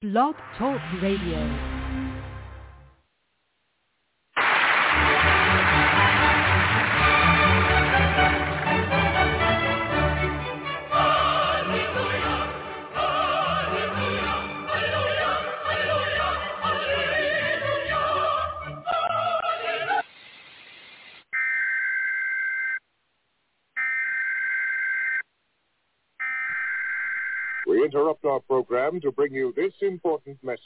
Blog Talk Radio. We interrupt our program to bring you this important message.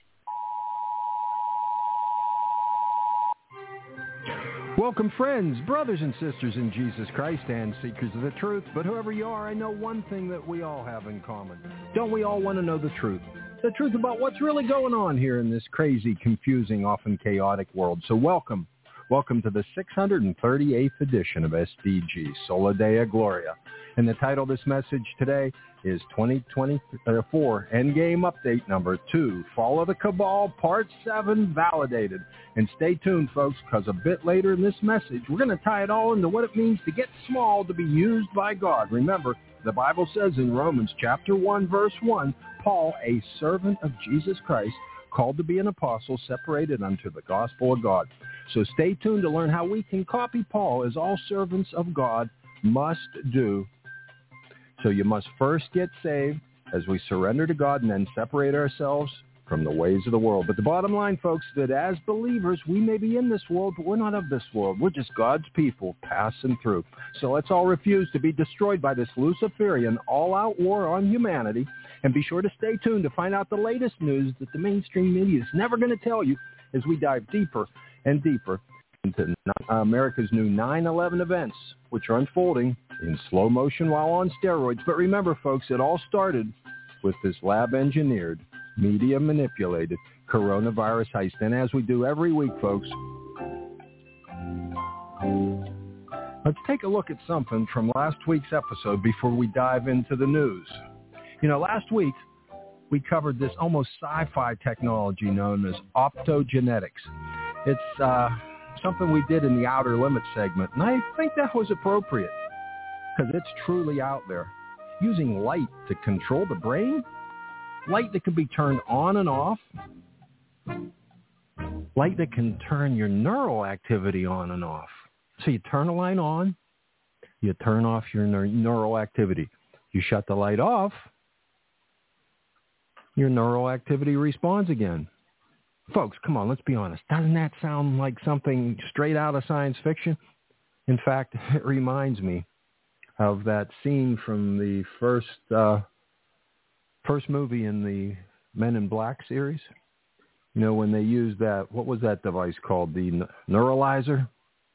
Welcome, friends, brothers and sisters in Jesus Christ and seekers of the truth. But whoever you are, I know one thing that we all have in common. Don't we all want to know the truth? The truth about what's really going on here in this crazy, confusing, often chaotic world. So welcome. Welcome to the 638th edition of SDG, Sola Dea Gloria. And the title of this message today is 2024 Endgame Update Number 2, Fall of the Cabal, Part 7, Validated. And stay tuned, folks, because a bit later in this message, we're going to tie it all into what it means to get small to be used by God. Remember, the Bible says in Romans chapter 1, verse 1, Paul, a servant of Jesus Christ, called to be an apostle, separated unto the gospel of God. So stay tuned to learn how we can copy Paul, as all servants of God must do. So you must first get saved as we surrender to God and then separate ourselves from the ways of the world. But the bottom line, folks, that as believers, we may be in this world, but we're not of this world. We're just God's people passing through. So let's all refuse to be destroyed by this Luciferian all-out war on humanity. And be sure to stay tuned to find out the latest news that the mainstream media is never going to tell you as we dive deeper and deeper into America's new 9/11 events, which are unfolding in slow motion while on steroids. But remember, folks, it all started with this lab-engineered, media-manipulated coronavirus heist. And as we do every week, folks, let's take a look at something from last week's episode before we dive into the news. You know, last week, we covered this almost sci-fi technology known as optogenetics. It's something we did in the Outer Limits segment, and I think that was appropriate because it's truly out there. Using light to control the brain, light that can be turned on and off, light that can turn your neural activity on and off. So you turn a light on, you turn off your neural activity. You shut the light off, your neural activity responds again. Folks, come on, let's be honest. Doesn't that sound like something straight out of science fiction? In fact, it reminds me of that scene from the first movie in the Men in Black series. You know, when they used that, what was that device called? The neuralizer?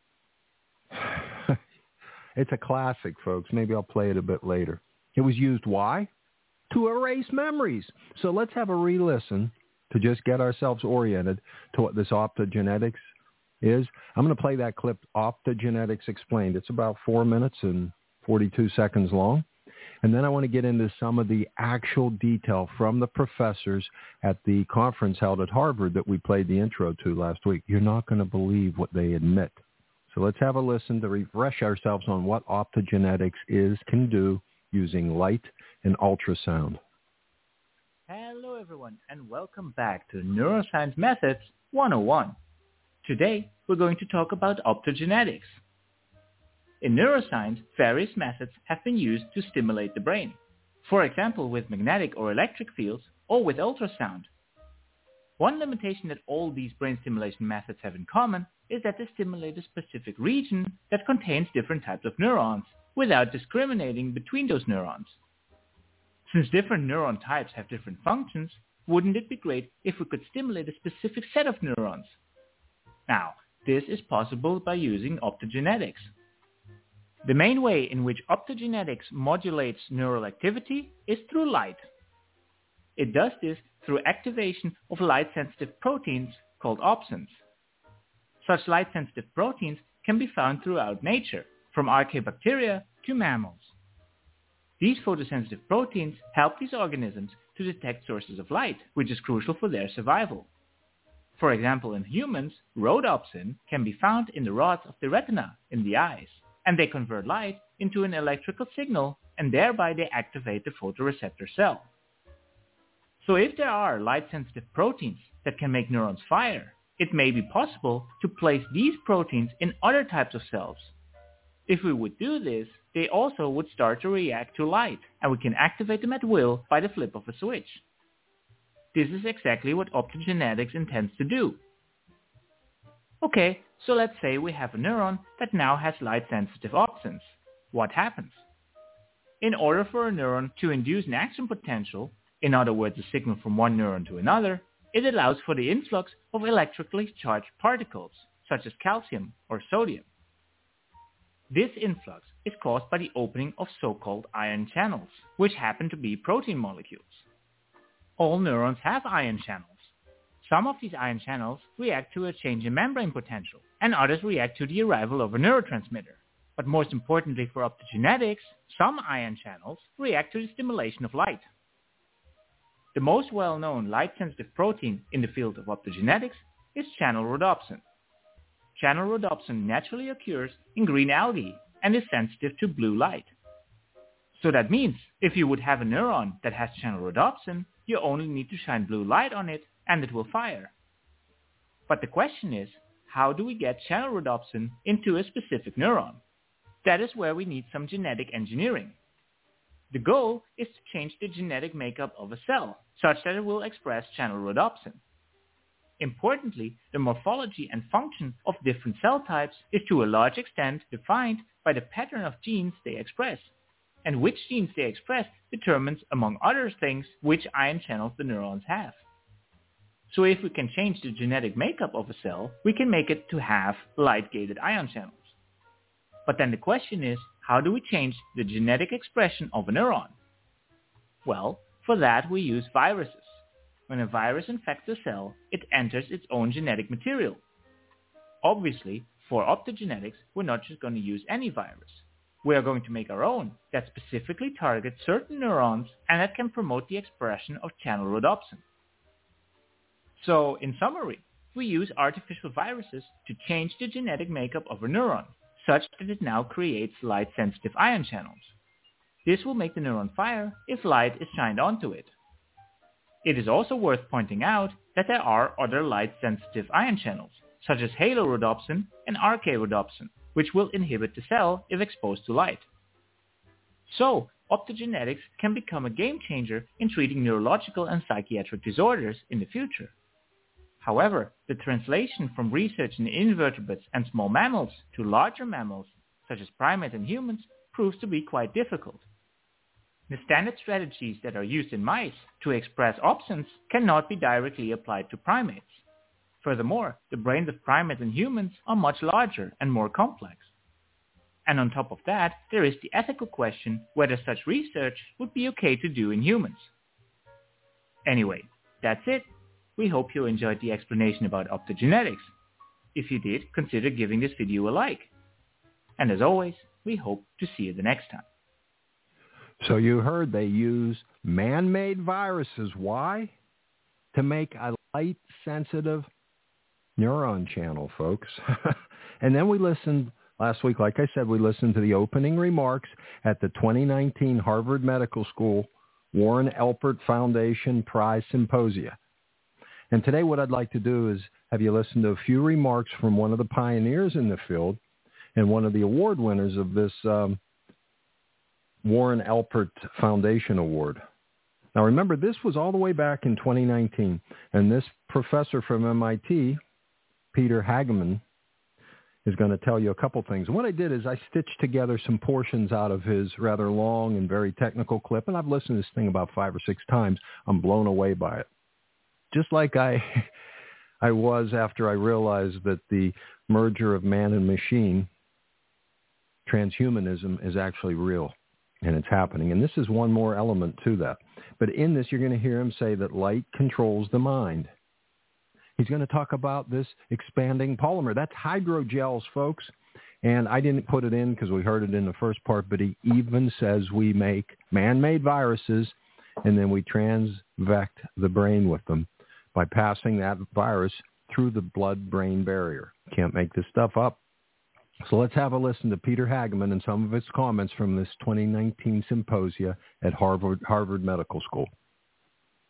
It's a classic, folks. Maybe I'll play it a bit later. It was used, why? To erase memories. So let's have a re-listen to just get ourselves oriented to what this optogenetics is. I'm going to play that clip, Optogenetics Explained. It's about 4 minutes and 42 seconds long. And then I want to get into some of the actual detail from the professors at the conference held at Harvard that we played the intro to last week. You're not going to believe what they admit. So let's have a listen to refresh ourselves on what optogenetics can do using light and ultrasound. Hello everyone, and welcome back to Neuroscience Methods 101. Today, we're going to talk about optogenetics. In neuroscience, various methods have been used to stimulate the brain. For example, with magnetic or electric fields, or with ultrasound. One limitation that all these brain stimulation methods have in common is that they stimulate a specific region that contains different types of neurons, without discriminating between those neurons. Since different neuron types have different functions, wouldn't it be great if we could stimulate a specific set of neurons? Now, this is possible by using optogenetics. The main way in which optogenetics modulates neural activity is through light. It does this through activation of light-sensitive proteins called opsins. Such light-sensitive proteins can be found throughout nature, from archaebacteria to mammals. These photosensitive proteins help these organisms to detect sources of light, which is crucial for their survival. For example, in humans, rhodopsin can be found in the rods of the retina in the eyes, and they convert light into an electrical signal, and thereby they activate the photoreceptor cell. So if there are light-sensitive proteins that can make neurons fire, it may be possible to place these proteins in other types of cells. If we would do this, they also would start to react to light, and we can activate them at will by the flip of a switch. This is exactly what optogenetics intends to do. Okay, so let's say we have a neuron that now has light-sensitive opsins. What happens? In order for a neuron to induce an action potential, in other words a signal from one neuron to another, it allows for the influx of electrically charged particles, such as calcium or sodium. This influx is caused by the opening of so-called ion channels, which happen to be protein molecules. All neurons have ion channels. Some of these ion channels react to a change in membrane potential, and others react to the arrival of a neurotransmitter. But most importantly for optogenetics, some ion channels react to the stimulation of light. The most well-known light-sensitive protein in the field of optogenetics is channel rhodopsin. Channel rhodopsin naturally occurs in green algae and is sensitive to blue light. So that means if you would have a neuron that has channel rhodopsin, you only need to shine blue light on it and it will fire. But the question is, how do we get channel rhodopsin into a specific neuron? That is where we need some genetic engineering. The goal is to change the genetic makeup of a cell, such that it will express channel rhodopsin. Importantly, the morphology and function of different cell types is to a large extent defined by the pattern of genes they express. And which genes they express determines, among other things, which ion channels the neurons have. So if we can change the genetic makeup of a cell, we can make it to have light-gated ion channels. But then the question is, how do we change the genetic expression of a neuron? Well, for that we use viruses. When a virus infects a cell, it enters its own genetic material. Obviously, for optogenetics, we're not just going to use any virus. We are going to make our own that specifically targets certain neurons and that can promote the expression of channel rhodopsin. So, in summary, we use artificial viruses to change the genetic makeup of a neuron, such that it now creates light-sensitive ion channels. This will make the neuron fire if light is shined onto it. It is also worth pointing out that there are other light-sensitive ion channels, such as halorhodopsin and RK-rhodopsin, which will inhibit the cell if exposed to light. So, optogenetics can become a game changer in treating neurological and psychiatric disorders in the future. However, the translation from research in invertebrates and small mammals to larger mammals, such as primates and humans, proves to be quite difficult. The standard strategies that are used in mice to express opsins cannot be directly applied to primates. Furthermore, the brains of primates and humans are much larger and more complex. And on top of that, there is the ethical question whether such research would be okay to do in humans. Anyway, that's it. We hope you enjoyed the explanation about optogenetics. If you did, consider giving this video a like. And as always, we hope to see you the next time. So you heard they use man-made viruses. Why? To make a light-sensitive neuron channel, folks. And then we listened, last week, like I said, we listened to the opening remarks at the 2019 Harvard Medical School Warren Alpert Foundation Prize Symposia. And today what I'd like to do is have you listen to a few remarks from one of the pioneers in the field and one of the award winners of this Warren Alpert Foundation Award. Now remember, this was all the way back in 2019, and this professor from MIT, Peter Hageman, is going to tell you a couple things. And what I did is I stitched together some portions out of his rather long and very technical clip, and I've listened to this thing about 5 or 6 times. I'm blown away by it. Just like I was after I realized that the merger of man and machine, transhumanism, is actually real, and it's happening. And this is one more element to that. But in this, you're going to hear him say that light controls the mind. He's going to talk about this expanding polymer. That's hydrogels, folks. And I didn't put it in because we heard it in the first part, but he even says we make man-made viruses and then we transvect the brain with them by passing that virus through the blood-brain barrier. Can't make this stuff up. So let's have a listen to Peter Hageman and some of his comments from this 2019 symposia at Harvard Medical School.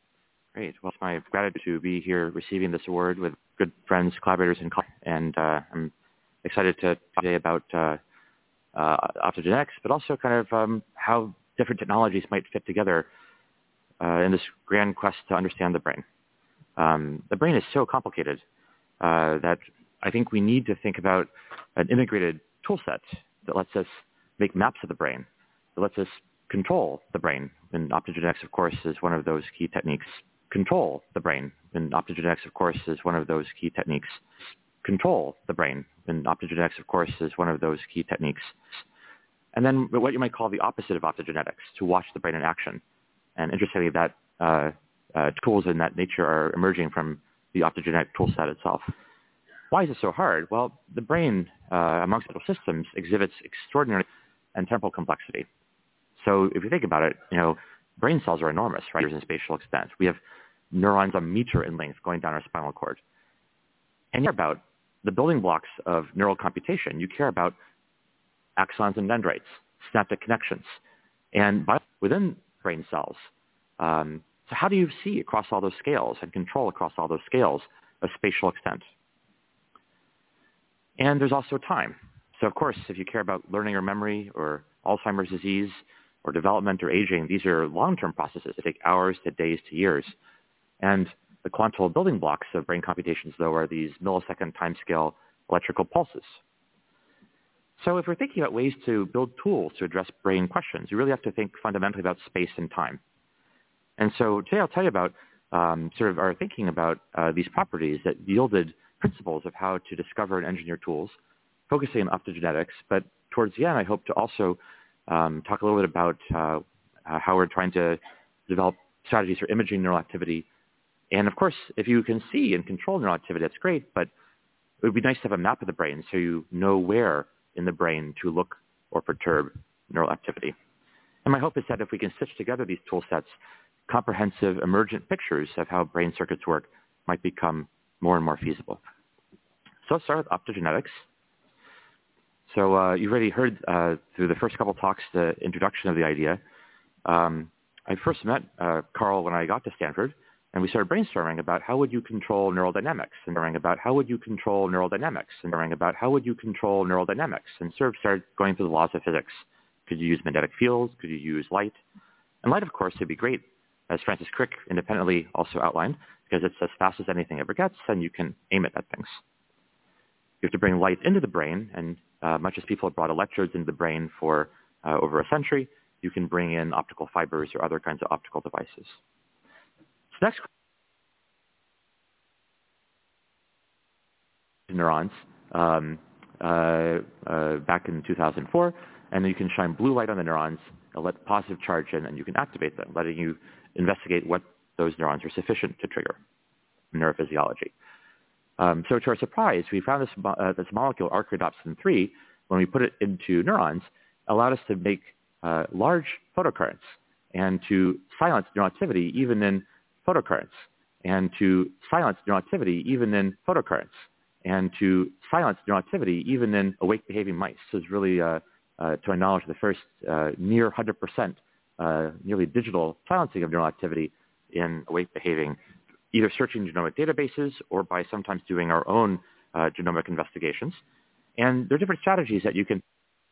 Great. Well, it's my gratitude to be here receiving this award with good friends, collaborators, and I'm excited to talk today about optogenetics, but also kind of how different technologies might fit together in this grand quest to understand the brain. The brain is so complicated that I think we need to think about an integrated tool set that lets us make maps of the brain, that lets us control the brain. And optogenetics, of course, is one of those key techniques. Control the brain. And optogenetics, of course, is one of those key techniques. Control the brain. And optogenetics, of course, is one of those key techniques. And then what you might call the opposite of optogenetics, to watch the brain in action. And interestingly, that tools in that nature are emerging from the optogenetic tool set itself. Why is it so hard? Well, the brain, amongst mental systems, exhibits extraordinary and temporal complexity. So if you think about it, brain cells are enormous, right, in spatial extent. We have neurons a meter in length going down our spinal cord. And you care about the building blocks of neural computation. You care about axons and dendrites, synaptic connections, and within brain cells. So how do you see across all those scales and control across all those scales of spatial extent? And there's also time. So of course, if you care about learning or memory or Alzheimer's disease or development or aging, these are long-term processes that take hours to days to years. And the quantal building blocks of brain computations, though, are these millisecond timescale electrical pulses. So if we're thinking about ways to build tools to address brain questions, you really have to think fundamentally about space and time. And so today I'll tell you about sort of our thinking about these properties that yielded principles of how to discover and engineer tools, focusing on optogenetics. But towards the end, I hope to also talk a little bit about how we're trying to develop strategies for imaging neural activity. And of course, if you can see and control neural activity, that's great, but it would be nice to have a map of the brain so you know where in the brain to look or perturb neural activity. And my hope is that if we can stitch together these tool sets, comprehensive emergent pictures of how brain circuits work might become more and more feasible. So let's start with optogenetics. So you've already heard through the first couple talks the introduction of the idea. I first met Carl when I got to Stanford, and we started brainstorming about how would you control neural dynamics, and learning about how would you control neural dynamics, and learning about how would you control neural dynamics, and sort of started going through the laws of physics. Could you use magnetic fields? Could you use light? And light, of course, would be great, as Francis Crick independently also outlined, because it's as fast as anything ever gets, and you can aim it at things. You have to bring light into the brain, and much as people have brought electrodes into the brain for over a century, you can bring in optical fibers or other kinds of optical devices. So next, neurons back in 2004, and then you can shine blue light on the neurons, let positive charge in, and you can activate them, letting you investigate what those neurons are sufficient to trigger neurophysiology. So to our surprise, we found this molecule, arcrhodopsin-3, when we put it into neurons, allowed us to make large photocurrents and to silence neural activity even in photocurrents, and to silence neural activity even in photocurrents, and to silence neural activity even in awake behaving mice. So it's really, to my knowledge, the first near 100% nearly digital silencing of neural activity in awake behaving, either searching genomic databases or by sometimes doing our own genomic investigations. And there are different strategies that you can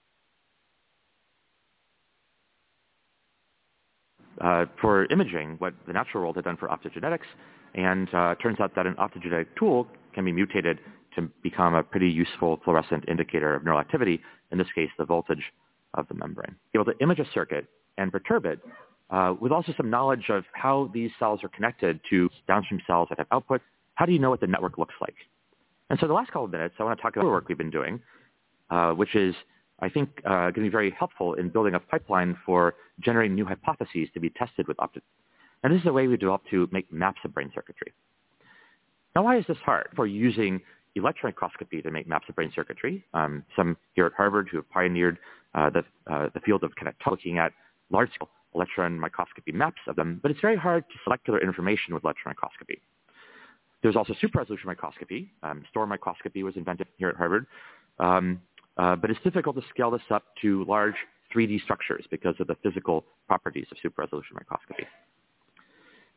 for imaging what the natural world had done for optogenetics, and it turns out that an optogenetic tool can be mutated to become a pretty useful fluorescent indicator of neural activity, in this case, the voltage of the membrane. Be able to image a circuit and perturb it with also some knowledge of how these cells are connected to downstream cells that have output. How do you know what the network looks like? And so the last couple of minutes, I want to talk about the work we've been doing, which is, I think, going to be very helpful in building a pipeline for generating new hypotheses to be tested with optogenetics. And this is a way we developed to make maps of brain circuitry. Now, why is this hard? For using electron microscopy to make maps of brain circuitry, some here at Harvard who have pioneered the field of looking at large-scale electron microscopy maps of them, but it's very hard to select molecular information with electron microscopy. There's also super-resolution microscopy. STOR microscopy was invented here at Harvard, but it's difficult to scale this up to large 3D structures because of the physical properties of super-resolution microscopy.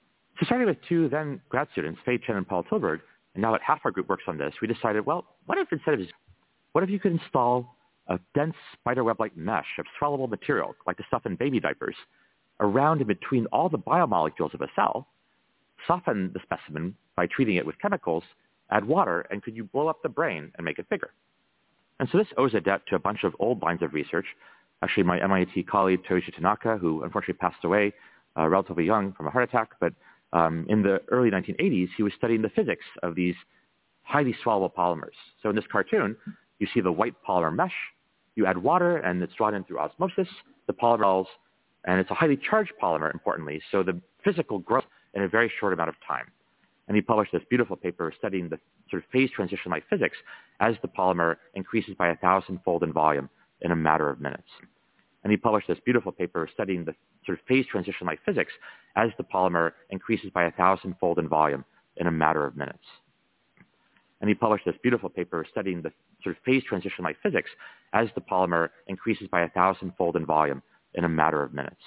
So starting with two then grad students, Fei Chen and Paul Tilburg, and now that half our group works on this, we decided, well, what if you could install a dense spiderweb-like mesh of swallowable material, like the stuff in baby diapers, around and between all the biomolecules of a cell, soften the specimen by treating it with chemicals, add water, and could you blow up the brain and make it bigger? And so this owes a debt to a bunch of old lines of research. Actually, my MIT colleague, Toyoshi Tanaka, who unfortunately passed away relatively young from a heart attack, but in the early 1980s, he was studying the physics of these highly swallowable polymers. So in this cartoon, you see the white polymer mesh. You add water, and it's drawn in through osmosis. The polymer dissolves, and it's a highly charged polymer, importantly, so the physical growth in a very short amount of time. And he published this beautiful paper studying the sort of phase transition-like physics as the polymer increases by 1,000-fold in volume in a matter of minutes. And he published this beautiful paper studying the sort of phase transition-like physics as the polymer increases by 1,000-fold in volume in a matter of minutes. And he published this beautiful paper studying the sort of phase transition-like physics as the polymer increases by 1,000-fold in volume in a matter of minutes.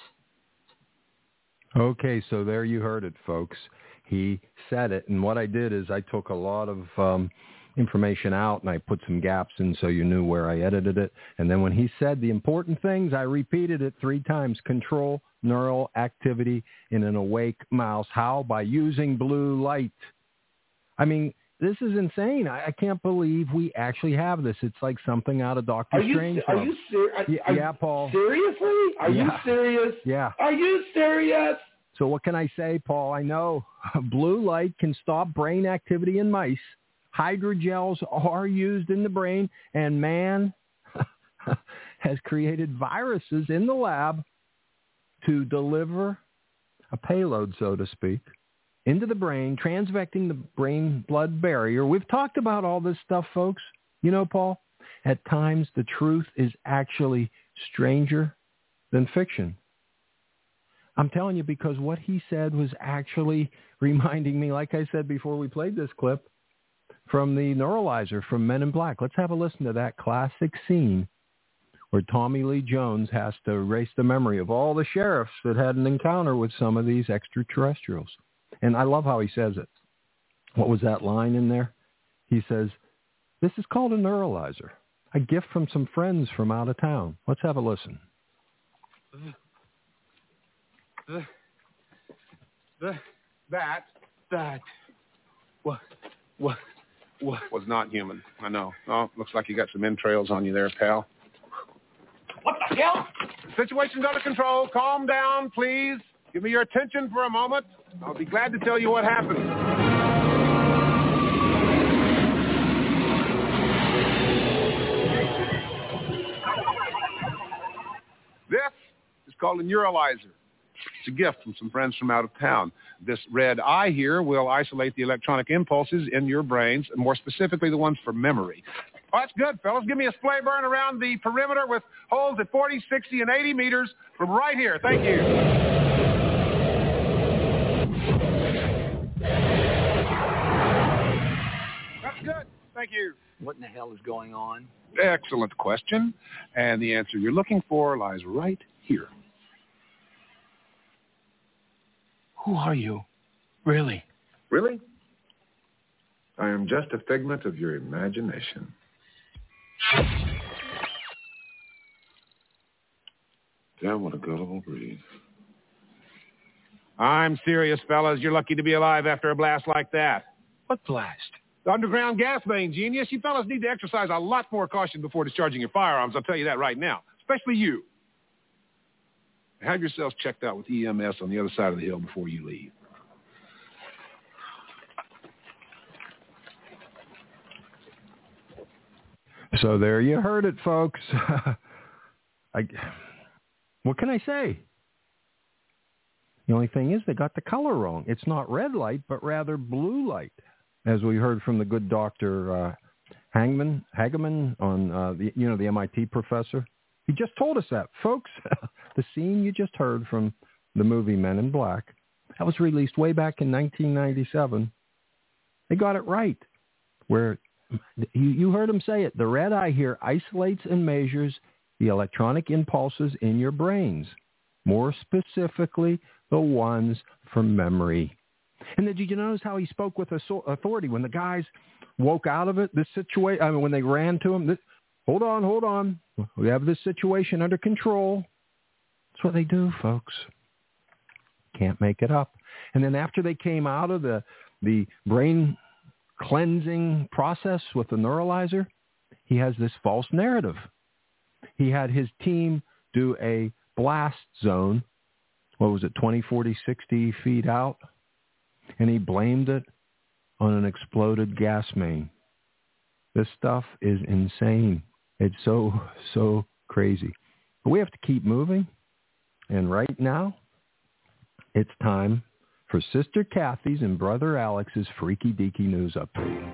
Okay, so there you heard it, folks. He said it, and what I did is I took a lot of information out, and I put some gaps in so you knew where I edited it. And then when he said the important things, I repeated it 3 times. Control neural activity in an awake mouse. How? By using blue light. I mean, this is insane. I can't believe we actually have this. It's like something out of Doctor Strange. Are you serious? Yeah, Paul. Seriously? Are you serious? Yeah. Are you serious? So what can I say, Paul? I know blue light can stop brain activity in mice. Hydrogels are used in the brain, and man has created viruses in the lab to deliver a payload, so to speak, into the brain, transvecting the brain-blood barrier. We've talked about all this stuff, folks. You know, Paul, at times the truth is actually stranger than fiction. I'm telling you, because what he said was actually reminding me, like I said before we played this clip, from the neuralizer from Men in Black. Let's have a listen to that classic scene where Tommy Lee Jones has to erase the memory of all the sheriffs that had an encounter with some of these extraterrestrials. And I love how he says it. What was that line in there? He says, "This is called a neuralizer, a gift from some friends from out of town." Let's have a listen. What was not human. I know. Oh, looks like you got some entrails on you there, pal. What the hell? Situation's under control. Calm down, please. Give me your attention for a moment. I'll be glad to tell you what happened. This is called a neuralizer. It's a gift from some friends from out of town. This red eye here will isolate the electronic impulses in your brains, and more specifically the ones for memory. Oh, that's good, fellas. Give me a splay burn around the perimeter with holes at 40, 60, and 80 meters from right here. Thank you. That's good. Thank you. What in the hell is going on? Excellent question. And the answer you're looking for lies right here. Who are you? Really? Really? I am just a figment of your imagination. Damn, what a gullible breed. I'm serious, fellas. You're lucky to be alive after a blast like that. What blast? The underground gas main, genius. You fellas need to exercise a lot more caution before discharging your firearms. I'll tell you that right now. Especially you. Have yourselves checked out with EMS on the other side of the hill before you leave. So there you heard it, folks. What can I say? The only thing is they got the color wrong. It's not red light, but rather blue light, as we heard from the good Dr. Hageman on the MIT professor. He just told us that, folks. The scene you just heard from the movie Men in Black, that was released way back in 1997. They got it right. Where you heard him say it. The red eye here isolates and measures the electronic impulses in your brains, more specifically the ones for memory. And did you notice how he spoke with authority when the guys woke out of it? This situation, I mean, when they ran to him, hold on. We have this situation under control. That's what they do, folks. Can't make it up. And then after they came out of the brain cleansing process with the neuralizer, he has this false narrative. He had his team do a blast zone, 20, 40, 60 feet out, and he blamed it on an exploded gas main. This stuff is insane. It's so crazy. But we have to keep moving, and right now, it's time for Sister Kathy's and Brother Alex's Freaky Deaky News Update.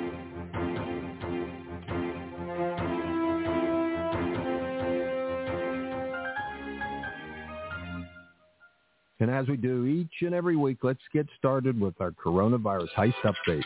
And as we do each and every week, let's get started with our coronavirus heist update.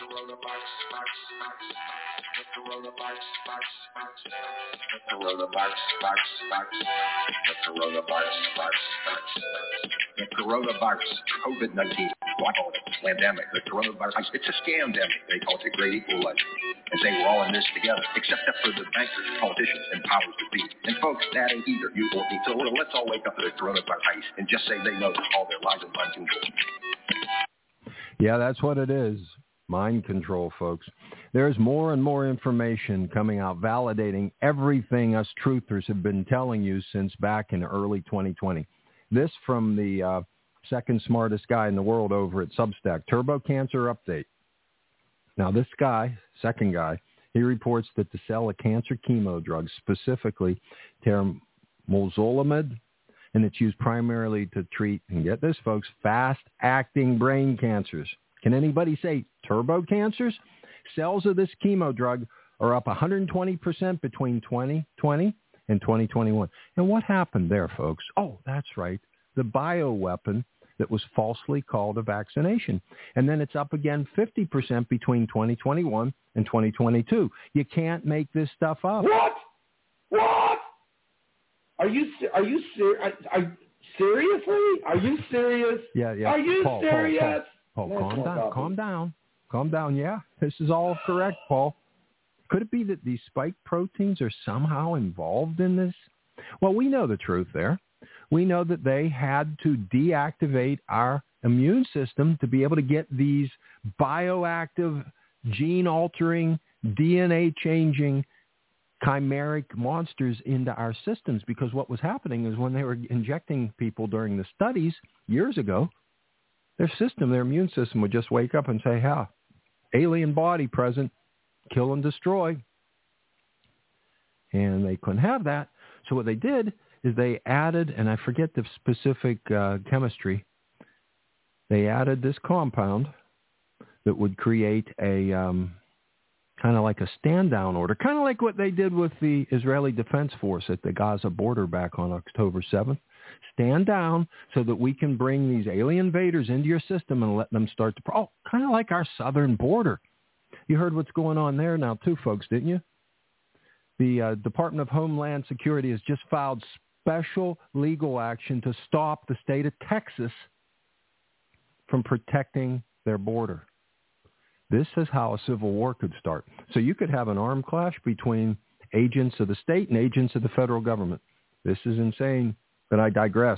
The coronavirus, COVID-19, pandemic, the coronavirus, it's a scam-demic. They call it the Great Equalizer. And say we're all in this together, except for the bankers, politicians, and powers that be. And folks, that ain't either you or me. So let's all wake up to the coronavirus heist and just say they know all their lies and mind control. Yeah, that's what it is. Mind control, folks. There's more and more information coming out validating everything us truthers have been telling you since back in early 2020. This from the second smartest guy in the world over at Substack, Turbo Cancer Update. Now, this guy, second guy, he reports that to sell a cancer chemo drug, specifically temozolomide, and it's used primarily to treat, and get this, folks, fast-acting brain cancers. Can anybody say turbo cancers? Sales of this chemo drug are up 120% between 2020 and 2021. And what happened there, folks? Oh, that's right. The bioweapon that was falsely called a vaccination. And then it's up again 50% between 2021 and 2022. You can't make this stuff up. What? Are you seriously? Are you serious? Yeah. Are you serious? Paul, calm down. Yeah, this is all correct, Paul. Could it be that these spike proteins are somehow involved in this? Well, we know the truth there. We know that they had to deactivate our immune system to be able to get these bioactive, gene-altering, DNA-changing, chimeric monsters into our systems, because what was happening is when they were injecting people during the studies years ago, their immune system would just wake up and say, alien body present, kill and destroy. And they couldn't have that. So what they did is they added, and I forget the specific chemistry, they added this compound that would create a kind of like a stand-down order, kind of like what they did with the Israeli Defense Force at the Gaza border back on October 7th. Stand down so that we can bring these alien invaders into your system and let them start to... kind of like our southern border. You heard what's going on there now too, folks, didn't you? The Department of Homeland Security has just filed special legal action to stop the state of Texas from protecting their border. This is how a civil war could start. So you could have an armed clash between agents of the state and agents of the federal government. This is insane, but I digress.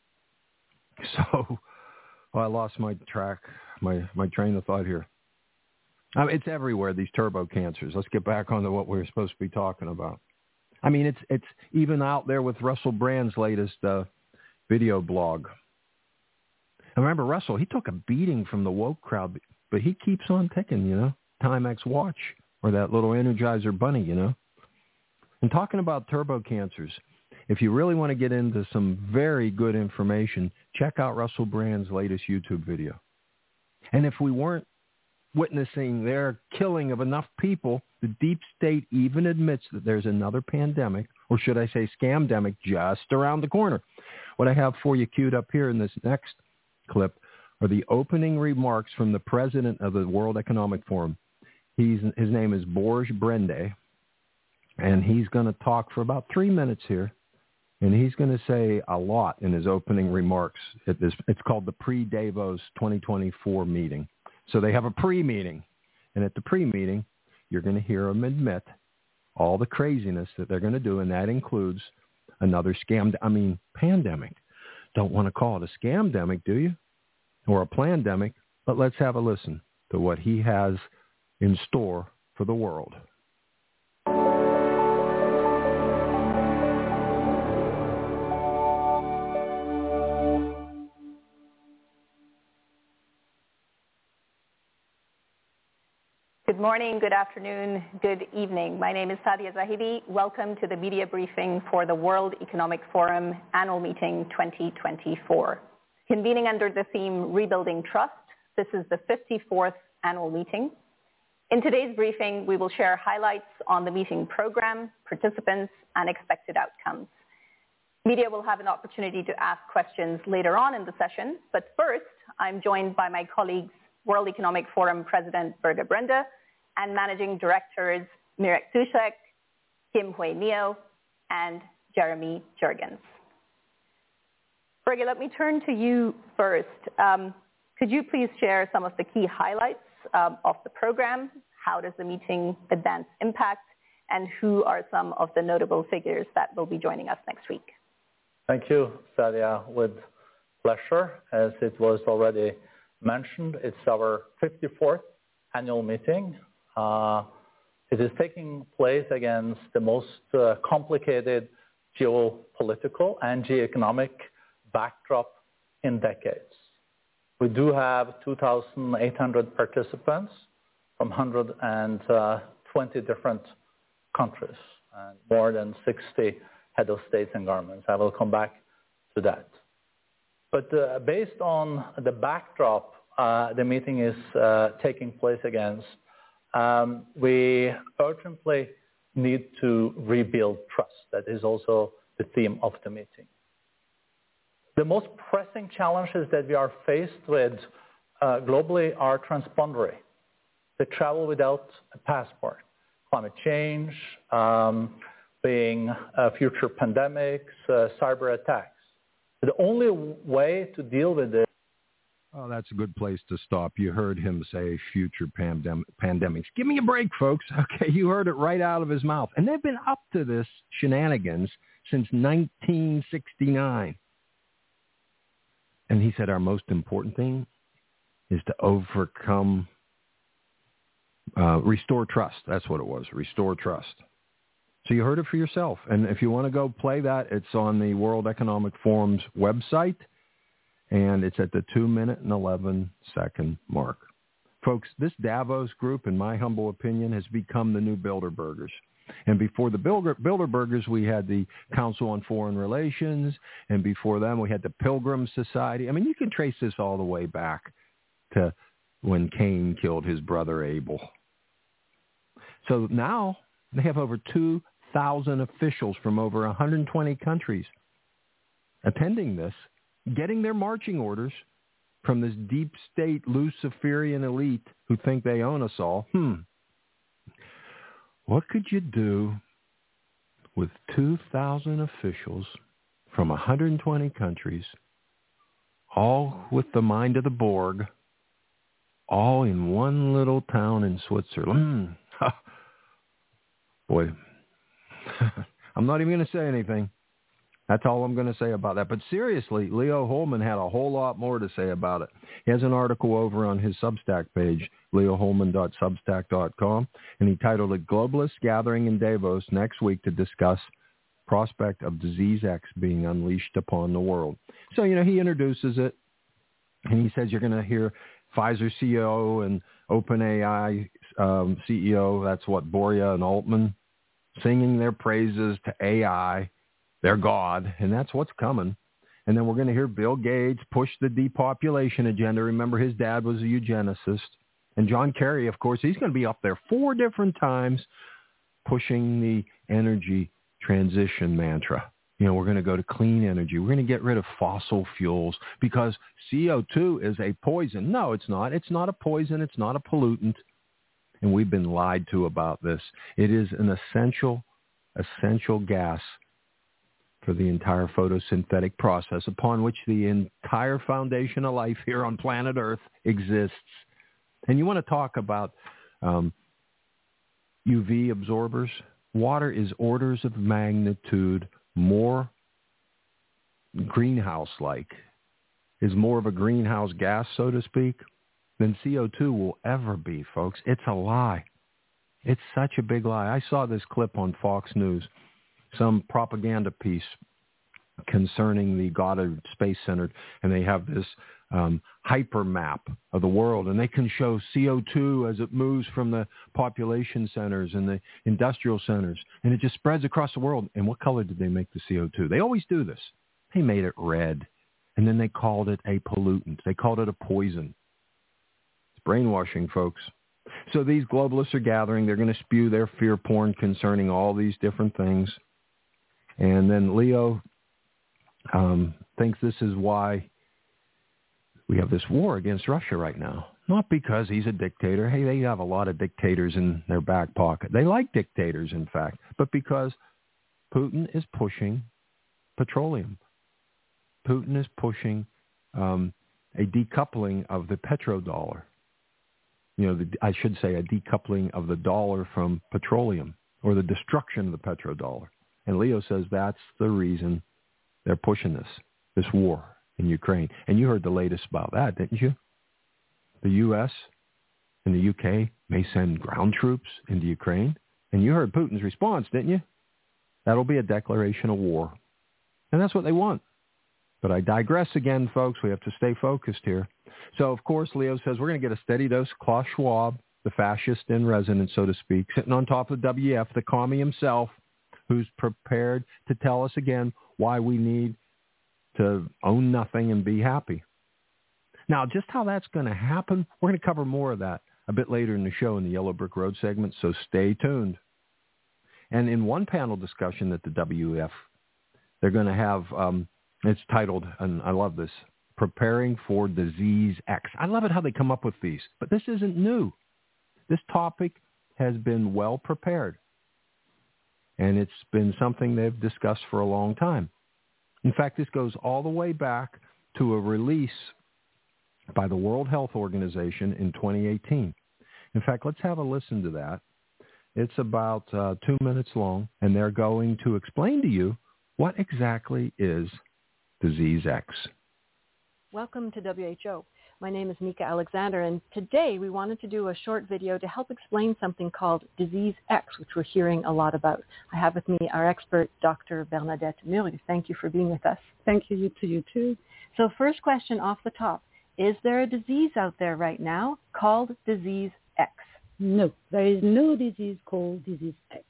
So I lost my track, my train of thought here. It's everywhere, these turbo cancers. Let's get back onto what we were supposed to be talking about. I mean, it's even out there with Russell Brand's latest video blog. I remember Russell, he took a beating from the woke crowd, but he keeps on ticking, Timex watch or that little Energizer bunny, And talking about turbo cancers, if you really want to get into some very good information, check out Russell Brand's latest YouTube video. And if we weren't witnessing their killing of enough people, the deep state even admits that there's another pandemic, or should I say scamdemic, just around the corner. What I have for you queued up here in this next clip are the opening remarks from the president of the World Economic Forum. His name is Borge Brende, and he's going to talk for about 3 minutes here. And he's going to say a lot in his opening remarks at this. It's called the pre-Davos 2024 meeting. So they have a pre-meeting. And at the pre-meeting, you're going to hear him admit all the craziness that they're going to do, and that includes another pandemic. Don't want to call it a scamdemic, do you? Or a plandemic. But let's have a listen to what he has in store for the world. Good morning, good afternoon, good evening. My name is Sadia Zahibi. Welcome to the media briefing for the World Economic Forum Annual Meeting 2024. Convening under the theme Rebuilding Trust, this is the 54th annual meeting. In today's briefing, we will share highlights on the meeting program, participants, and expected outcomes. Media will have an opportunity to ask questions later on in the session, but first, I'm joined by my colleagues, World Economic Forum President Birger Brende and Managing Directors Mirek Dušek, Kim Hui Neo, and Jeremy Jurgens. Birger, let me turn to you first. Could you please share some of the key highlights of the program? How does the meeting advance impact? And who are some of the notable figures that will be joining us next week? Thank you, Sadia. With pleasure. As it was already mentioned, it's our 54th annual meeting. It is taking place against the most complicated geopolitical and geoeconomic backdrop in decades. We do have 2,800 participants from 120 different countries and more than 60 head of states and governments. I will come back to that. But based on the backdrop the meeting is taking place against, we urgently need to rebuild trust. That is also the theme of the meeting. The most pressing challenges that we are faced with globally are transpondering. The travel without a passport, climate change, being future pandemics, cyber attacks. The only way to deal with this. Oh, that's a good place to stop. You heard him say future pandemics. Give me a break, folks. Okay, you heard it right out of his mouth. And they've been up to this shenanigans since 1969. And he said our most important thing is to overcome, restore trust. That's what it was, restore trust. So you heard it for yourself. And if you want to go play that, it's on the World Economic Forum's website. And it's at the 2-minute and 11-second mark. Folks, this Davos group, in my humble opinion, has become the new Bilderbergers. And before the Bilderbergers, we had the Council on Foreign Relations. And before them, we had the Pilgrim Society. I mean, you can trace this all the way back to when Cain killed his brother Abel. So now they have over 2,000 officials from over 120 countries attending this, getting their marching orders from this deep state Luciferian elite who think they own us all. What could you do with 2,000 officials from 120 countries, all with the mind of the Borg, all in one little town in Switzerland? Boy, I'm not even going to say anything. That's all I'm going to say about that. But seriously, Leo Holman had a whole lot more to say about it. He has an article over on his Substack page, leoholman.substack.com, and he titled it Globalists Gathering in Davos Next Week to Discuss Prospect of Disease X Being Unleashed Upon the World. So, he introduces it, and he says you're going to hear Pfizer CEO and OpenAI CEO, that's what, Boria and Altman, singing their praises to AI, their God, and that's what's coming. And then we're going to hear Bill Gates push the depopulation agenda. Remember, his dad was a eugenicist. And John Kerry, of course, he's going to be up there 4 different times pushing the energy transition mantra. We're going to go to clean energy. We're going to get rid of fossil fuels because CO2 is a poison. No, it's not. It's not a poison. It's not a pollutant. And we've been lied to about this. It is an essential gas for the entire photosynthetic process upon which the entire foundation of life here on planet Earth exists. And you want to talk about UV absorbers? Water is orders of magnitude more greenhouse-like, is more of a greenhouse gas, so to speak, than CO2 will ever be, folks. It's a lie. It's such a big lie. I saw this clip on Fox News, some propaganda piece concerning the Goddard Space Center, and they have this hyper map of the world, and they can show CO2 as it moves from the population centers and the industrial centers, and it just spreads across the world. And what color did they make the CO2? They always do this. They made it red, and then they called it a pollutant. They called it a poison. It's brainwashing, folks. So these globalists are gathering. They're going to spew their fear porn concerning all these different things. And then Leo thinks this is why we have this war against Russia right now. Not because he's a dictator. Hey, they have a lot of dictators in their back pocket. They like dictators, in fact. But because Putin is pushing petroleum. Putin is pushing a decoupling of the petrodollar. I should say a decoupling of the dollar from petroleum, or the destruction of the petrodollar. And Leo says that's the reason they're pushing this war in Ukraine. And you heard the latest about that, didn't you? The U.S. and the U.K. may send ground troops into Ukraine. And you heard Putin's response, didn't you? That'll be a declaration of war. And that's what they want. But I digress again, folks. We have to stay focused here. So, of course, Leo says we're going to get a steady dose of Klaus Schwab, the fascist in residence, so to speak, sitting on top of the WF, the commie himself, who's prepared to tell us again why we need to own nothing and be happy. Now, just how that's going to happen, we're going to cover more of that a bit later in the show in the Yellow Brick Road segment, so stay tuned. And in one panel discussion at the WF, they're going to have, it's titled, and I love this, Preparing for Disease X. I love it how they come up with these, but this isn't new. This topic has been well prepared, and it's been something they've discussed for a long time. In fact, this goes all the way back to a release by the World Health Organization in 2018. In fact, let's have a listen to that. It's about 2 minutes long, and they're going to explain to you what exactly is Disease X. Welcome to WHO. My name is Nika Alexander, and today we wanted to do a short video to help explain something called Disease X, which we're hearing a lot about. I have with me our expert, Dr. Bernadette Murg. Thank you for being with us. Thank you, you too. So first question off the top. Is there a disease out there right now called Disease X? No, there is no disease called Disease X.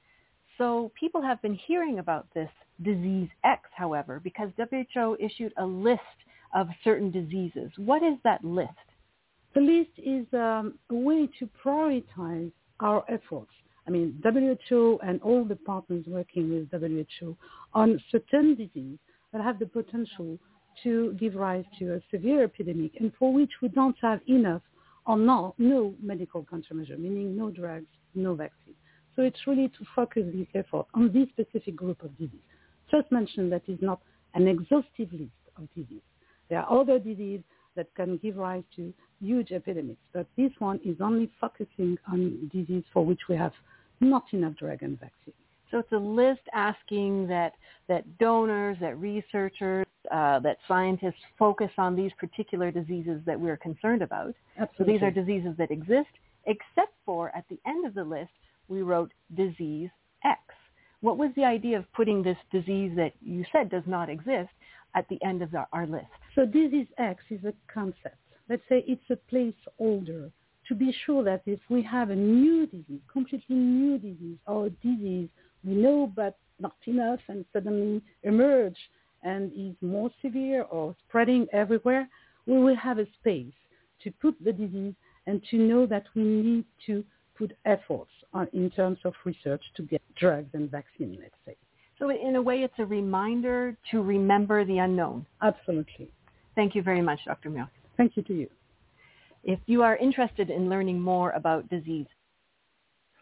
So people have been hearing about this Disease X, however, because WHO issued a list of certain diseases. What is that list? The list is a way to prioritize our efforts. I mean, WHO and all the partners working with WHO on certain diseases that have the potential to give rise to a severe epidemic and for which we don't have enough or no medical countermeasure, meaning no drugs, no vaccine. So it's really to focus this effort on this specific group of diseases. Just mention that is not an exhaustive list of diseases. There are other diseases that can give rise to huge epidemics, but this one is only focusing on disease for which we have not enough drug and vaccine. So it's a list asking that donors, that researchers, that scientists focus on these particular diseases that we're concerned about. Absolutely. So these are diseases that exist, except for at the end of the list, we wrote Disease X. What was the idea of putting this disease that you said does not exist at the end of our list? So Disease X is a concept. Let's say it's a placeholder to be sure that if we have a new disease, completely new disease, or a disease we know but not enough and suddenly emerge and is more severe or spreading everywhere, we will have a space to put the disease and to know that we need to put efforts in terms of research to get drugs and vaccines, let's say. So in a way, it's a reminder to remember the unknown. Absolutely. Thank you very much, Dr. Murg. Thank you to you. If you are interested in learning more about disease,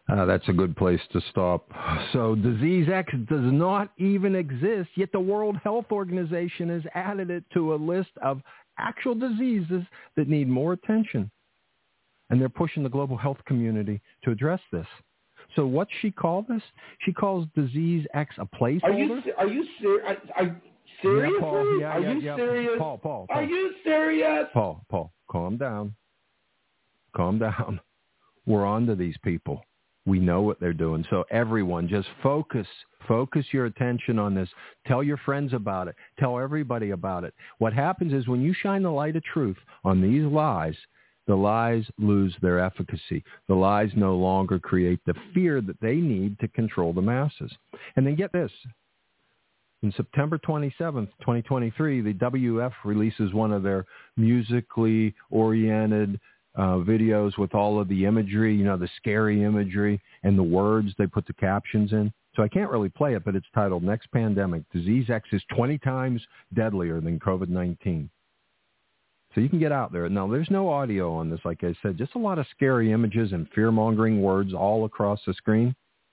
That's a good place to stop. So Disease X does not even exist, yet the World Health Organization has added it to a list of actual diseases that need more attention. And they're pushing the global health community to address this. So what's she call this? She calls Disease X a placeholder. Are you serious? Seriously? Yeah, Paul, Are you serious? Paul. Are you serious? Paul, calm down. Calm down. We're on to these people. We know what they're doing. So everyone, just focus your attention on this. Tell your friends about it. Tell everybody about it. What happens is when you shine the light of truth on these lies, the lies lose their efficacy. The lies no longer create the fear that they need to control the masses. And then get this. On September 27th, 2023, the WF releases one of their musically oriented videos with all of the imagery, the scary imagery and the words. They put the captions in. So I can't really play it, but it's titled Next Pandemic. Disease X is 20 times deadlier than COVID-19. So you can get out there. Now, there's no audio on this, like I said, just a lot of scary images and fear-mongering words all across the screen.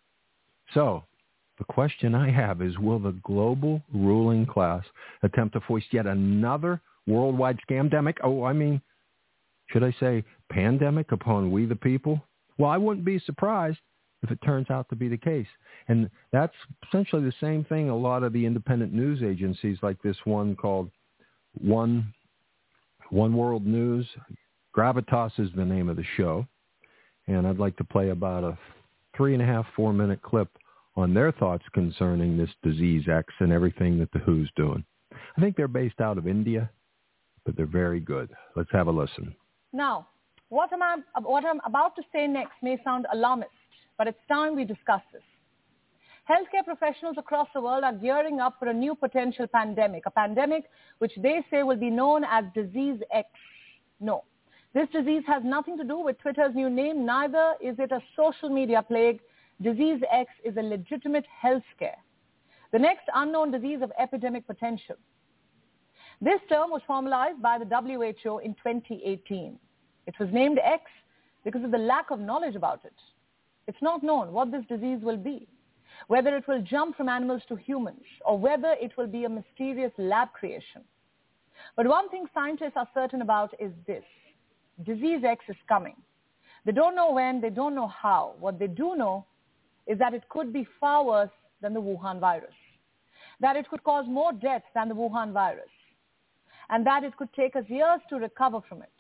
So the question I have is, will the global ruling class attempt to foist yet another worldwide scamdemic? Should I say pandemic upon we the people? Well, I wouldn't be surprised if it turns out to be the case. And that's essentially the same thing a lot of the independent news agencies like this one called One World News. Gravitas is the name of the show. And I'd like to play about a 3.5-4 minute clip on their thoughts concerning this Disease X and everything that the WHO's doing. I think they're based out of India, but they're very good. Let's have a listen. Now, what I'm about to say next may sound alarmist, but it's time we discuss this. Healthcare professionals across the world are gearing up for a new potential pandemic, a pandemic which they say will be known as Disease X. No, this disease has nothing to do with Twitter's new name, neither is it a social media plague. Disease X is a legitimate health scare, the next unknown disease of epidemic potential. This term was formalized by the WHO in 2018. It was named X because of the lack of knowledge about it. It's not known what this disease will be, whether it will jump from animals to humans, or whether it will be a mysterious lab creation. But one thing scientists are certain about is this. Disease X is coming. They don't know when, they don't know how. What they do know is that it could be far worse than the Wuhan virus, that it could cause more deaths than the Wuhan virus, and that it could take us years to recover from it.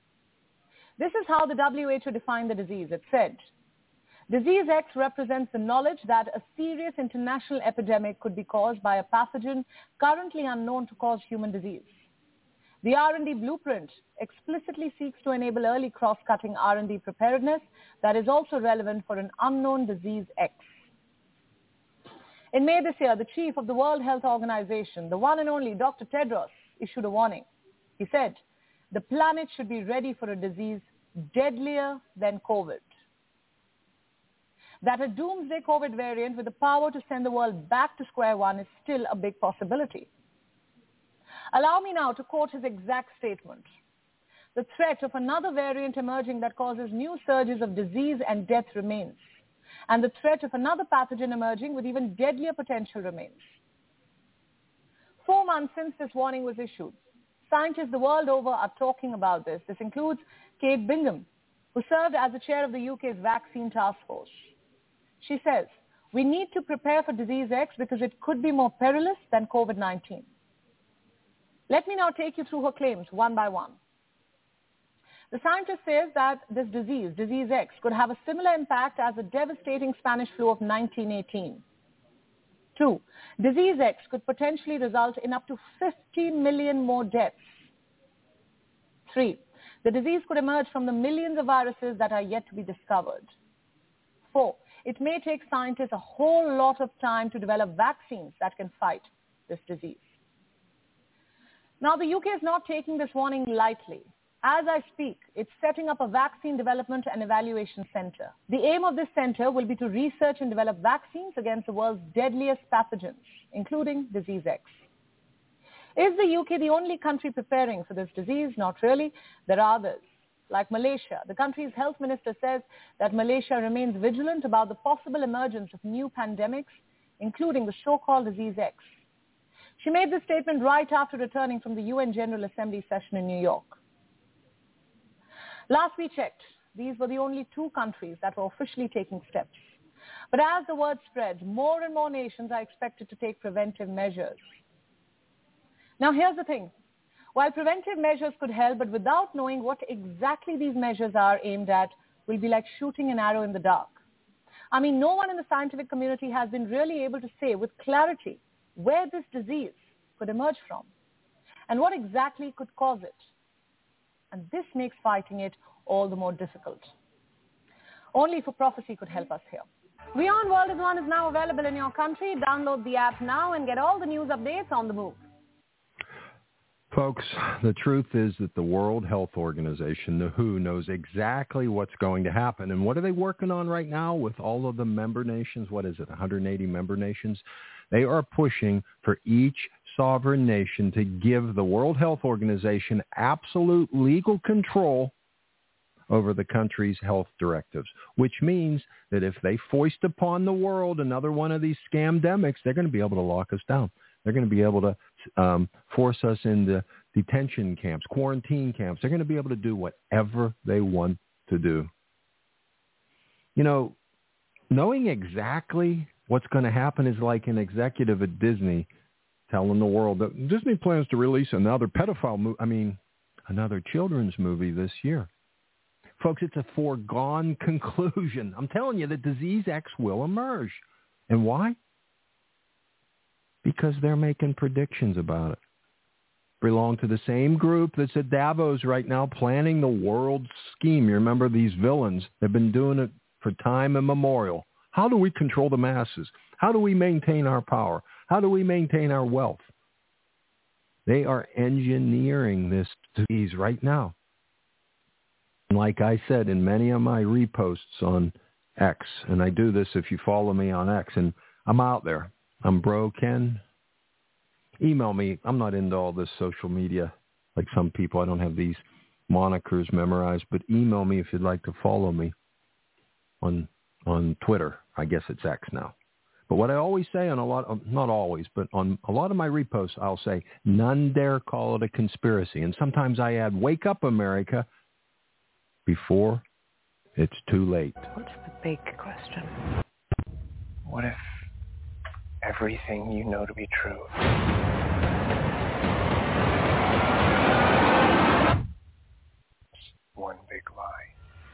This is how the WHO defined the disease. It said, Disease X represents the knowledge that a serious international epidemic could be caused by a pathogen currently unknown to cause human disease. The R&D blueprint explicitly seeks to enable early cross-cutting R&D preparedness that is also relevant for an unknown disease X. In May this year, the chief of the World Health Organization, the one and only Dr. Tedros, issued a warning. He said, the planet should be ready for a disease deadlier than COVID. That a doomsday COVID variant with the power to send the world back to square one is still a big possibility. Allow me now to quote his exact statement. The threat of another variant emerging that causes new surges of disease and death remains, and the threat of another pathogen emerging with even deadlier potential remains. 4 months since this warning was issued, scientists the world over are talking about this. This includes Kate Bingham, who served as the chair of the UK's vaccine task force. She says, we need to prepare for Disease X because it could be more perilous than COVID-19. Let me now take you through her claims one by one. The scientist says that this disease, Disease X, could have a similar impact as the devastating Spanish flu of 1918. 2, Disease X could potentially result in up to 50 million more deaths. 3, the disease could emerge from the millions of viruses that are yet to be discovered. 4, it may take scientists a whole lot of time to develop vaccines that can fight this disease. Now, the UK is not taking this warning lightly. As I speak, it's setting up a vaccine development and evaluation center. The aim of this center will be to research and develop vaccines against the world's deadliest pathogens, including Disease X. Is the UK the only country preparing for this disease? Not really. There are others. like Malaysia. The country's health minister says that Malaysia remains vigilant about the possible emergence of new pandemics, including the so-called disease X. She made this statement right after returning from the UN General Assembly session in New York. Last we checked, these were the only 2 countries that were officially taking steps. But as the word spreads, more and more nations are expected to take preventive measures. Now here's the thing. While preventive measures could help, but without knowing what exactly these measures are aimed at, will be like shooting an arrow in the dark. I mean, no one in the scientific community has been really able to say with clarity where this disease could emerge from and what exactly could cause it. And this makes fighting it all the more difficult. Only For Prophecy could help us here. Beyond World is One is now available in your country. Download the app now and get all the news updates on the move. Folks, the truth is that the World Health Organization, the WHO, knows exactly what's going to happen. And what are they working on right now with all of the member nations? What is it, 180 member nations? They are pushing for each sovereign nation to give the World Health Organization absolute legal control over the country's health directives, which means that if they foist upon the world another one of these scamdemics, they're going to be able to lock us down. They're going to be able to force us into detention camps, quarantine camps. They're going to be able to do whatever they want to do. You know, knowing exactly what's going to happen is like an executive at Disney telling the world that Disney plans to release another another children's movie this year. Folks, it's a foregone conclusion. I'm telling you, the disease X will emerge. And why? Because they're making predictions about it. Belong to the same group that's at Davos right now planning the world scheme. You remember these villains? They've been doing it for time immemorial. How do we control the masses? How do we maintain our power? How do we maintain our wealth? They are engineering this disease right now. And like I said in many of my reposts on X, and I do this if you follow me on X, and I'm out there. I'm Bro Ken. Email me. I'm not into all this social media like some people. I don't have these monikers memorized, but email me if you'd like to follow me on Twitter. I guess it's X now. But what I always say on not always, but on a lot of my reposts, I'll say, none dare call it a conspiracy. And sometimes I add, wake up, America, before it's too late. What's the big question? What if everything you know to be true? It's one big lie.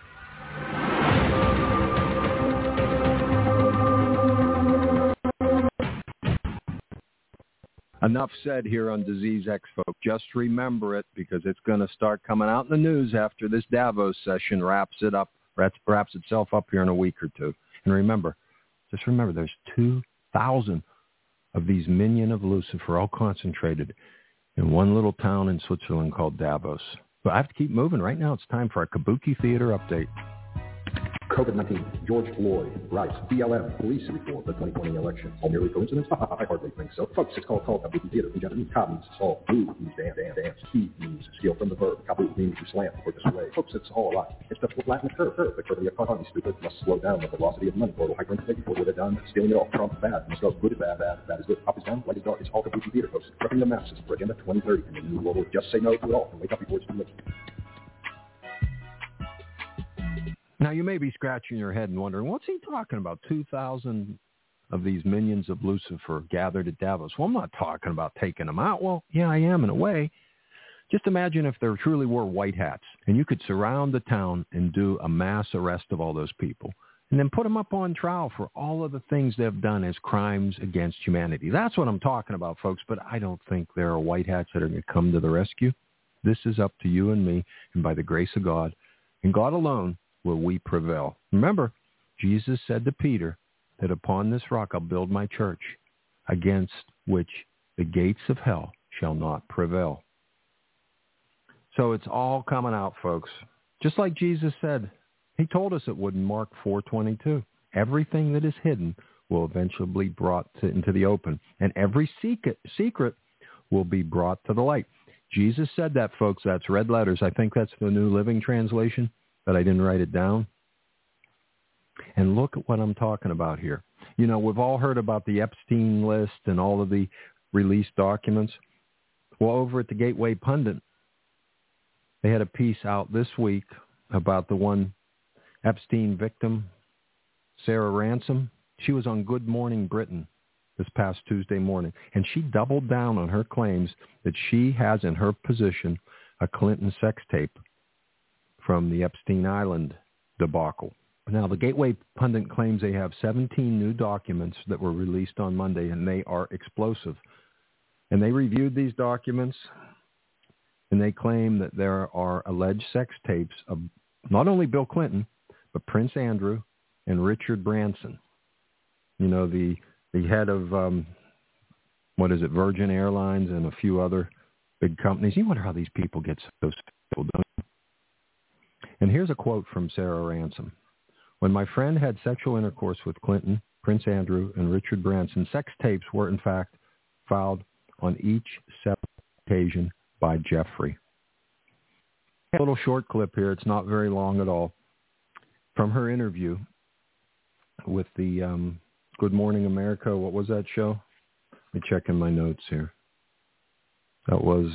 Enough said here on Disease X, folks. Just remember it because it's going to start coming out in the news after this Davos session wraps itself up here in a week or two. And remember, there's 2,000 of these minions of Lucifer all concentrated in one little town in Switzerland called Davos. But I have to keep moving. Right now it's time for our Kabuki Theater update. COVID-19, George Floyd, rights, BLM, police reform, the 2020 election. All merely coincidence? I hardly think so. Folks, it's called Kabuki Theater. In Japanese, ka means solve, bu means dance. Ki means steal from the verb. Kabu means to slam or display. Folks, it's all a lot. It's just what Latin curve. The curve of the economy, stupid. Must slow down the velocity of money. Portal hyperinflation. What would have done? Stealing it all. Trump, bad. Must go good is bad. Bad is good. Up is down. Light is dark. It's all Kabuki Theater, folks. Prepping the masses for Agenda 2030 and the new world. Just say no to it all and wake up before it's too late. Now, you may be scratching your head and wondering, what's he talking about? 2,000 of these minions of Lucifer gathered at Davos. Well, I'm not talking about taking them out. Well, yeah, I am in a way. Just imagine if there truly were white hats and you could surround the town and do a mass arrest of all those people and then put them up on trial for all of the things they've done as crimes against humanity. That's what I'm talking about, folks, but I don't think there are white hats that are going to come to the rescue. This is up to you and me, and by the grace of God, and God alone, will we prevail. Remember, Jesus said to Peter that upon this rock I'll build my church, against which the gates of hell shall not prevail. So it's all coming out, folks. Just like Jesus said, he told us it would in Mark 4:22. Everything that is hidden will eventually be brought into the open, and every secret will be brought to the light. Jesus said that, folks. That's red letters. I think that's the New Living Translation, but I didn't write it down. And look at what I'm talking about here. You know, we've all heard about the Epstein list and all of the released documents. Well, over at the Gateway Pundit, they had a piece out this week about the one Epstein victim, Sarah Ransom. She was on Good Morning Britain this past Tuesday morning, and she doubled down on her claims that she has in her possession a Clinton sex tape from the Epstein Island debacle. Now, the Gateway Pundit claims they have 17 new documents that were released on Monday, and they are explosive. And they reviewed these documents, and they claim that there are alleged sex tapes of not only Bill Clinton, but Prince Andrew and Richard Branson. You know, the head of, Virgin Airlines and a few other big companies. You wonder how these people get so stable, don't you? And here's a quote from Sarah Ransom. When my friend had sexual intercourse with Clinton, Prince Andrew, and Richard Branson, sex tapes were in fact filed on each separate occasion by Jeffrey. A little short clip here. It's not very long at all. From her interview with the Good Morning America, what was that show? Let me check in my notes here. That was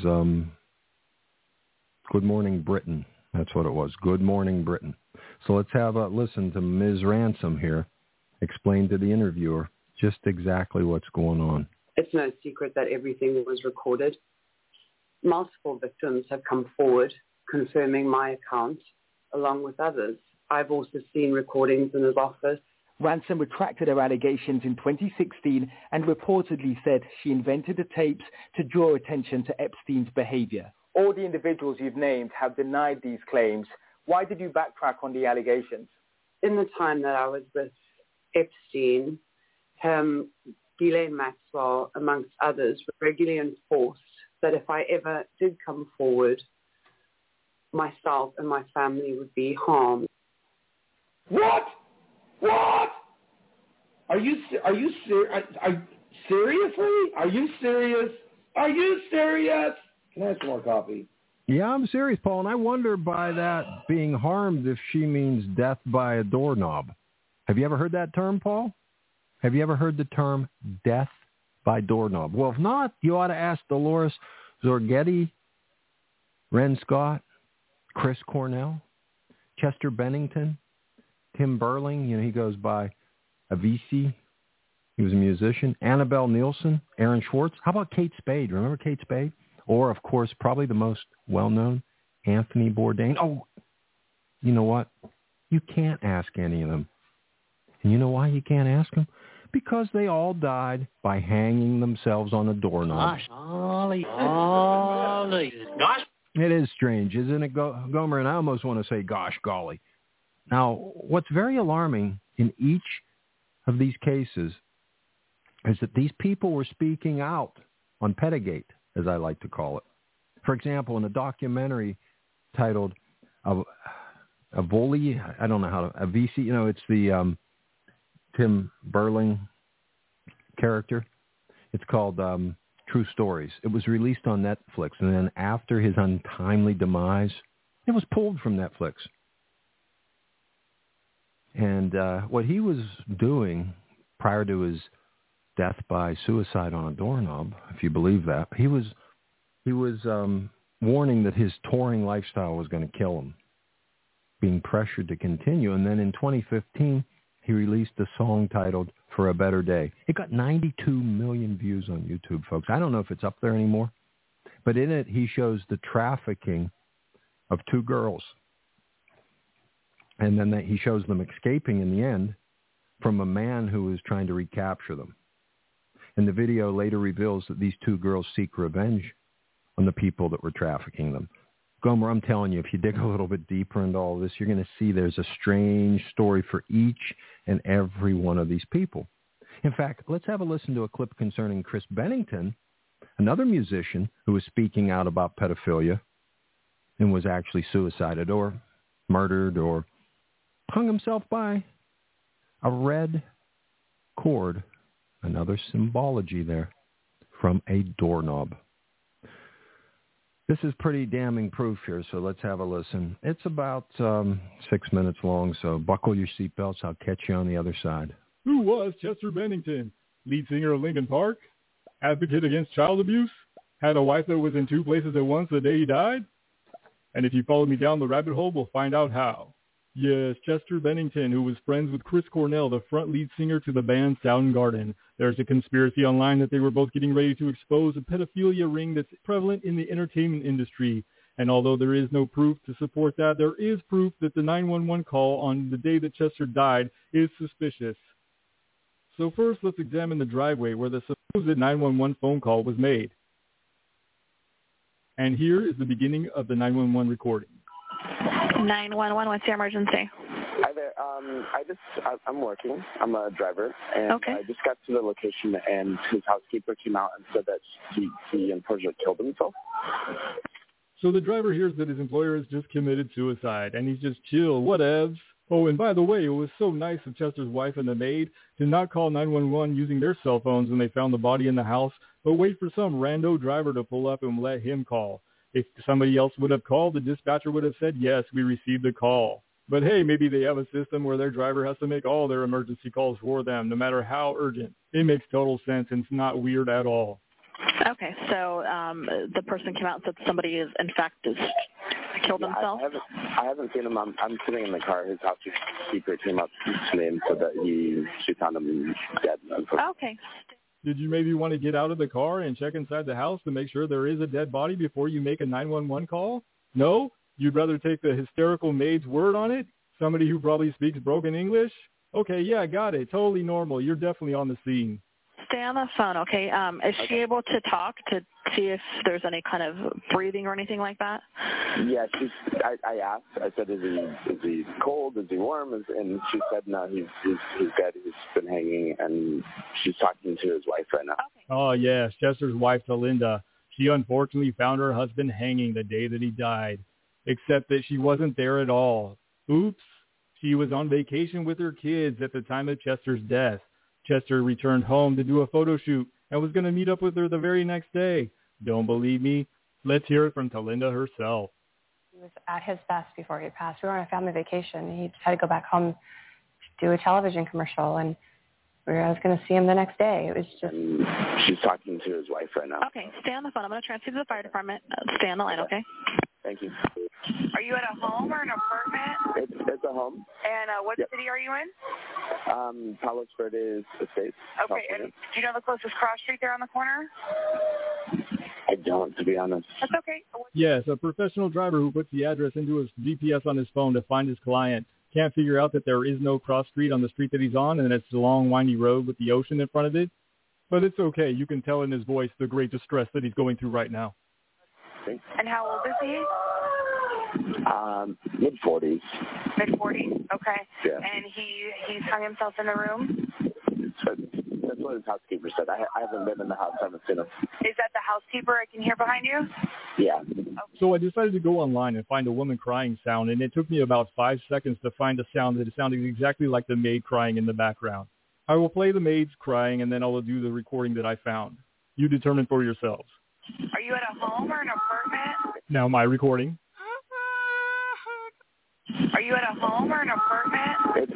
Good Morning Britain. That's what it was, Good Morning Britain. So let's have a listen to Ms. Ransom here explain to the interviewer just exactly what's going on. It's no secret that everything was recorded. Multiple victims have come forward confirming my account, along with others. I've also seen recordings in his office. Ransom retracted her allegations in 2016 and reportedly said she invented the tapes to draw attention to Epstein's behavior. All the individuals you've named have denied these claims. Why did you backtrack on the allegations? In the time that I was with Epstein, Ghislaine Maxwell, amongst others, regularly enforced that if I ever did come forward, myself and my family would be harmed. What? Are you seriously? Are you serious? Are you serious? Can I have some more coffee? Yeah, I'm serious, Paul, and I wonder by that being harmed if she means death by a doorknob. Have you ever heard that term, Paul? Have you ever heard the term death by doorknob? Well, if not, you ought to ask Dolores Zorgetti, Ren Scott, Chris Cornell, Chester Bennington, Tim Burling, he goes by Avicii. He was a musician. Annabelle Nielsen, Aaron Schwartz. How about Kate Spade? Remember Kate Spade? Or, of course, probably the most well-known, Anthony Bourdain. Oh, you know what? You can't ask any of them. And you know why you can't ask them? Because they all died by hanging themselves on a doorknob. Golly. Gosh. It is strange, isn't it, Gomer? And I almost want to say, gosh, golly. Now, what's very alarming in each of these cases is that these people were speaking out on Pedagate, as I like to call it. For example, in a documentary titled Avoli, I don't know how to, Avicii, it's the Tim Burling character. It's called True Stories. It was released on Netflix, and then after his untimely demise, it was pulled from Netflix. And what he was doing prior to his death by suicide on a doorknob, if you believe that, he was warning that his touring lifestyle was going to kill him, being pressured to continue. And then in 2015, he released a song titled For a Better Day. It got 92 million views on YouTube, folks. I don't know if it's up there anymore, but in it, he shows the trafficking of two girls. And then he shows them escaping in the end from a man who was trying to recapture them. And the video later reveals that these two girls seek revenge on the people that were trafficking them. Gomer, I'm telling you, if you dig a little bit deeper into all this, you're going to see there's a strange story for each and every one of these people. In fact, let's have a listen to a clip concerning Chris Bennington, another musician who was speaking out about pedophilia and was actually suicided or murdered or hung himself by a red cord, another symbology there, from a doorknob. This is pretty damning proof here, so let's have a listen. It's about 6 minutes long, so buckle your seatbelts. I'll catch you on the other side. Who was Chester Bennington? Lead singer of Linkin Park? Advocate against child abuse? Had a wife that was in 2 places at once the day he died? And if you follow me down the rabbit hole, we'll find out how. Yes, Chester Bennington, who was friends with Chris Cornell, the front lead singer to the band Soundgarden. There's a conspiracy online that they were both getting ready to expose a pedophilia ring that's prevalent in the entertainment industry. And although there is no proof to support that, there is proof that the 911 call on the day that Chester died is suspicious. So first, let's examine the driveway where the supposed 911 phone call was made. And here is the beginning of the 911 recording. 911, what's your emergency? Hi there. I'm working. I'm a driver, and I just got to the location, and his housekeeper came out and said that he unfortunately killed himself. So the driver hears that his employer has just committed suicide, and he's just chill, whatevs. Oh, and by the way, it was so nice of Chester's wife and the maid to not call 911 using their cell phones when they found the body in the house, but wait for some rando driver to pull up and let him call. If somebody else would have called, the dispatcher would have said, yes, we received the call. But hey, maybe they have a system where their driver has to make all their emergency calls for them, no matter how urgent. It makes total sense, and it's not weird at all. Okay, so the person came out and said somebody is, in fact, killed himself? I haven't seen him. I'm sitting in the car. His housekeeper came up to me and said that she found him dead. Okay. Did you maybe want to get out of the car and check inside the house to make sure there is a dead body before you make a 911 call? No? You'd rather take the hysterical maid's word on it? Somebody who probably speaks broken English? Okay, yeah, got it. Totally normal. You're definitely on the scene. Stay on the phone, okay? Is she able to talk to see if there's any kind of breathing or anything like that? Yeah, I asked. I said, is he cold? Is he warm? And she said, no, he's dead. He's been hanging, and she's talking to his wife right now. Okay. Oh, yes, Chester's wife, Talinda. She unfortunately found her husband hanging the day that he died, except that she wasn't there at all. Oops. She was on vacation with her kids at the time of Chester's death. Chester returned home to do a photo shoot and was going to meet up with her the very next day. Don't believe me? Let's hear it from Talinda herself. He was at his best before he passed. We were on a family vacation. He had to go back home to do a television commercial, and I was going to see him the next day. It was just... She's talking to his wife right now. Okay, stay on the phone. I'm going to transfer to the fire department. Stay on the line, okay? Thank you. Are you at a home or an apartment? It's a home. And what city are you in? Palos Verdes Estates. Okay, and do you know the closest cross street there on the corner? I don't, to be honest. That's okay. Yes, a professional driver who puts the address into his GPS on his phone to find his client can't figure out that there is no cross street on the street that he's on, and it's a long, windy road with the ocean in front of it. But it's okay. You can tell in his voice the great distress that he's going through right now. And how old is he? Mid-40s. Mid-40s? Okay. Yeah. And he's hung himself in the room? That's what his housekeeper said. I haven't been in the house. I haven't seen him. Is that the housekeeper I can hear behind you? Yeah. So I decided to go online and find a woman crying sound, and it took me about 5 seconds to find a sound that sounded exactly like the maid crying in the background. I will play the maids crying, and then I will do the recording that I found. You determine for yourselves. Are you at a home or an apartment? Now my recording. Are you at a home or an apartment?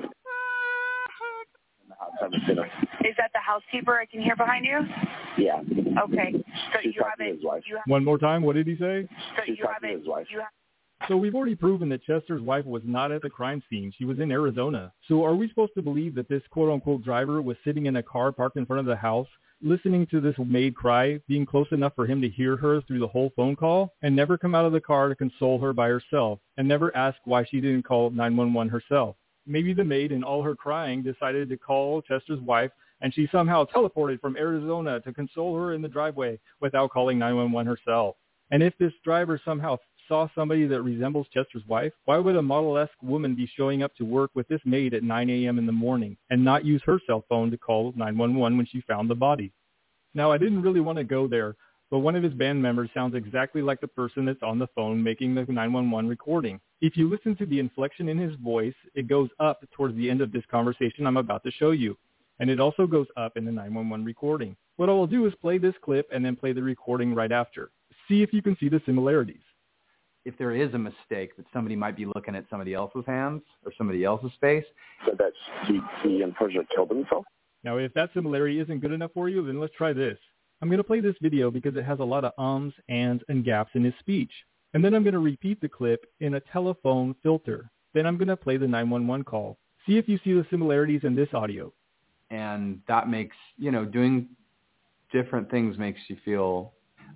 Is that the housekeeper I can hear behind you? Yeah. Okay. So She's you haven't. One more time. What did he say? So you haven't. So we've already proven that Chester's wife was not at the crime scene. She was in Arizona. So are we supposed to believe that this quote-unquote driver was sitting in a car parked in front of the house, listening to this maid cry, being close enough for him to hear her through the whole phone call, and never come out of the car to console her by herself, and never ask why she didn't call 911 herself? Maybe the maid, in all her crying, decided to call Chester's wife, and she somehow teleported from Arizona to console her in the driveway without calling 911 herself. And if this driver somehow saw somebody that resembles Chester's wife, why would a model-esque woman be showing up to work with this maid at 9 a.m. in the morning and not use her cell phone to call 911 when she found the body? Now, I didn't really want to go there, but one of his band members sounds exactly like the person that's on the phone making the 911 recording. If you listen to the inflection in his voice, it goes up towards the end of this conversation I'm about to show you, and it also goes up in the 911 recording. What I will do is play this clip and then play the recording right after. See if you can see the similarities. If there is a mistake that somebody might be looking at somebody else's hands or somebody else's face. So that he unfortunately killed himself? Now, if that similarity isn't good enough for you, then let's try this. I'm going to play this video because it has a lot of ums, ands, and gaps in his speech. And then I'm going to repeat the clip in a telephone filter. Then I'm going to play the 911 call. See if you see the similarities in this audio. And that makes, doing different things makes you feel,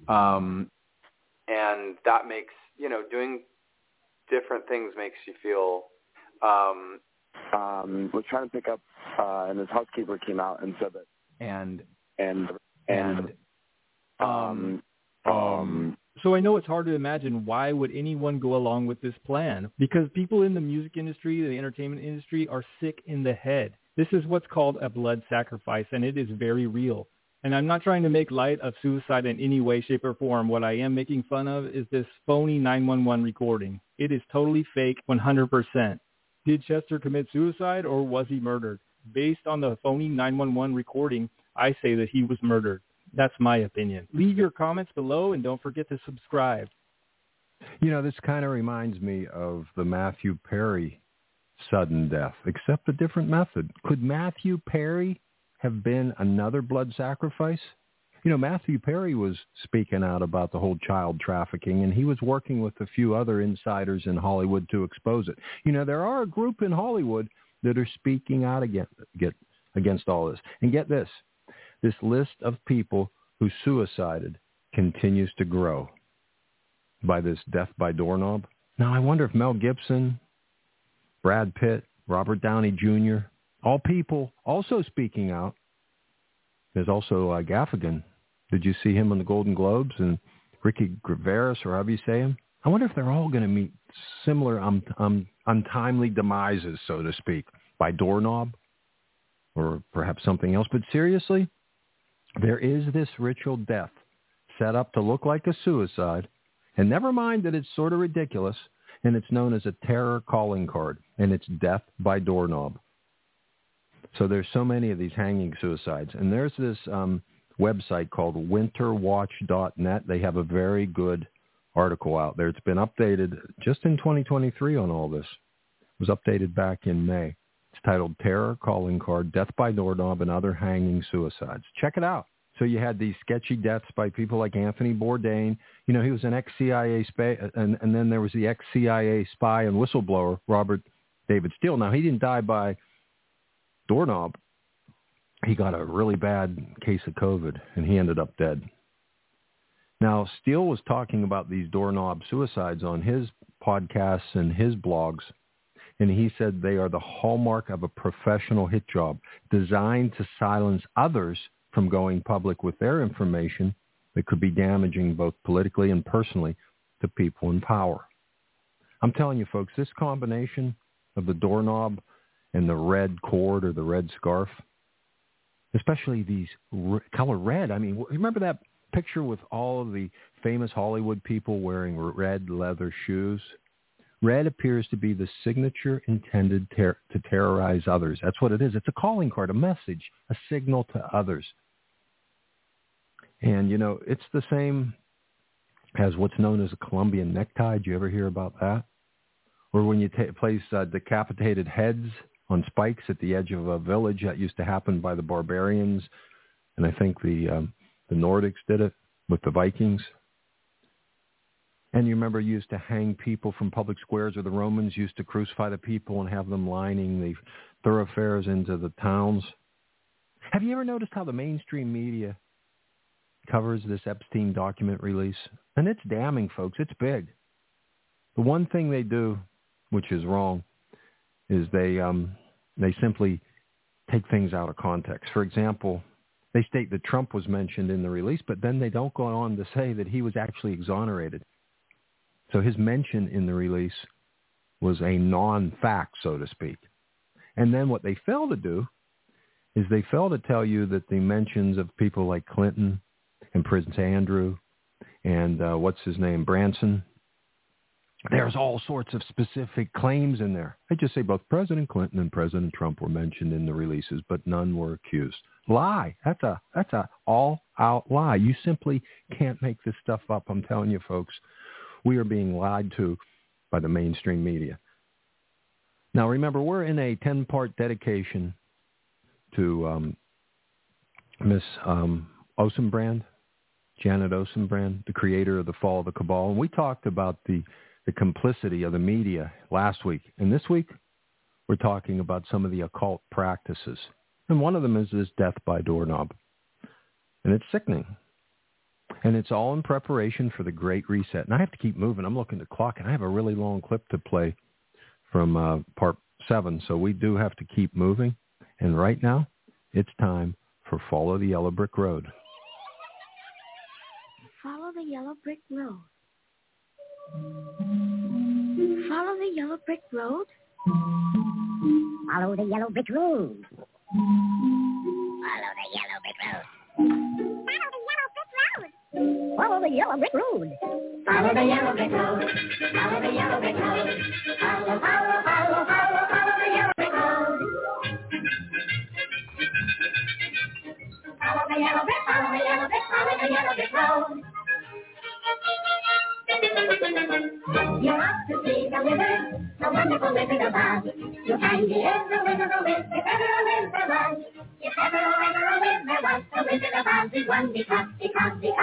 doing different things makes you feel, was trying to pick up, and his housekeeper came out and said that. So I know it's hard to imagine why would anyone go along with this plan, because people in the music industry, the entertainment industry are sick in the head. This is what's called a blood sacrifice, and it is very real. And I'm not trying to make light of suicide in any way, shape, or form. What I am making fun of is this phony 911 recording. It is totally fake 100%. Did Chester commit suicide or was he murdered? Based on the phony 911 recording, I say that he was murdered. That's my opinion. Leave your comments below and don't forget to subscribe. This kind of reminds me of the Matthew Perry sudden death, except a different method. Could Matthew Perry have been another blood sacrifice? Matthew Perry was speaking out about the whole child trafficking, and he was working with a few other insiders in Hollywood to expose it. There are a group in Hollywood that are speaking out against all this. And get this list of people who suicided continues to grow by this death by doorknob. Now, I wonder if Mel Gibson, Brad Pitt, Robert Downey Jr., all people also speaking out. There's also Gaffigan. Did you see him on the Golden Globes? And Ricky Gervais, or however you say him? I wonder if they're all going to meet similar untimely demises, so to speak, by doorknob or perhaps something else. But seriously, there is this ritual death set up to look like a suicide. And never mind that it's sort of ridiculous, and it's known as a terror calling card, and it's death by doorknob. So there's so many of these hanging suicides. And there's this website called winterwatch.net. They have a very good article out there. It's been updated just in 2023 on all this. It was updated back in May. It's titled Terror Calling Card, Death by Doorknob, and Other Hanging Suicides. Check it out. So you had these sketchy deaths by people like Anthony Bourdain. He was an ex-CIA spy, and then there was the ex-CIA spy and whistleblower, Robert David Steele. Now, he didn't die by doorknob. He got a really bad case of COVID, and he ended up dead. Now, Steele was talking about these doorknob suicides on his podcasts and his blogs, and he said they are the hallmark of a professional hit job designed to silence others from going public with their information that could be damaging both politically and personally to people in power. I'm telling you, folks, this combination of the doorknob and the red cord or the red scarf, especially these color red. I mean, remember that picture with all of the famous Hollywood people wearing red leather shoes? Red appears to be the signature intended to terrorize others. That's what it is. It's a calling card, a message, a signal to others. And, it's the same as what's known as a Colombian necktie. Do you ever hear about that? Or when you place decapitated heads on spikes at the edge of a village. That used to happen by the barbarians. And I think the Nordics did it with the Vikings. And you remember you used to hang people from public squares, or the Romans used to crucify the people and have them lining the thoroughfares into the towns. Have you ever noticed how the mainstream media covers this Epstein document release? And it's damning, folks. It's big. The one thing they do, which is wrong, is they simply take things out of context. For example, they state that Trump was mentioned in the release, but then they don't go on to say that he was actually exonerated. So his mention in the release was a non-fact, so to speak. And then what they fail to do is they fail to tell you that the mentions of people like Clinton and Prince Andrew and what's his name, Branson, There's all sorts of specific claims in there. I just say both President Clinton and President Trump were mentioned in the releases, but none were accused. Lie. That's a all-out lie. You simply can't make this stuff up. I'm telling you, folks, we are being lied to by the mainstream media. Now, remember, we're in a 10-part dedication to Miss Osenbrand, Janet Osenbrand, the creator of The Fall of the Cabal. And we talked about the complicity of the media last week. And this week, we're talking about some of the occult practices. And one of them is this death by doorknob. And it's sickening. And it's all in preparation for the Great Reset. And I have to keep moving. I'm looking at the clock, and I have a really long clip to play from part 7. So we do have to keep moving. And right now, it's time for Follow the Yellow Brick Road. Follow the yellow brick road. Follow the yellow brick road. Follow the yellow brick road. Follow the yellow brick road. Follow the yellow brick road. Follow the yellow brick road. Follow the yellow brick road. Follow, follow, follow, follow, follow the yellow brick road. Follow the yellow brick, follow the yellow brick, follow the yellow brick road. You're off to see the wizard, the wonderful Wizard of Oz. You'll find he is the Wizard of Wiz, if ever a Wiz there was. If ever a Wiz there was, the Wizard of Oz is one because of the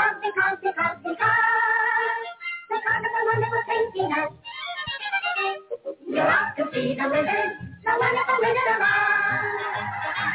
wonderful things he does. You're off to see the wizard, the wonderful Wizard of Oz.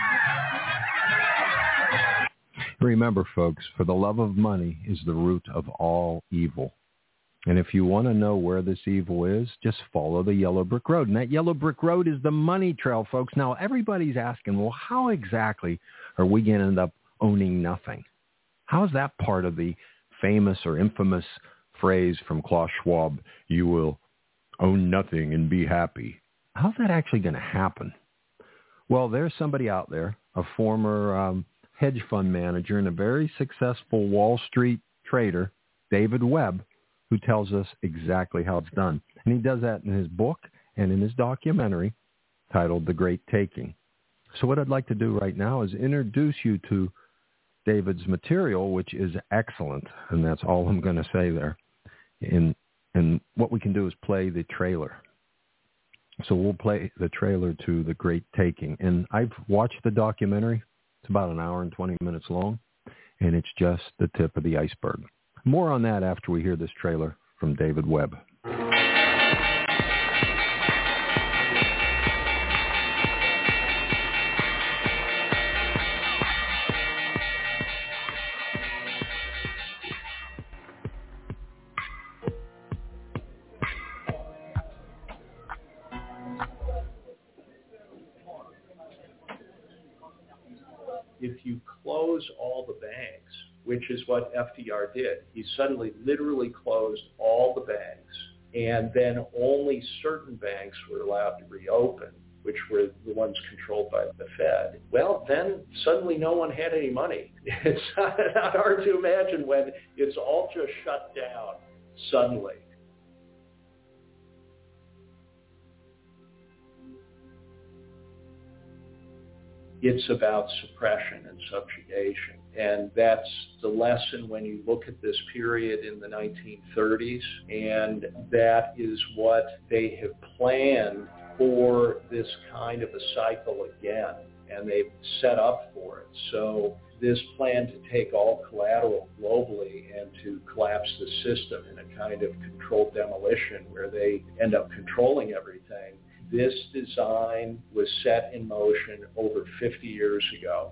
Remember, folks, for the love of money is the root of all evil. And if you want to know where this evil is, just follow the yellow brick road. And that yellow brick road is the money trail, folks. Now, everybody's asking, well, how exactly are we going to end up owning nothing? How is that part of the famous or infamous phrase from Klaus Schwab, you will own nothing and be happy? How's that actually going to happen? Well, there's somebody out there, a former hedge fund manager and a very successful Wall Street trader, David Webb, who tells us exactly how it's done. And he does that in his book and in his documentary titled The Great Taking. So what I'd like to do right now is introduce you to David's material, which is excellent, and that's all I'm going to say there. And what we can do is play the trailer. So we'll play the trailer to The Great Taking. And I've watched the documentary. It's about an hour and 20 minutes long, and it's just the tip of the iceberg. More on that after we hear this trailer from David Webb. If you close all the banks, which is what FDR did, he suddenly literally closed all the banks, and then only certain banks were allowed to reopen, which were the ones controlled by the Fed. Well, then suddenly no one had any money. It's not hard to imagine when it's all just shut down suddenly. It's about suppression and subjugation. And that's the lesson when you look at this period in the 1930s. And that is what they have planned for this kind of a cycle again. And they've set up for it. So this plan to take all collateral globally and to collapse the system in a kind of controlled demolition where they end up controlling everything. This design was set in motion over 50 years ago.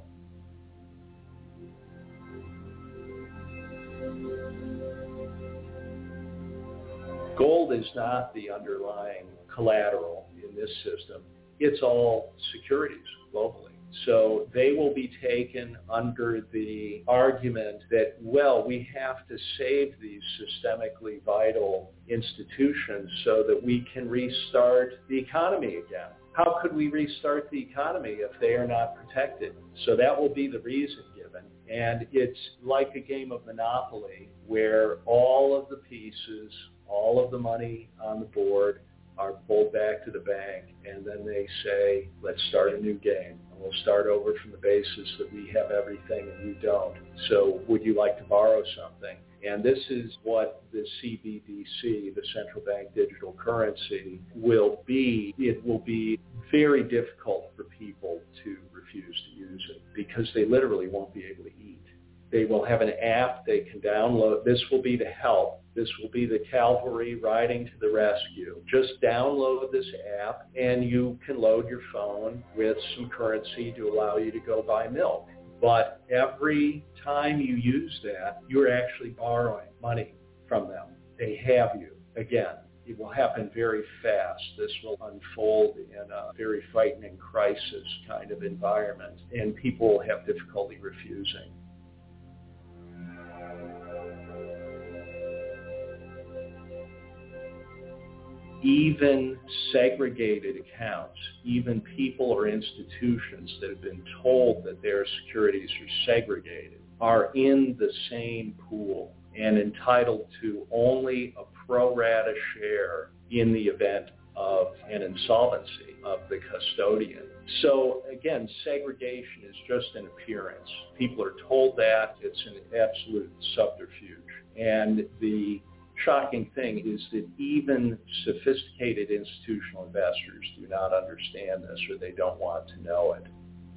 Gold is not the underlying collateral in this system. It's all securities globally. So they will be taken under the argument that, well, we have to save these systemically vital institutions so that we can restart the economy again. How could we restart the economy if they are not protected? So that will be the reason given. And it's like a game of Monopoly where all of the pieces all of the money on the board are pulled back to the bank, and then they say, let's start a new game. And we'll start over from the basis that we have everything and you don't. So would you like to borrow something? And this is what the CBDC, the central bank digital currency, will be. It will be very difficult for people to refuse to use it because they literally won't be able to eat. They will have an app they can download. This will be the help. This will be the cavalry riding to the rescue. Just download this app and you can load your phone with some currency to allow you to go buy milk. But every time you use that, you're actually borrowing money from them. They have you. Again, it will happen very fast. This will unfold in a very frightening crisis kind of environment, and people will have difficulty refusing. Even segregated accounts, even people or institutions that have been told that their securities are segregated, are in the same pool and entitled to only a pro rata share in the event of an insolvency of the custodian. So again, segregation is just an appearance. People are told that. It's an absolute subterfuge. And the shocking thing is that even sophisticated institutional investors do not understand this, or they don't want to know it.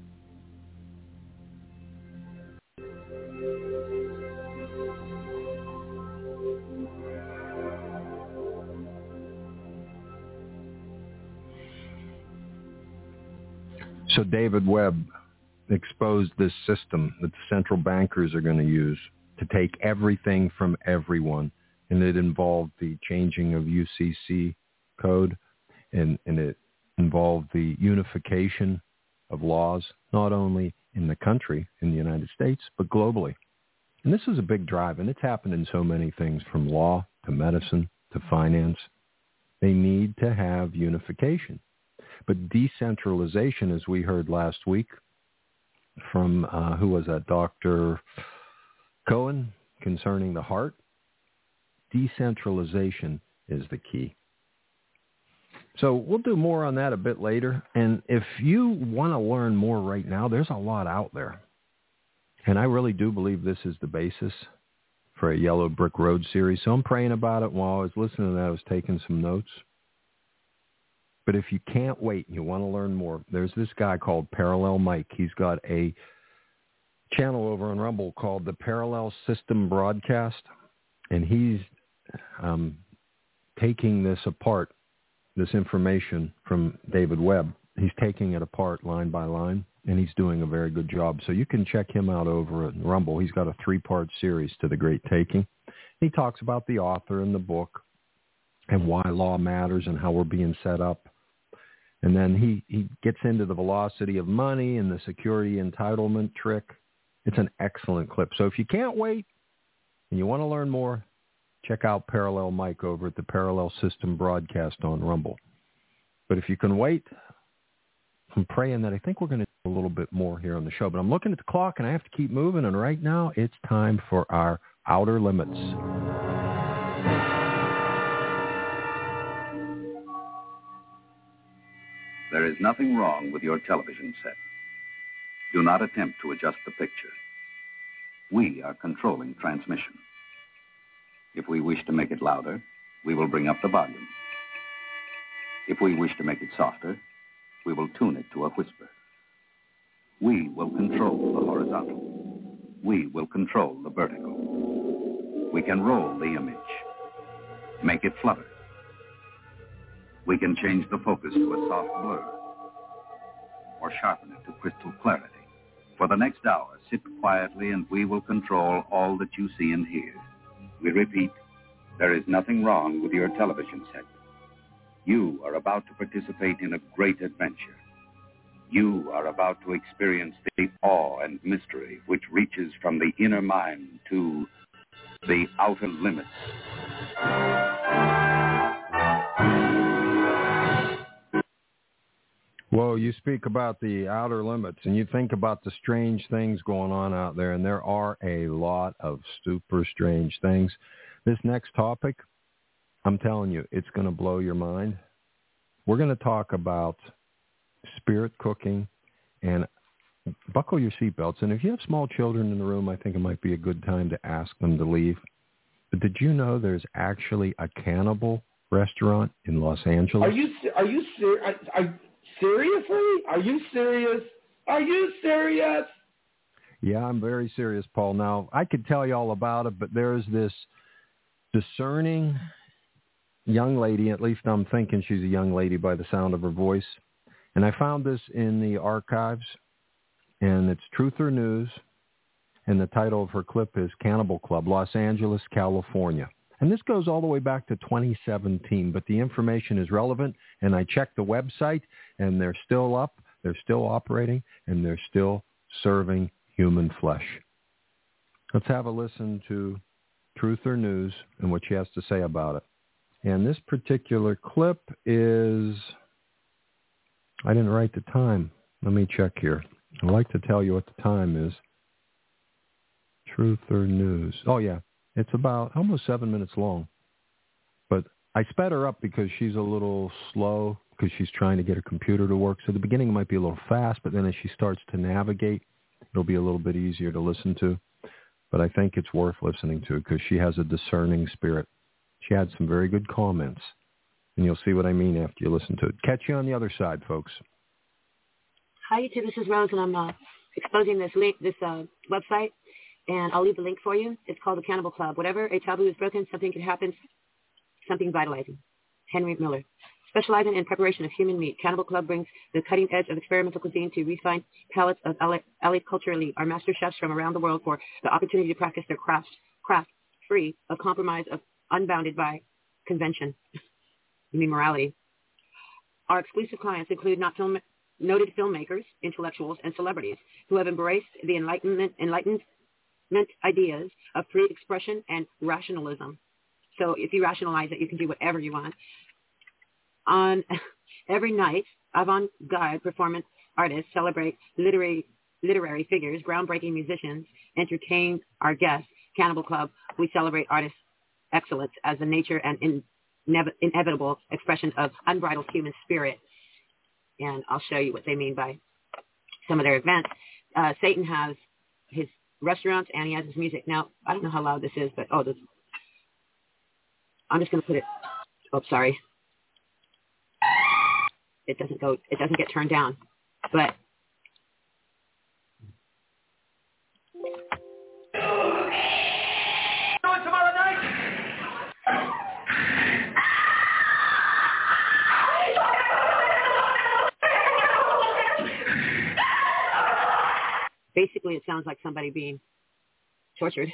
So David Webb exposed this system that the central bankers are going to use to take everything from everyone. And it involved the changing of UCC code, and it involved the unification of laws, not only in the country, in the United States, but globally. And this is a big drive, and it's happened in so many things, from law to medicine to finance. They need to have unification. But decentralization, as we heard last week from, who was that, Dr. Cohen, concerning the heart, decentralization is the key. So we'll do more on that a bit later. And if you want to learn more right now, there's a lot out there. And I really do believe this is the basis for a Yellow Brick Road series. So I'm praying about it while I was listening to that. I was taking some notes. But if you can't wait and you want to learn more, there's this guy called Parallel Mike. He's got a channel over on Rumble called the Parallel System Broadcast. And he's taking this apart, this information from David Webb. He's taking it apart line by line, and he's doing a very good job. So you can check him out over at Rumble. He's got a 3-part series to The Great Taking. He talks about the author and the book and why law matters and how we're being set up. And then he gets into the velocity of money and the security entitlement trick. It's an excellent clip. So if you can't wait and you want to learn more, check out Parallel Mike over at the Parallel System Broadcast on Rumble. But if you can wait, I'm praying that I think we're going to do a little bit more here on the show. But I'm looking at the clock, and I have to keep moving. And right now, it's time for our Outer Limits. There is nothing wrong with your television set. Do not attempt to adjust the picture. We are controlling transmission. If we wish to make it louder, we will bring up the volume. If we wish to make it softer, we will tune it to a whisper. We will control the horizontal. We will control the vertical. We can roll the image, make it flutter. We can change the focus to a soft blur or sharpen it to crystal clarity. For the next hour, sit quietly and we will control all that you see and hear. We repeat, there is nothing wrong with your television set. You are about to participate in a great adventure. You are about to experience the awe and mystery which reaches from the inner mind to the outer limits. Well, you speak about the outer limits, and you think about the strange things going on out there, and there are a lot of super strange things. This next topic I'm telling you, it's going to blow your mind. We're going to talk about spirit cooking, and buckle your seatbelts. And if you have small children in the room, I think it might be a good time to ask them to leave. But did you know there's actually a cannibal restaurant in Los Angeles? Are you seriously? Are you serious? Are you serious? Yeah, I'm very serious, Paul. Now, I could tell you all about it, but there's this discerning young lady, at least I'm thinking she's a young lady by the sound of her voice. And I found this in the archives, and it's Truth or News, and the title of her clip is Cannibal Club, Los Angeles, California. And this goes all the way back to 2017, but the information is relevant, and I checked the website, and they're still up, they're still operating, and they're still serving human flesh. Let's have a listen to Truth or News and what she has to say about it. And this particular clip is, I didn't write the time. Let me check here. I'd like to tell you what the time is. Truth or News. Oh, yeah. It's about almost 7 minutes long. But I sped her up because she's a little slow because she's trying to get her computer to work. So the beginning might be a little fast, but then as she starts to navigate, it'll be a little bit easier to listen to. But I think it's worth listening to because she has a discerning spirit. She had some very good comments, and you'll see what I mean after you listen to it. Catch you on the other side, folks. Hi, YouTube. This is Rose, and I'm exposing this website, and I'll leave the link for you. It's called the Cannibal Club. Whatever a taboo is broken, something can happen, something vitalizing. Henry Miller. Specializing in preparation of human meat, Cannibal Club brings the cutting edge of experimental cuisine to refined palates of LA culture elite. Our master chefs from around the world for the opportunity to practice their craft free of compromise, of unbounded by convention. You mean morality. Our exclusive clients include noted filmmakers, intellectuals, and celebrities who have embraced the enlightenment ideas of free expression and rationalism. So if you rationalize it, you can do whatever you want. On every night, avant-garde performance artists celebrate literary figures, groundbreaking musicians, entertain our guests. Cannibal Club, we celebrate artists' excellence as a nature and inevitable expression of unbridled human spirit. And I'll show you what they mean by some of their events. Satan has his restaurants and he has his music. Now, I don't know how loud this is, but I'm just going to put it. Oh, sorry. It doesn't get turned down. But tomorrow night. Basically, it sounds like somebody being tortured.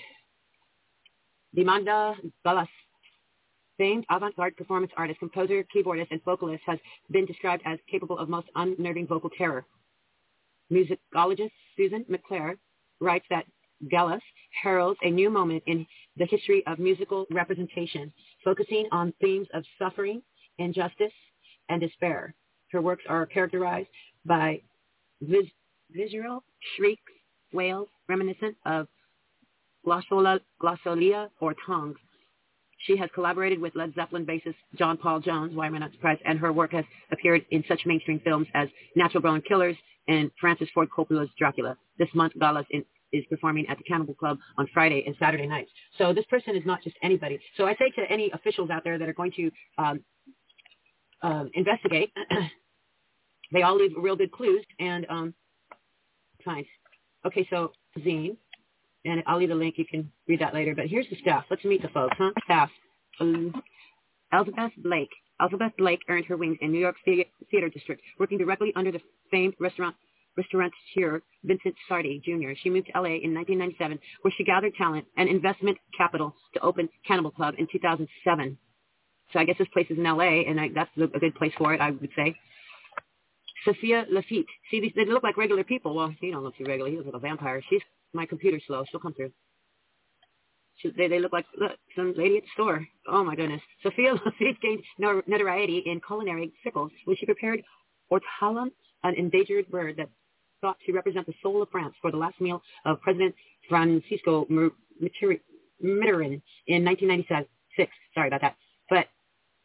Dimanda Galas, famed avant-garde performance artist, composer, keyboardist, and vocalist, has been described as capable of most unnerving vocal terror. Musicologist Susan McClare writes that Galas heralds a new moment in the history of musical representation, focusing on themes of suffering, injustice, and despair. Her works are characterized by visceral shrieks, wails, reminiscent of glossolalia or tongues. She has collaborated with Led Zeppelin bassist John Paul Jones, why am I not surprised, and her work has appeared in such mainstream films as Natural Born Killers and Francis Ford Coppola's Dracula. This month, Galas is performing at the Cannibal Club on Friday and Saturday nights. So this person is not just anybody. So I say to any officials out there that are going to investigate, they all leave real good clues. And fine. Okay, so zine. And I'll leave a link. You can read that later. But here's the staff. Let's meet the folks, huh? Staff. Elizabeth Blake. Elizabeth Blake earned her wings in New York's theater district, working directly under the famed restaurateur Vincent Sardi Jr. She moved to LA in 1997, where she gathered talent and investment capital to open Cannibal Club in 2007. So I guess this place is in LA, and that's a good place for it, I would say. Sophia Lafitte. See, they look like regular people. Well, he don't look too regular. He looks like a vampire. My computer's slow. She'll come through. They look like some lady at the store. Oh, my goodness. Sophia Lafitte gained notoriety in culinary circles when she prepared ortolan, an endangered bird that thought to represent the soul of France for the last meal of President Francisco Mitterrand in 1996. Sorry about that. But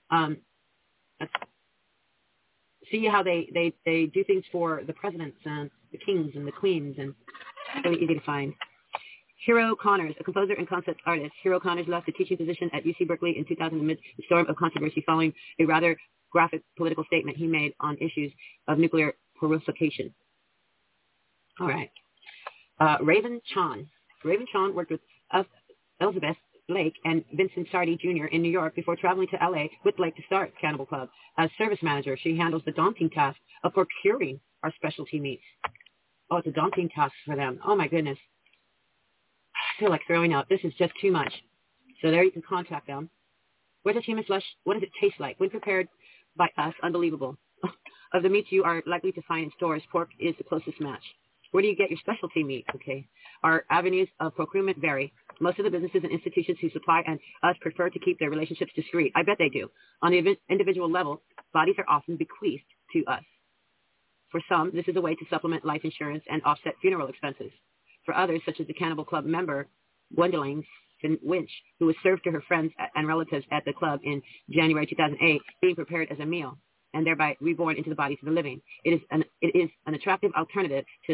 Let's see how they do things for the presidents and the kings and the queens, and it's really easy to find. Hero Connors, a composer and concept artist. Hero Connors left a teaching position at UC Berkeley in 2000 amid a storm of controversy following a rather graphic political statement he made on issues of nuclear proliferation. All right. Raven Chan. Raven Chan worked with Elizabeth Blake and Vincent Sardi Jr. in New York before traveling to LA with Blake to start Cannibal Club. As service manager, she handles the daunting task of procuring our specialty meats. Oh, it's a daunting task for them. Oh, my goodness. I feel like throwing up. This is just too much. So there you can contact them. Where does human flesh, what does it taste like? When prepared by us, unbelievable. Of the meats you are likely to find in stores, pork is the closest match. Where do you get your specialty meat? Okay. Our avenues of procurement vary. Most of the businesses and institutions who supply and us prefer to keep their relationships discreet. I bet they do. On the individual level, bodies are often bequeathed to us. For some, this is a way to supplement life insurance and offset funeral expenses. For others, such as the Cannibal Club member, Gwendolyn Winch, who was served to her friends and relatives at the club in January 2008, being prepared as a meal and thereby reborn into the bodies of the living. It is an attractive alternative to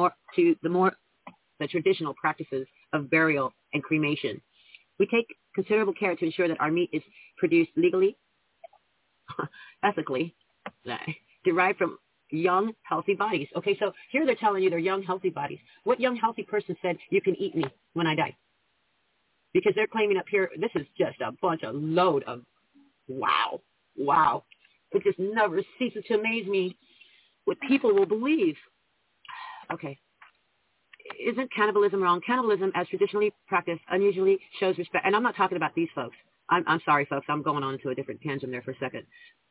the traditional practices of burial and cremation. We take considerable care to ensure that our meat is produced legally, ethically, derived from young, healthy bodies. Okay, so here they're telling you they're young, healthy bodies. What young, healthy person said, you can eat me when I die? Because they're claiming up here, this is just a bunch of load of wow. It just never ceases to amaze me what people will believe. Okay. Isn't cannibalism wrong? Cannibalism, as traditionally practiced, unusually shows respect. And I'm not talking about these folks. I'm sorry, folks. I'm going on into a different tangent there for a second.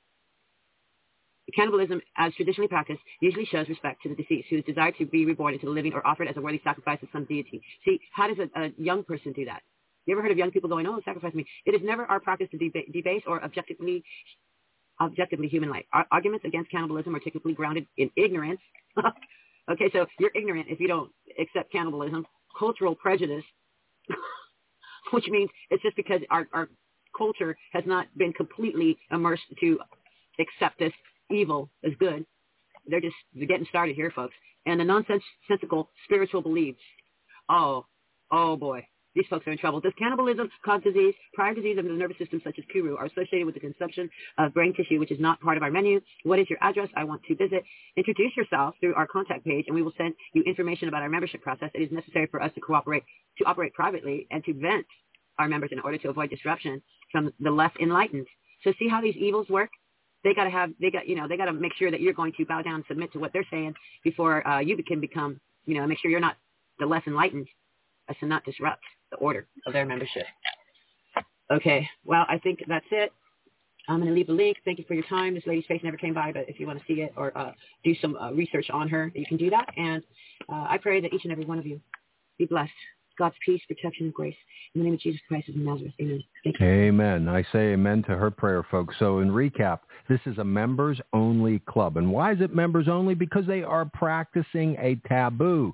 Cannibalism, as traditionally practiced, usually shows respect to the deceased, who is desired to be reborn into the living or offered as a worthy sacrifice of some deity. See, how does a young person do that? You ever heard of young people going, oh, sacrifice me? It is never our practice to debase or objectively human life. Our arguments against cannibalism are typically grounded in ignorance. Okay, so you're ignorant if you don't accept cannibalism. Cultural prejudice, which means it's just because our culture has not been completely immersed to accept this evil as good. They're getting started here, folks. And the nonsensical spiritual beliefs. Oh boy. These folks are in trouble. Does cannibalism cause disease? Prior disease of the nervous system, such as Kuru, are associated with the consumption of brain tissue, which is not part of our menu. What is your address? I want to visit. Introduce yourself through our contact page, and we will send you information about our membership process. It is necessary for us to operate privately and to vent our members in order to avoid disruption from the less enlightened. So see how these evils work? They got to make sure that you're going to bow down and submit to what they're saying before you can become, make sure you're not the less enlightened, as to not disrupt the order of their membership. Okay, well, I think that's it. I'm going to leave a link. Thank you for your time. This lady's face never came by, but if you want to see it or do some research on her, you can do that. And I pray that each and every one of you be blessed. God's peace, protection, and grace. In the name of Jesus Christ of Nazareth. Amen. Thank you. Amen. I say amen to her prayer, folks. So in recap, this is a members-only club. And why is it members-only? Because they are practicing a taboo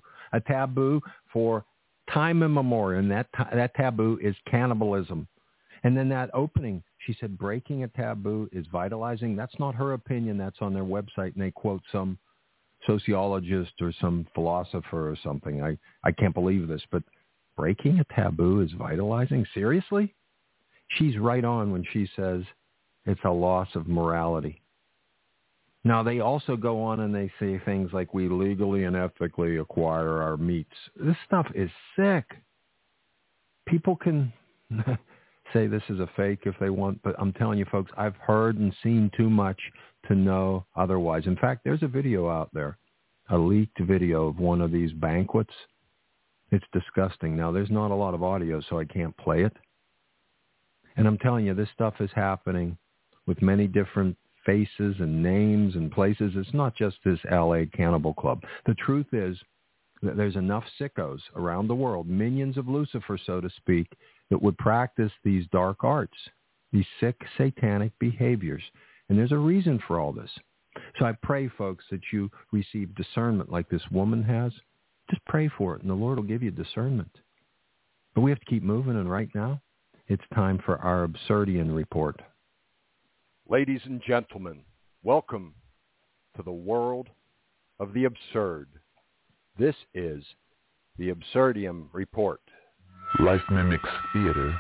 for time immemorial, and that taboo is cannibalism. And then that opening, she said, breaking a taboo is vitalizing. That's not her opinion. That's on their website, and they quote some sociologist or some philosopher or something. I can't believe this, but breaking a taboo is vitalizing? Seriously? She's right on when she says it's a loss of morality. Now, they also go on and they say things like, we legally and ethically acquire our meats. This stuff is sick. People can say this is a fake if they want, but I'm telling you, folks, I've heard and seen too much to know otherwise. In fact, there's a video out there, a leaked video of one of these banquets. It's disgusting. Now, there's not a lot of audio, so I can't play it. And I'm telling you, this stuff is happening with many different faces and names and places. It's not just this LA Cannibal Club. The truth is that there's enough sickos around the world, minions of Lucifer, so to speak, that would practice these dark arts, these sick satanic behaviors. And there's a reason for all this. So I pray, folks, that you receive discernment like this woman has. Just pray for it, and the Lord will give you discernment. But we have to keep moving, and right now, it's time for our Absurdian report. Ladies and gentlemen, welcome to the world of the absurd. This is the Absurdium Report. Life mimics theater,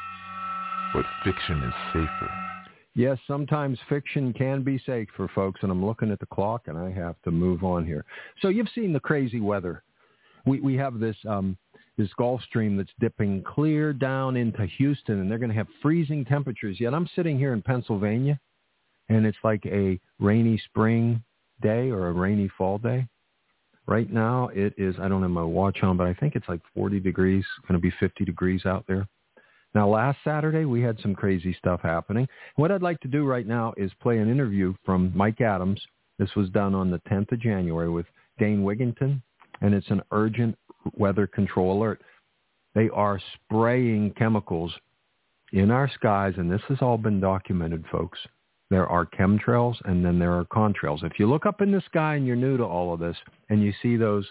but fiction is safer. Yes, sometimes fiction can be safer, folks, and I'm looking at the clock, and I have to move on here. So you've seen the crazy weather. We have this Gulf Stream that's dipping clear down into Houston, and they're going to have freezing temperatures. Yet I'm sitting here in Pennsylvania, and it's like a rainy spring day or a rainy fall day. Right now it is, I don't have my watch on, but I think it's like 40 degrees, going to be 50 degrees out there. Now, last Saturday, we had some crazy stuff happening. What I'd like to do right now is play an interview from Mike Adams. This was done on the 10th of January with Dane Wigington, and it's an urgent weather control alert. They are spraying chemicals in our skies, and this has all been documented, folks. There are chemtrails, and then there are contrails. If you look up in the sky and you're new to all of this, and you see those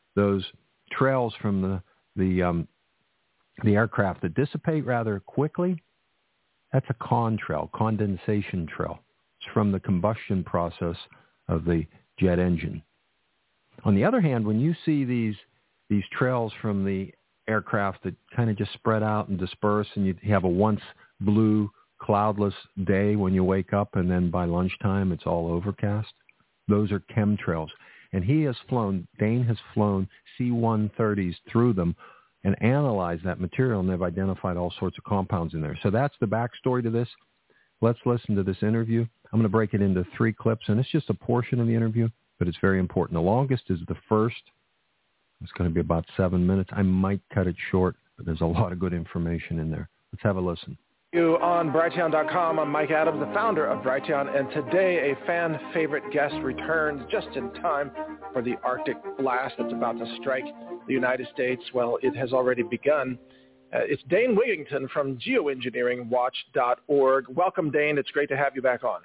trails from the aircraft that dissipate rather quickly, that's a contrail, condensation trail. It's from the combustion process of the jet engine. On the other hand, when you see these trails from the aircraft that kind of just spread out and disperse, and you have a once blue, cloudless day when you wake up, and then by lunchtime it's all overcast, those are chemtrails. And Dane has flown C-130s through them and analyzed that material, and they've identified all sorts of compounds in there. So that's the backstory to this. Let's listen to this interview. I'm going to break it into 3 clips, and it's just a portion of the interview, but it's very important. The longest is the first. It's going to be about 7 minutes. I might cut it short, but there's a lot of good information in there. Let's have a listen. On Brighteon.com, I'm Mike Adams, the founder of Brighteon, and today a fan favorite guest returns just in time for the Arctic blast that's about to strike the United States. Well, it has already begun. It's Dane Wigington from geoengineeringwatch.org. Welcome, Dane. It's great to have you back on.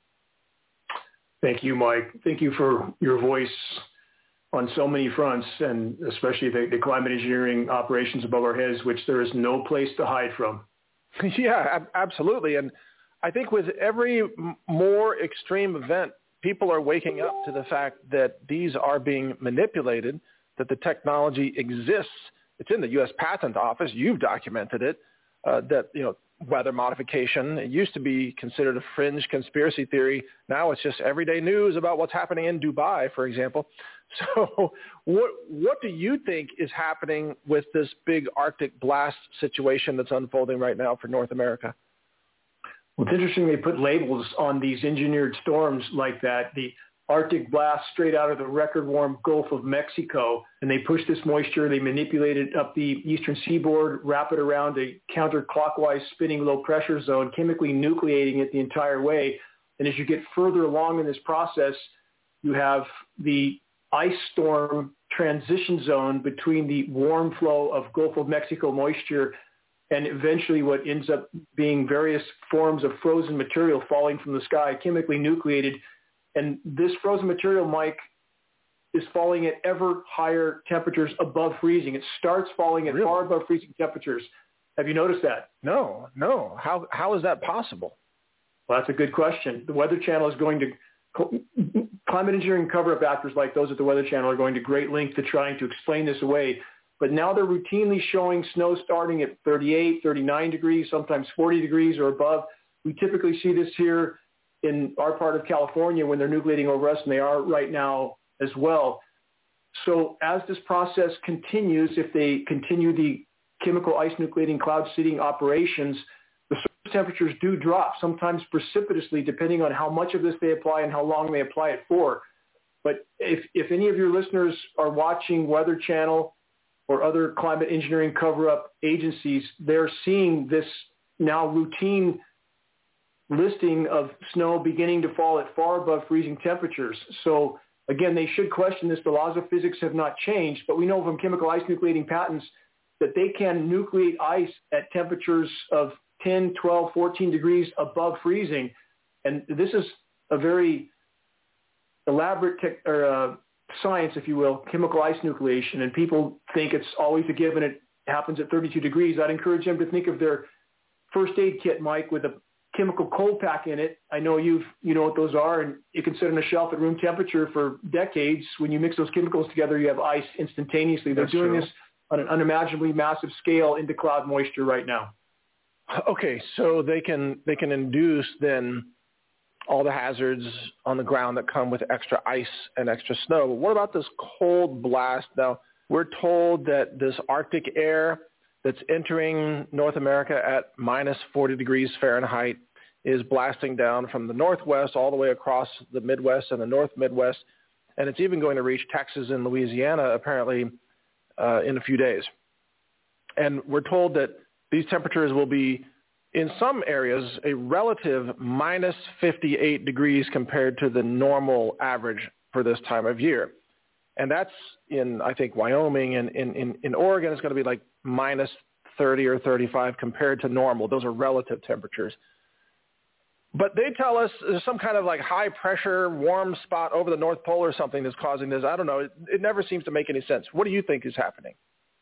Thank you, Mike. Thank you for your voice on so many fronts, and especially the climate engineering operations above our heads, which there is no place to hide from. Yeah, absolutely. And I think with every more extreme event, people are waking up to the fact that these are being manipulated, that the technology exists. It's in the U.S. Patent Office. You've documented it, that, weather modification. It used to be considered a fringe conspiracy theory. Now it's just everyday news about what's happening in Dubai, for example. So what do you think is happening with this big Arctic blast situation that's unfolding right now for North America? Well, it's interesting they put labels on these engineered storms like that. The Arctic blast straight out of the record warm Gulf of Mexico, and they push this moisture, they manipulate it up the eastern seaboard, wrap it around a counterclockwise spinning low pressure zone, chemically nucleating it the entire way. And as you get further along in this process, you have the ice storm transition zone between the warm flow of Gulf of Mexico moisture and eventually what ends up being various forms of frozen material falling from the sky, chemically nucleated. And this frozen material, Mike, is falling at ever higher temperatures above freezing. It starts falling at far above freezing temperatures. Have you noticed that? No. How is that possible? Well, that's a good question. The Weather Channel is going to climate engineering cover-up actors like those at the Weather Channel are going to great length to trying to explain this away. But now they're routinely showing snow starting at 38, 39 degrees, sometimes 40 degrees or above. We typically see this here in our part of California when they're nucleating over us, and they are right now as well. So as this process continues, if they continue the chemical ice nucleating cloud seeding operations, the surface temperatures do drop, sometimes precipitously, depending on how much of this they apply and how long they apply it for. But if any of your listeners are watching Weather Channel or other climate engineering cover-up agencies, they're seeing this now routine listing of snow beginning to fall at far above freezing temperatures. So again, they should question this. The laws of physics have not changed, but we know from chemical ice nucleating patents that they can nucleate ice at temperatures of 10, 12, 14 degrees above freezing. And this is a very elaborate science, if you will, chemical ice nucleation. And people think it's always a given. It happens at 32 degrees. I'd encourage them to think of their first aid kit, Mike, with a chemical cold pack in it. I know you know what those are, and it can sit on a shelf at room temperature for decades. When you mix those chemicals together, you have ice instantaneously. They're doing this on an unimaginably massive scale into cloud moisture right now. Okay, so they can induce then all the hazards on the ground that come with extra ice and extra snow. But what about this cold blast? Now, we're told that this Arctic air that's entering North America at minus 40 degrees Fahrenheit is blasting down from the northwest all the way across the Midwest and the North Midwest, and it's even going to reach Texas and Louisiana apparently in a few days. And we're told that these temperatures will be, in some areas, a relative minus 58 degrees compared to the normal average for this time of year. And that's in, I think, Wyoming, and in Oregon, it's going to be like minus 30 or 35 compared to normal. Those are relative temperatures. But they tell us there's some kind of like high pressure, warm spot over the North Pole or something that's causing this. I don't know. It never seems to make any sense. What do you think is happening?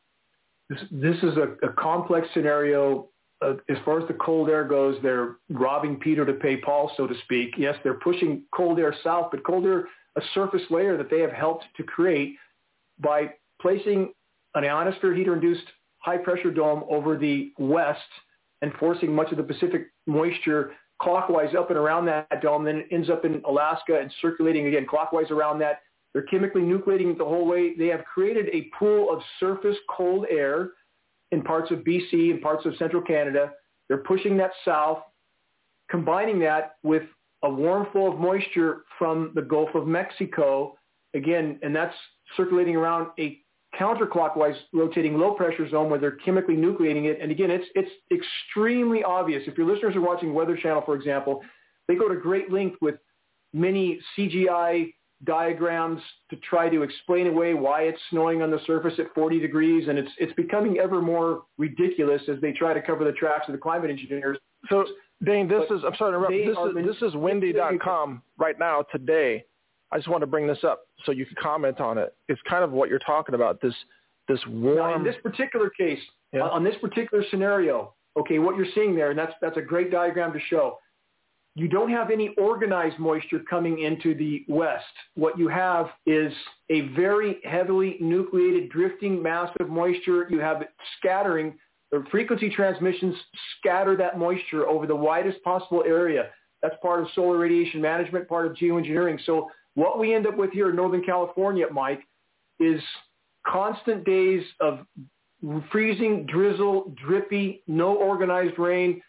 This is a complex scenario. As far as the cold air goes, they're robbing Peter to pay Paul, so to speak. Yes, they're pushing cold air south, but cold air, a surface layer that they have helped to create by placing an ionosphere heater-induced high-pressure dome over the west and forcing much of the Pacific moisture clockwise up and around that dome. Then it ends up in Alaska and circulating again clockwise around that. They're chemically nucleating the whole way. They have created a pool of surface cold air in parts of BC and parts of central Canada. They're pushing that south, combining that with a warm flow of moisture from the Gulf of Mexico, again, and that's circulating around a counterclockwise rotating low-pressure zone where they're chemically nucleating it. And again, it's extremely obvious. If your listeners are watching Weather Channel, for example, they go to great length with many CGI diagrams to try to explain away why it's snowing on the surface at 40 degrees, and it's becoming ever more ridiculous as they try to cover the tracks of the climate engineers. So, Dane, I'm sorry to interrupt. This is windy.com right now today. I just want to bring this up so you can comment on it. It's kind of what you're talking about, this warm. Now, in this particular case, on this particular scenario, okay, what you're seeing there, and that's a great diagram to show. You don't have any organized moisture coming into the west. What you have is a very heavily nucleated, drifting mass of moisture. You have it scattering. The frequency transmissions scatter that moisture over the widest possible area. That's part of solar radiation management, part of geoengineering. So what we end up with here in Northern California, Mike, is constant days of freezing, drizzle, drippy, no organized rain,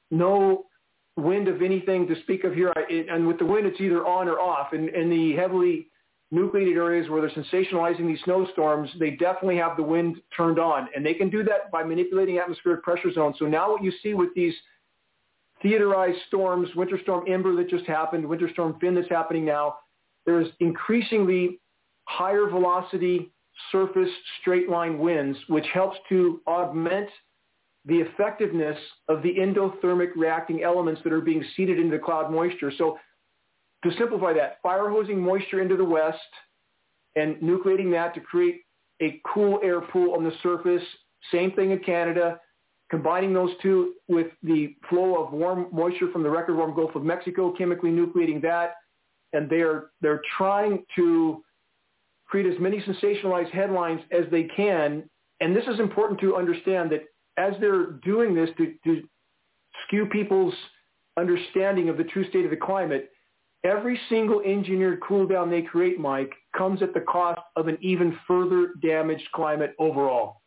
no wind of anything to speak of here. And with the wind, it's either on or off. And in the heavily nucleated areas where they're sensationalizing these snowstorms, they definitely have the wind turned on. And they can do that by manipulating atmospheric pressure zones. So now what you see with these theorized storms, Winter Storm Ember that just happened, Winter Storm Finn that's happening now, there's increasingly higher velocity surface straight line winds, which helps to augment the effectiveness of the endothermic reacting elements that are being seeded into the cloud moisture. So to simplify that, fire hosing moisture into the west and nucleating that to create a cool air pool on the surface. Same thing in Canada, combining those two with the flow of warm moisture from the record warm Gulf of Mexico, chemically nucleating that. And they're trying to create as many sensationalized headlines as they can. And this is important to understand that as they're doing this to skew people's understanding of the true state of the climate, every single engineered cool down they create, Mike, comes at the cost of an even further damaged climate overall.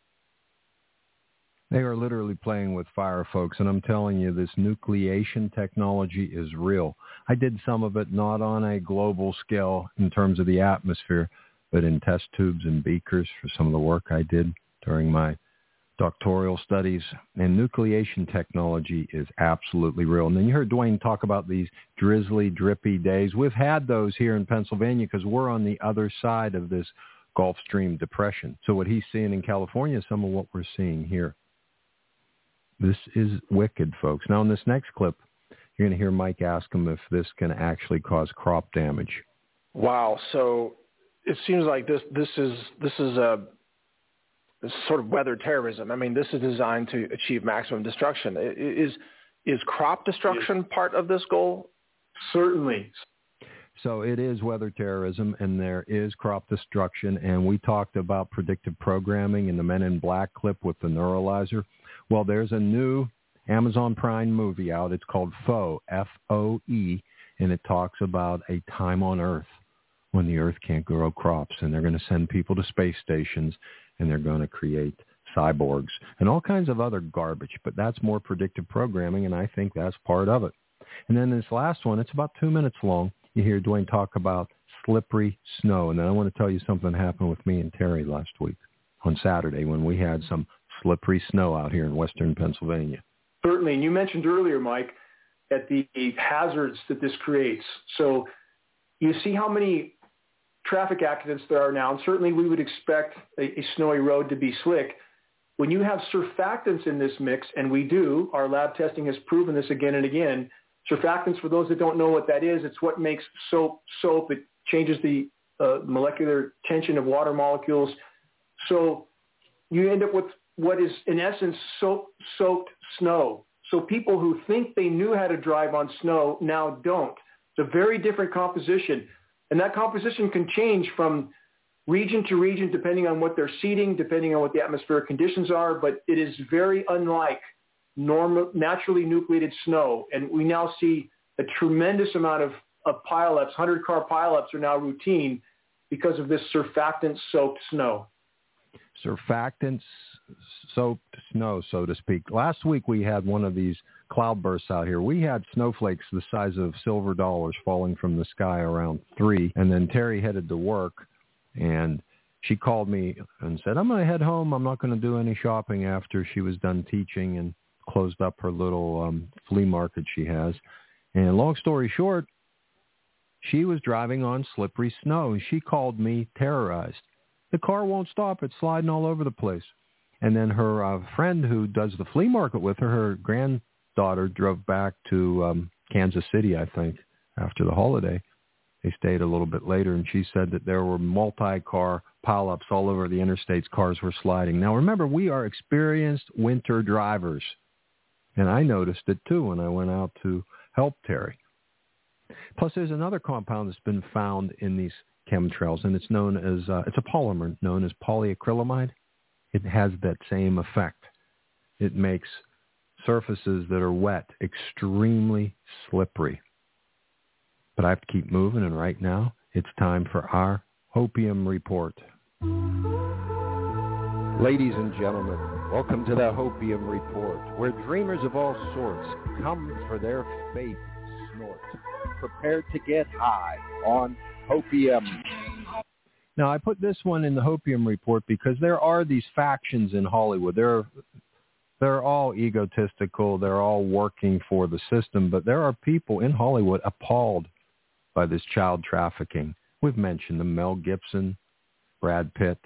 They are literally playing with fire, folks, and I'm telling you, this nucleation technology is real. I did some of it not on a global scale in terms of the atmosphere, but in test tubes and beakers for some of the work I did during my doctoral studies. And nucleation technology is absolutely real. And then you heard Dwayne talk about these drizzly, drippy days. We've had those here in Pennsylvania because we're on the other side of this Gulf Stream depression. So what he's seeing in California is some of what we're seeing here. This is wicked, folks. Now, in this next clip, you're going to hear Mike ask him if this can actually cause crop damage. Wow. So it seems like this is a sort of weather terrorism. I mean, this is designed to achieve maximum destruction. Is Is crop destruction part of this goal? Certainly. So it is weather terrorism, and there is crop destruction, and we talked about predictive programming in the Men in Black clip with the neuralizer. Well, there's a new Amazon Prime movie out. It's called Foe, F-O-E, and it talks about a time on Earth when the Earth can't grow crops, and they're going to send people to space stations, and they're going to create cyborgs and all kinds of other garbage. But that's more predictive programming, and I think that's part of it. And then this last one, it's about 2 minutes long. You hear Dwayne talk about slippery snow. And then I want to tell you something that happened with me and Terry last week on Saturday when we had some slippery snow out here in western Pennsylvania. Certainly. And you mentioned earlier, Mike, at the hazards that this creates. So you see how many traffic accidents there are now. And certainly we would expect a snowy road to be slick. When you have surfactants in this mix, and we do, our lab testing has proven this again and again. Surfactants, for those that don't know what that is, it's what makes soap. It changes the molecular tension of water molecules. So you end up with what is, in essence, soaked snow. So people who think they knew how to drive on snow now don't. It's a very different composition. And that composition can change from region to region depending on what they're seeding, depending on what the atmospheric conditions are, but it is very unlike naturally nucleated snow. And we now see a tremendous amount of pileups. 100-car pileups are now routine because of this surfactant-soaked snow. Surfactant-soaked snow, so to speak. Last week we had one of these cloudbursts out here. We had snowflakes the size of silver dollars falling from the sky around 3, and then Terry headed to work, and she called me and said, I'm going to head home. I'm not going to do any shopping after she was done teaching and closed up her little flea market she has. And long story short, she was driving on slippery snow, and she called me terrorized. The car won't stop. It's sliding all over the place. And then her friend who does the flea market with her, her granddaughter, drove back to Kansas City, I think, after the holiday. They stayed a little bit later, and she said that there were multi-car pileups all over the interstates. Cars were sliding. Now, remember, we are experienced winter drivers, and I noticed it, too, when I went out to help Terry. Plus, there's another compound that's been found in these chemtrails, and it's known as, it's a polymer known as polyacrylamide. It has that same effect. It makes surfaces that are wet extremely slippery. But I have to keep moving, and right now it's time for our Hopium Report. Ladies and gentlemen, welcome to the Hopium Report, where dreamers of all sorts come for their faith snort, prepared to get high on Hopium. Now, I put this one in the Hopium Report because there are these factions in Hollywood. They're all egotistical. They're all working for the system. But there are people in Hollywood appalled by this child trafficking. We've mentioned them: Mel Gibson, Brad Pitt,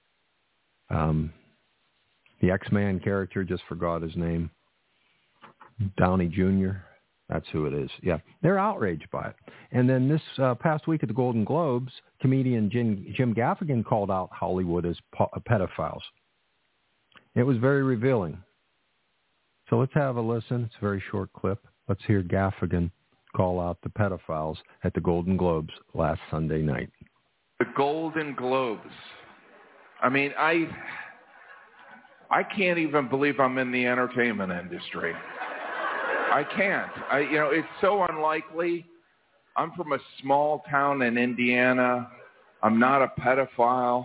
the X-Man character, just forgot his name, Downey Jr., that's who it is. Yeah, they're outraged by it. And then this past week at the Golden Globes, comedian Jim Gaffigan called out Hollywood as pedophiles. It was very revealing. So let's have a listen. It's a very short clip. Let's hear Gaffigan call out the pedophiles at the Golden Globes last Sunday night. The Golden Globes. I mean, I can't even believe I'm in the entertainment industry. I can't. It's so unlikely. I'm from a small town in Indiana. I'm not a pedophile.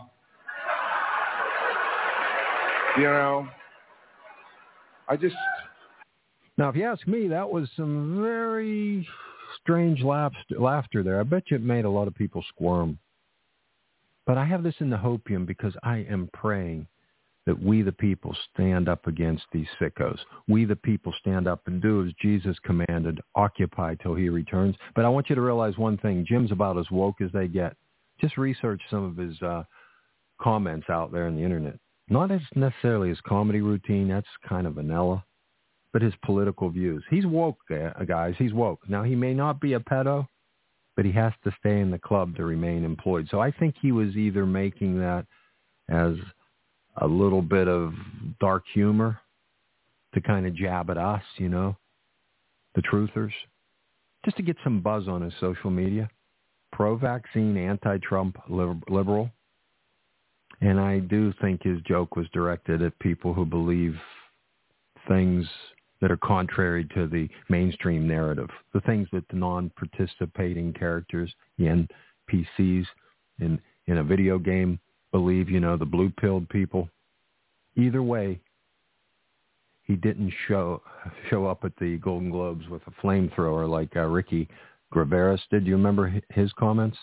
Now, if you ask me, that was some very strange laughter there. I bet you it made a lot of people squirm. But I have this in the Hopium because I am praying that we the people stand up against these sickos. We the people stand up and do as Jesus commanded, occupy till he returns. But I want you to realize one thing. Jim's about as woke as they get. Just research some of his comments out there on the internet. Not as necessarily his comedy routine. That's kind of vanilla. But his political views. He's woke, guys. He's woke. Now, he may not be a pedo, but he has to stay in the club to remain employed. So I think he was either making that as a little bit of dark humor to kind of jab at us, the truthers, just to get some buzz on his social media. Pro-vaccine, anti-Trump liberal. And I do think his joke was directed at people who believe things that are contrary to the mainstream narrative, the things that the non-participating characters, the NPCs in a video game believe, the blue-pilled people. Either way, he didn't show up at the Golden Globes with a flamethrower like Ricky Graveris did. Do you remember his comments?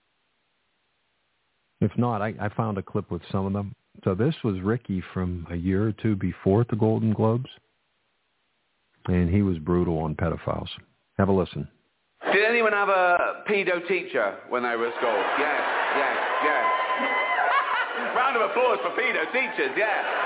If not, I found a clip with some of them. So this was Ricky from a year or two before the Golden Globes, and he was brutal on pedophiles. Have a listen. Did anyone have a pedo teacher when they were at school? Yes. Round of applause for pedo teachers, yeah.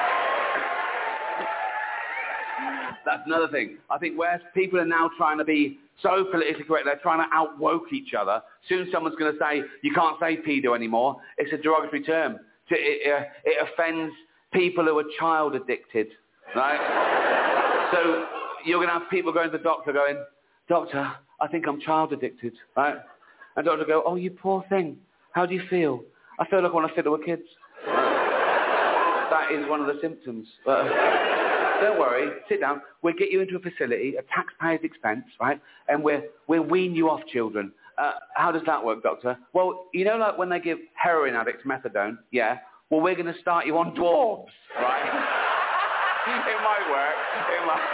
That's another thing. I think where people are now trying to be so politically correct, they're trying to out-woke each other. Soon someone's going to say, you can't say pedo anymore. It's a derogatory term. It offends people who are child addicted, right? So you're going to have people going to the doctor going, doctor, I think I'm child addicted, right? And the doctor will go, oh, you poor thing. How do you feel? I feel like I want to fiddle with kids. That is one of the symptoms. Don't worry, sit down. We'll get you into a facility at taxpayer's expense, right? And we'll wean you off children. How does that work, doctor? Well, like when they give heroin addicts methadone, yeah? Well, we're going to start you on dwarves, right? It might work. It might.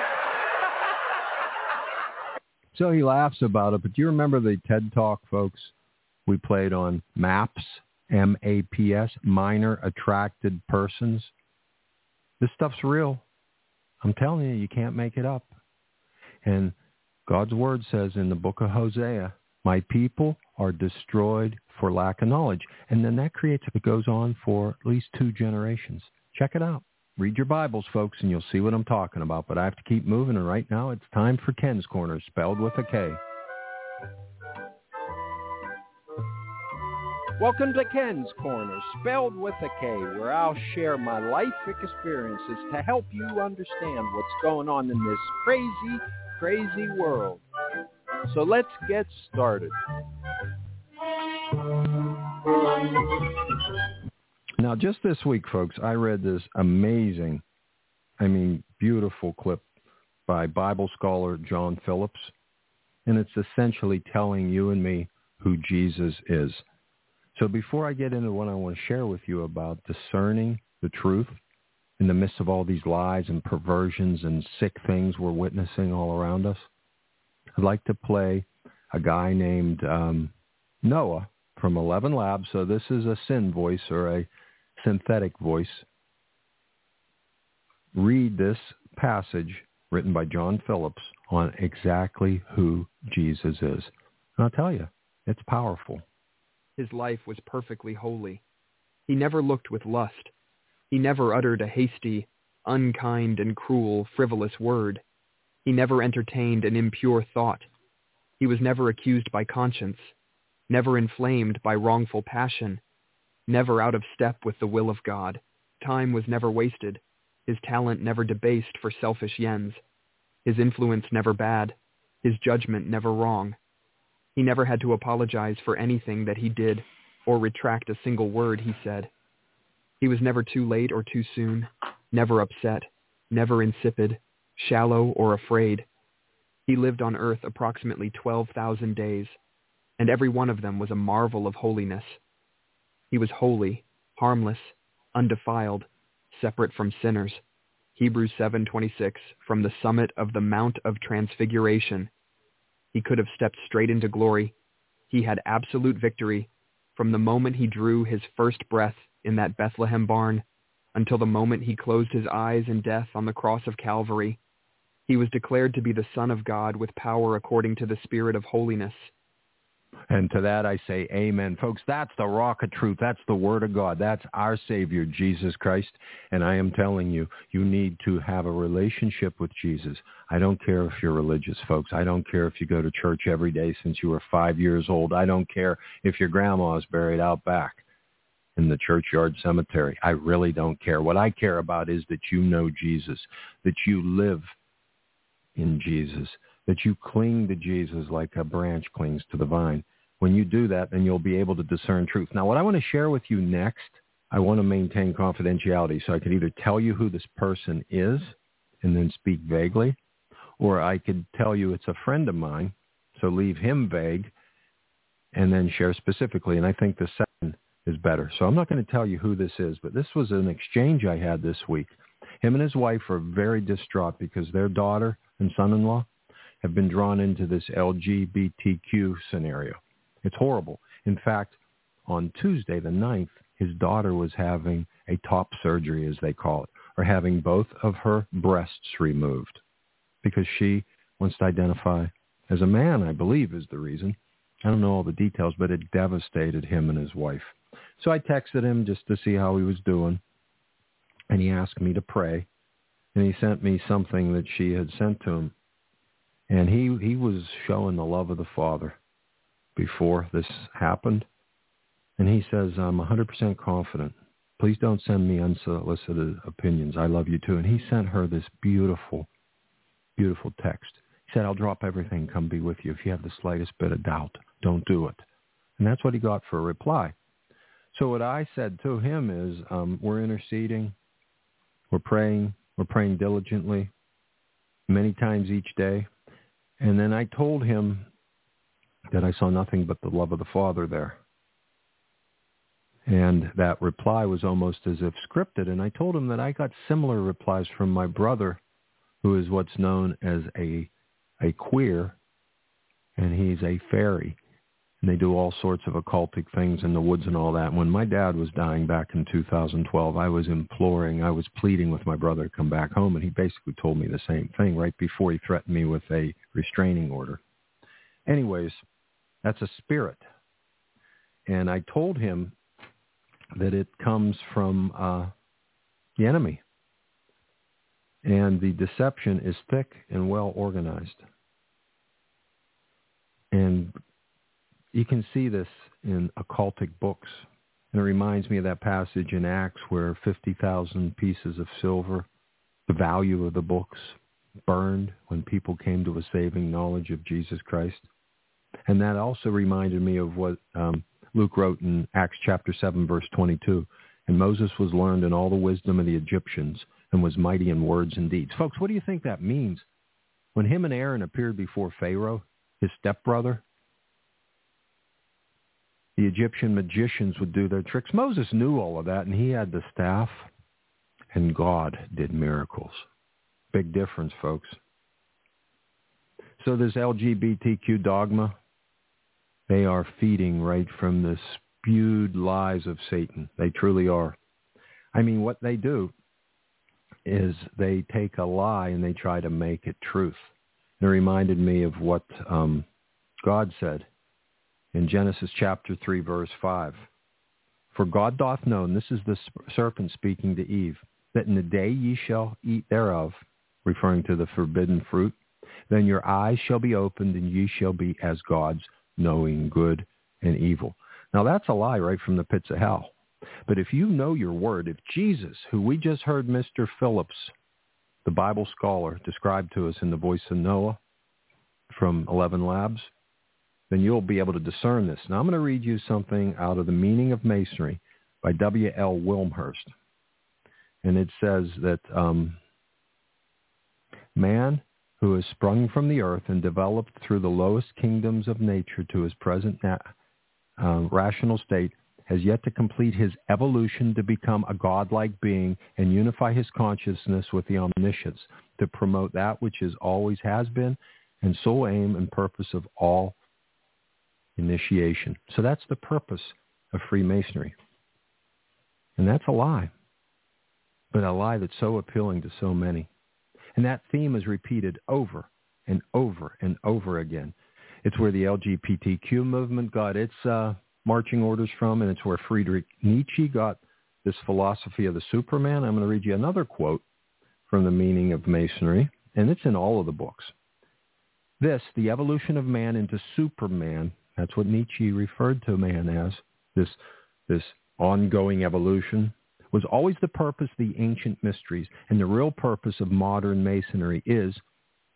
So he laughs about it, but do you remember the TED Talk, folks, we played on MAPS, M-A-P-S, minor attracted persons? This stuff's real. I'm telling you, you can't make it up. And God's word says in the book of Hosea, my people are destroyed for lack of knowledge. And then that it goes on for at least 2 generations. Check it out. Read your Bibles, folks, and you'll see what I'm talking about. But I have to keep moving, and right now it's time for Ken's Corner, spelled with a K. Welcome to Ken's Corner, spelled with a K, where I'll share my life experiences to help you understand what's going on in this crazy, crazy world. So let's get started. Now, just this week, folks, I read this amazing, beautiful clip by Bible scholar John Phillips, and it's essentially telling you and me who Jesus is. So before I get into what I want to share with you about discerning the truth in the midst of all these lies and perversions and sick things we're witnessing all around us, I'd like to play a guy named Noah from 11 Labs. So this is a sin voice or a synthetic voice. Read this passage written by John Phillips on exactly who Jesus is. And I'll tell you, it's powerful. His life was perfectly holy. He never looked with lust. He never uttered a hasty, unkind and cruel, frivolous word. He never entertained an impure thought. He was never accused by conscience, never inflamed by wrongful passion, never out of step with the will of God. Time was never wasted. His talent never debased for selfish ends. His influence never bad. His judgment never wrong. He never had to apologize for anything that he did or retract a single word he said. He was never too late or too soon, never upset, never insipid, shallow or afraid. He lived on earth approximately 12,000 days, and every one of them was a marvel of holiness. He was holy, harmless, undefiled, separate from sinners. Hebrews 7:26, from the summit of the Mount of Transfiguration. He could have stepped straight into glory. He had absolute victory from the moment he drew his first breath in that Bethlehem barn until the moment he closed his eyes in death on the cross of Calvary. He was declared to be the Son of God with power according to the Spirit of holiness. And to that I say amen. Folks, that's the rock of truth. That's the Word of God. That's our Savior, Jesus Christ. And I am telling you, you need to have a relationship with Jesus. I don't care if you're religious, folks. I don't care if you go to church every day since you were 5 years old. I don't care if your grandma is buried out back in the churchyard cemetery. I really don't care. What I care about is that you know Jesus, that you live in Jesus, that you cling to Jesus like a branch clings to the vine. When you do that, then you'll be able to discern truth. Now, what I want to share with you next, I want to maintain confidentiality, so I could either tell you who this person is and then speak vaguely, or I could tell you it's a friend of mine, so leave him vague and then share specifically. And I think the second is better. So I'm not going to tell you who this is, but this was an exchange I had this week. Him and his wife are very distraught because their daughter and son-in-law have been drawn into this LGBTQ scenario. It's horrible. In fact, on Tuesday, the 9th, his daughter was having a top surgery, as they call it, or having both of her breasts removed because she wants to identify as a man, I believe is the reason. I don't know all the details, but it devastated him and his wife. So I texted him just to see how he was doing, and he asked me to pray, and he sent me something that she had sent to him. And he was showing the love of the Father before this happened. And he says, I'm 100% confident. Please don't send me unsolicited opinions. I love you too. And he sent her this beautiful, beautiful text. He said, I'll drop everything, come be with you. If you have the slightest bit of doubt, don't do it. And that's what he got for a reply. So what I said to him is, we're interceding, we're praying diligently, many times each day. And then I told him that I saw nothing but the love of the Father there. And that reply was almost as if scripted. And I told him that I got similar replies from my brother, who is what's known as a queer, and he's a fairy. And they do all sorts of occultic things in the woods and all that. When my dad was dying back in 2012, I was pleading with my brother to come back home, and he basically told me the same thing right before he threatened me with a restraining order. Anyways, that's a spirit. And I told him that it comes from the enemy. And the deception is thick and well organized. And you can see this in occultic books. And it reminds me of that passage in Acts where 50,000 pieces of silver, the value of the books, burned when people came to a saving knowledge of Jesus Christ. And that also reminded me of what Luke wrote in Acts chapter 7, verse 22. And Moses was learned in all the wisdom of the Egyptians and was mighty in words and deeds. Folks, what do you think that means? When him and Aaron appeared before Pharaoh, his stepbrother, the Egyptian magicians would do their tricks. Moses knew all of that, and he had the staff, and God did miracles. Big difference, folks. So this LGBTQ dogma, they are feeding right from the spewed lies of Satan. They truly are. I mean, what they do is they take a lie and they try to make it truth. It reminded me of what God said in Genesis chapter 3, verse 5. For God doth know, and this is the serpent speaking to Eve, that in the day ye shall eat thereof, referring to the forbidden fruit, then your eyes shall be opened, and ye shall be as gods, knowing good and evil. Now that's a lie right from the pits of hell. But if you know your word, if Jesus, who we just heard Mr. Phillips, the Bible scholar, describe to us in the voice of Noah from 11 Labs, then you'll be able to discern this. Now I'm going to read you something out of The Meaning of Masonry by W.L. Wilmhurst. And it says that man who has sprung from the earth and developed through the lowest kingdoms of nature to his present rational state has yet to complete his evolution to become a godlike being and unify his consciousness with the omniscience to promote that which is always has been and sole aim and purpose of all initiation. So that's the purpose of Freemasonry. And that's a lie, but a lie that's so appealing to so many. And that theme is repeated over and over and over again. It's where the LGBTQ movement got its marching orders from, and it's where Friedrich Nietzsche got this philosophy of the Superman. I'm going to read you another quote from The Meaning of Masonry, and it's in all of the books. This, the evolution of man into Superman, that's what Nietzsche referred to man as, this ongoing evolution, was always the purpose of the ancient mysteries, and the real purpose of modern Masonry is,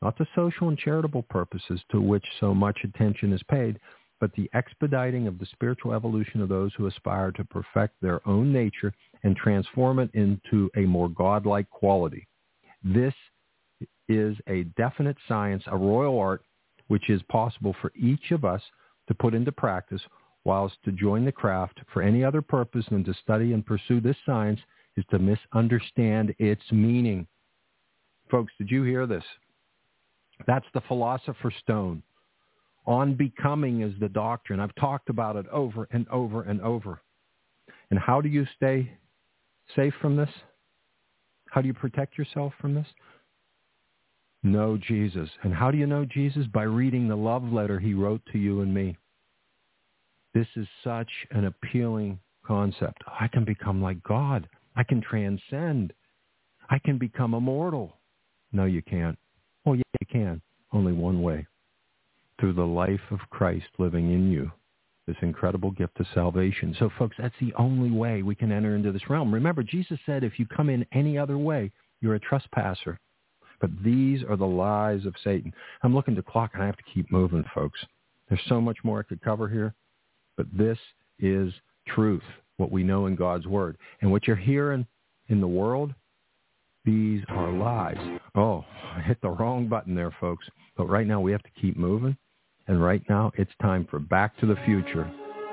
not the social and charitable purposes to which so much attention is paid, but the expediting of the spiritual evolution of those who aspire to perfect their own nature and transform it into a more godlike quality. This is a definite science, a royal art, which is possible for each of us to put into practice, whilst to join the craft for any other purpose than to study and pursue this science is to misunderstand its meaning. Folks, did you hear this? That's the Philosopher's Stone. On becoming is the doctrine. I've talked about it over and over and over. And how do you stay safe from this? How do you protect yourself from this? Know Jesus. And how do you know Jesus? By reading the love letter he wrote to you and me. This is such an appealing concept. I can become like God. I can transcend. I can become immortal. No, you can't. Well, yeah, you can. Only one way. Through the life of Christ living in you, this incredible gift of salvation. So, folks, that's the only way we can enter into this realm. Remember, Jesus said if you come in any other way, you're a trespasser. But these are the lies of Satan. I'm looking at the clock, and I have to keep moving, folks. There's so much more I could cover here, but this is truth, what we know in God's Word. And what you're hearing in the world, these are lies. Oh, I hit the wrong button there, folks. But right now we have to keep moving. And right now it's time for Back to the Future.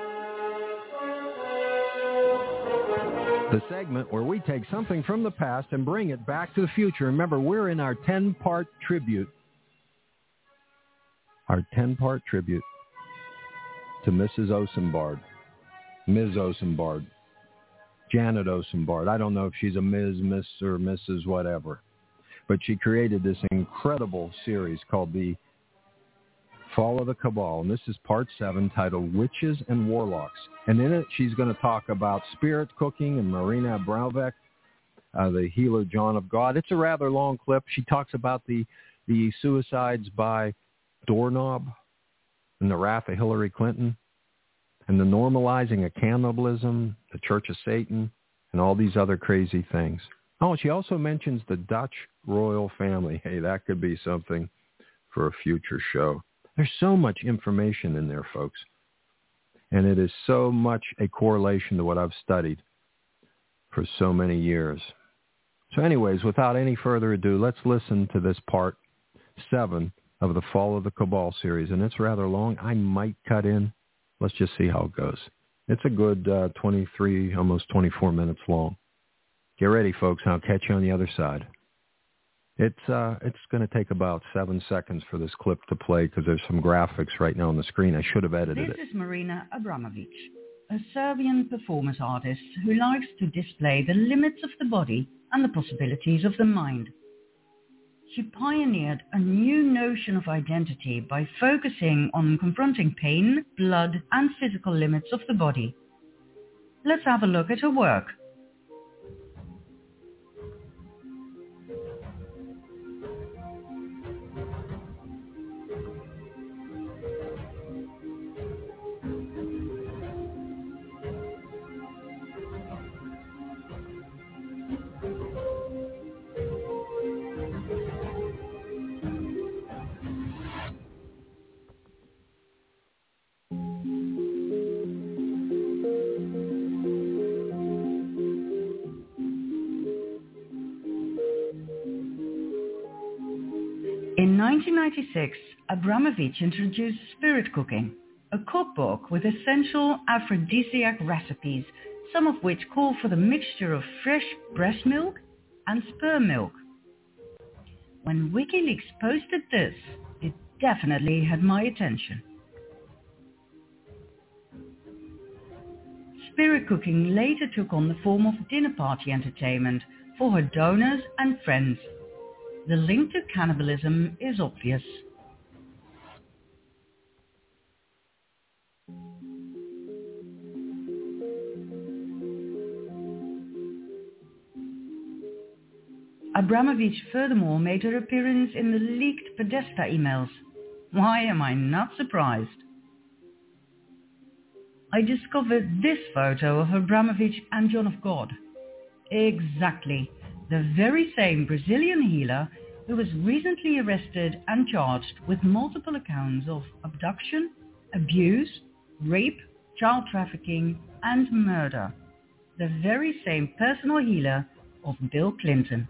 The segment where we take something from the past and bring it back to the future. Remember, we're in our 10-part tribute. Our 10-part tribute to Mrs. Osenbard. Ms. Osenbard. Janet Osenbard. I don't know if she's a Ms., Miss, or Mrs. whatever. But she created this incredible series called The Fall of the Cabal. And this is part 7, titled Witches and Warlocks. And in it, she's going to talk about spirit cooking and Marina Abramovic, the healer John of God. It's a rather long clip. She talks about the suicides by Doorknob and the wrath of Hillary Clinton and the normalizing of cannibalism, the Church of Satan, and all these other crazy things. Oh, she also mentions the Dutch royal family. Hey, that could be something for a future show. There's so much information in there, folks. And it is so much a correlation to what I've studied for so many years. So anyways, without any further ado, let's listen to this part 7 of the Fall of the Cabal series. And it's rather long. I might cut in. Let's just see how it goes. It's a good 23, almost 24 minutes long. Get ready, folks. I'll catch you on the other side. It's going to take about 7 seconds for this clip to play because there's some graphics right now on the screen. I should have edited it. This is Marina Abramovic, a Serbian performance artist who likes to display the limits of the body and the possibilities of the mind. She pioneered a new notion of identity by focusing on confronting pain, blood, and physical limits of the body. Let's have a look at her work. In 1996, Abramovic introduced Spirit Cooking, a cookbook with essential aphrodisiac recipes, some of which call for the mixture of fresh breast milk and sperm milk. When WikiLeaks posted this, it definitely had my attention. Spirit Cooking later took on the form of dinner party entertainment for her donors and friends. The link to cannibalism is obvious. Abramovic furthermore made her appearance in the leaked Podesta emails. Why am I not surprised? I discovered this photo of Abramovic and John of God. Exactly. The very same Brazilian healer who was recently arrested and charged with multiple accounts of abduction, abuse, rape, child trafficking, and murder. The very same personal healer of Bill Clinton.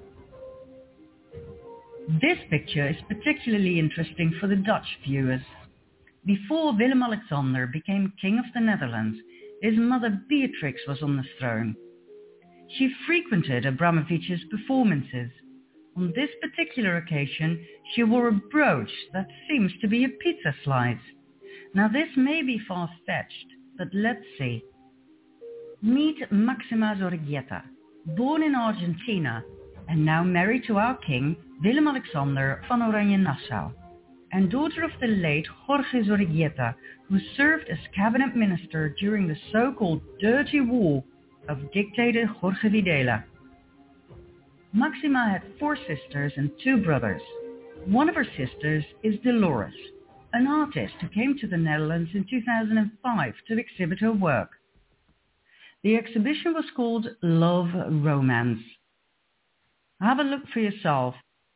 This picture is particularly interesting for the Dutch viewers. Before Willem-Alexander became King of the Netherlands, his mother Beatrix was on the throne. She frequented Abramovich's performances. On this particular occasion, she wore a brooch that seems to be a pizza slice. Now this may be far-fetched, but let's see. Meet Maxima Zorreguieta, born in Argentina and now married to our king, Willem-Alexander van Oranje-Nassau, and daughter of the late Jorge Zorreguieta, who served as cabinet minister during the so-called Dirty War of dictator Jorge Videla. Maxima had 4 sisters and 2 brothers. One of her sisters is Dolores, an artist who came to the Netherlands in 2005 to exhibit her work. The exhibition was called Love Romance. Have a look for yourself.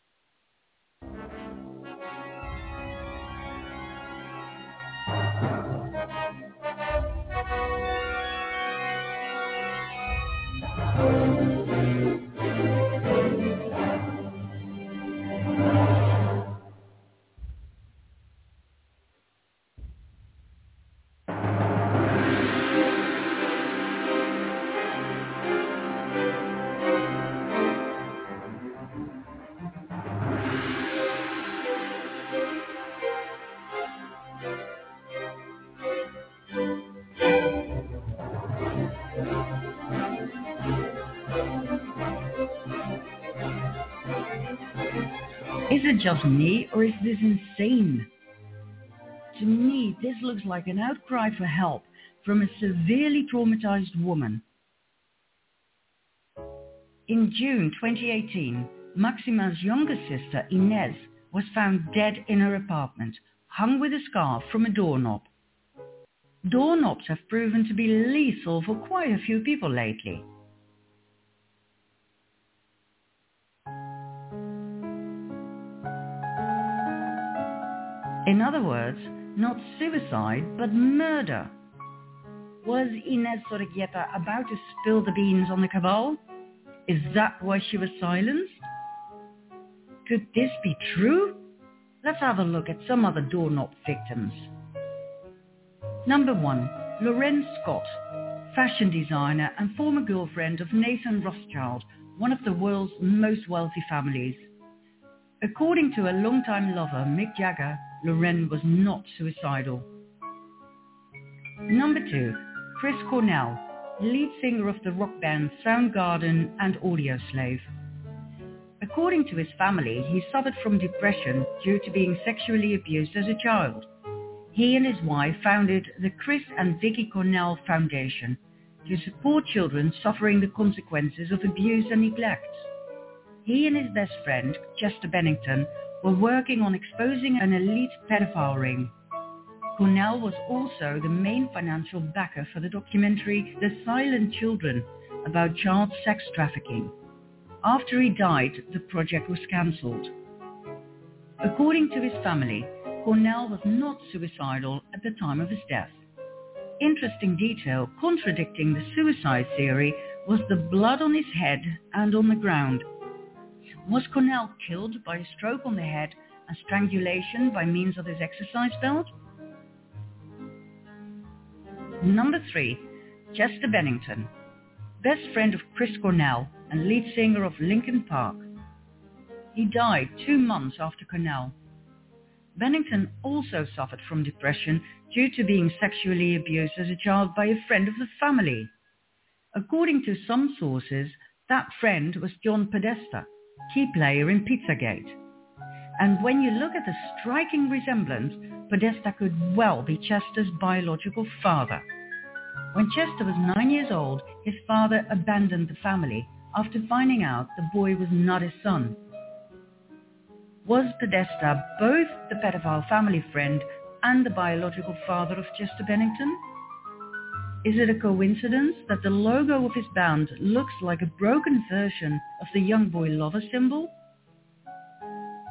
Is it just me, or is this insane? To me, this looks like an outcry for help from a severely traumatized woman. In June 2018, Maxima's younger sister, Inez, was found dead in her apartment, hung with a scarf from a doorknob. Doorknobs have proven to be lethal for quite a few people lately. In other words, not suicide, but murder. Was Inez Zorreguieta about to spill the beans on the cabal? Is that why she was silenced? Could this be true? Let's have a look at some other doorknob victims. Number 1, Lorraine Scott, fashion designer and former girlfriend of Nathan Rothschild, one of the world's most wealthy families. According to a longtime lover, Mick Jagger, Lorraine was not suicidal. Number 2, Chris Cornell, lead singer of the rock bands Soundgarden and Audioslave. According to his family, he suffered from depression due to being sexually abused as a child. He and his wife founded the Chris and Vicky Cornell Foundation to support children suffering the consequences of abuse and neglect. He and his best friend, Chester Bennington, were working on exposing an elite pedophile ring. Cornell was also the main financial backer for the documentary The Silent Children about child sex trafficking. After he died, the project was cancelled. According to his family, Cornell was not suicidal at the time of his death. Interesting detail contradicting the suicide theory was the blood on his head and on the ground. Was Cornell killed by a stroke on the head and strangulation by means of his exercise belt? Number 3, Chester Bennington, best friend of Chris Cornell and lead singer of Linkin Park. He died 2 months after Cornell. Bennington also suffered from depression due to being sexually abused as a child by a friend of the family. According to some sources, that friend was John Podesta, key player in Pizzagate. And when you look at the striking resemblance, Podesta could well be Chester's biological father. When Chester was 9 years old, his father abandoned the family after finding out the boy was not his son. Was Podesta both the pedophile family friend and the biological father of Chester Bennington? Is it a coincidence that the logo of his band looks like a broken version of the young boy lover symbol?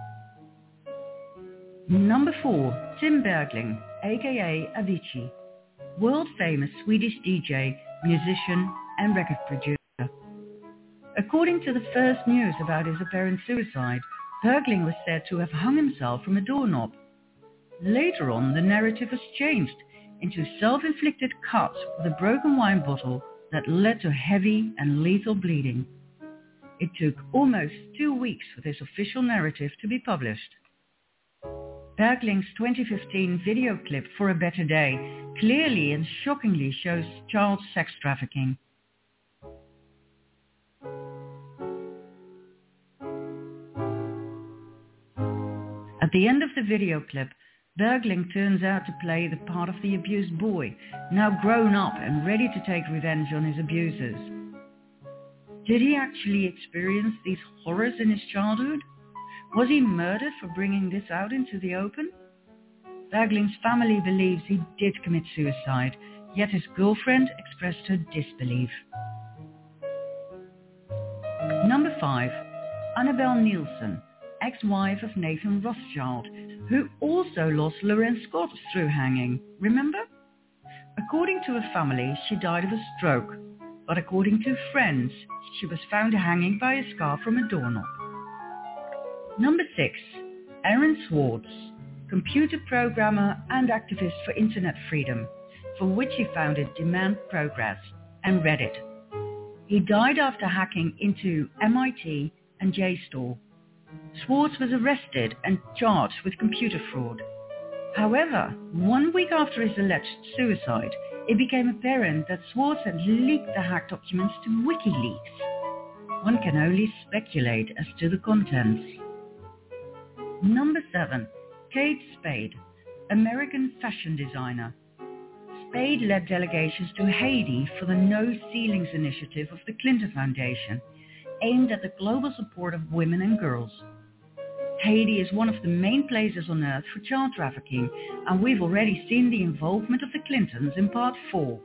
Number 4, Tim Bergling, aka Avicii, world-famous Swedish DJ, musician and record producer. According to the first news about his apparent suicide, Bergling was said to have hung himself from a doorknob. Later on, the narrative was changed into self-inflicted cuts with a broken wine bottle that led to heavy and lethal bleeding. It took almost 2 weeks for this official narrative to be published. Bergling's 2015 video clip For a Better Day clearly and shockingly shows child sex trafficking. At the end of the video clip, Bergling turns out to play the part of the abused boy, now grown up and ready to take revenge on his abusers. Did he actually experience these horrors in his childhood? Was he murdered for bringing this out into the open? Bergling's family believes he did commit suicide, yet his girlfriend expressed her disbelief. Number 5, Annabelle Nielsen, ex-wife of Nathan Rothschild, who also lost Lorenz Scott through hanging, remember? According to her family, she died of a stroke, but according to friends, she was found hanging by a scarf from a doorknob. Number 6, Aaron Swartz, computer programmer and activist for internet freedom, for which he founded Demand Progress and Reddit. He died after hacking into MIT and JSTOR. Swartz was arrested and charged with computer fraud. However, 1 week after his alleged suicide, it became apparent that Swartz had leaked the hacked documents to WikiLeaks. One can only speculate as to the contents. Number 7, Kate Spade, American fashion designer. Spade led delegations to Haiti for the No Ceilings initiative of the Clinton Foundation, aimed at the global support of women and girls. Haiti is one of the main places on earth for child trafficking, and we've already seen the involvement of the Clintons in part 4.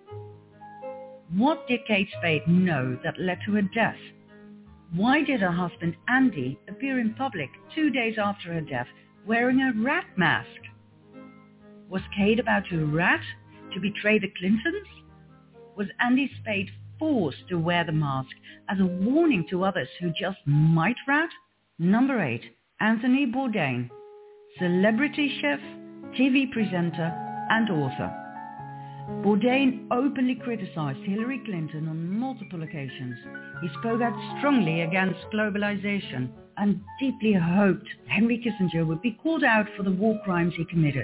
What did Kate Spade know that led to her death? Why did her husband Andy appear in public 2 days after her death wearing a rat mask? Was Kate about to rat to betray the Clintons? Was Andy Spade forced to wear the mask as a warning to others who just might rat? Number 8, Anthony Bourdain, celebrity chef, TV presenter, and author. Bourdain openly criticized Hillary Clinton on multiple occasions. He spoke out strongly against globalization and deeply hoped Henry Kissinger would be called out for the war crimes he committed.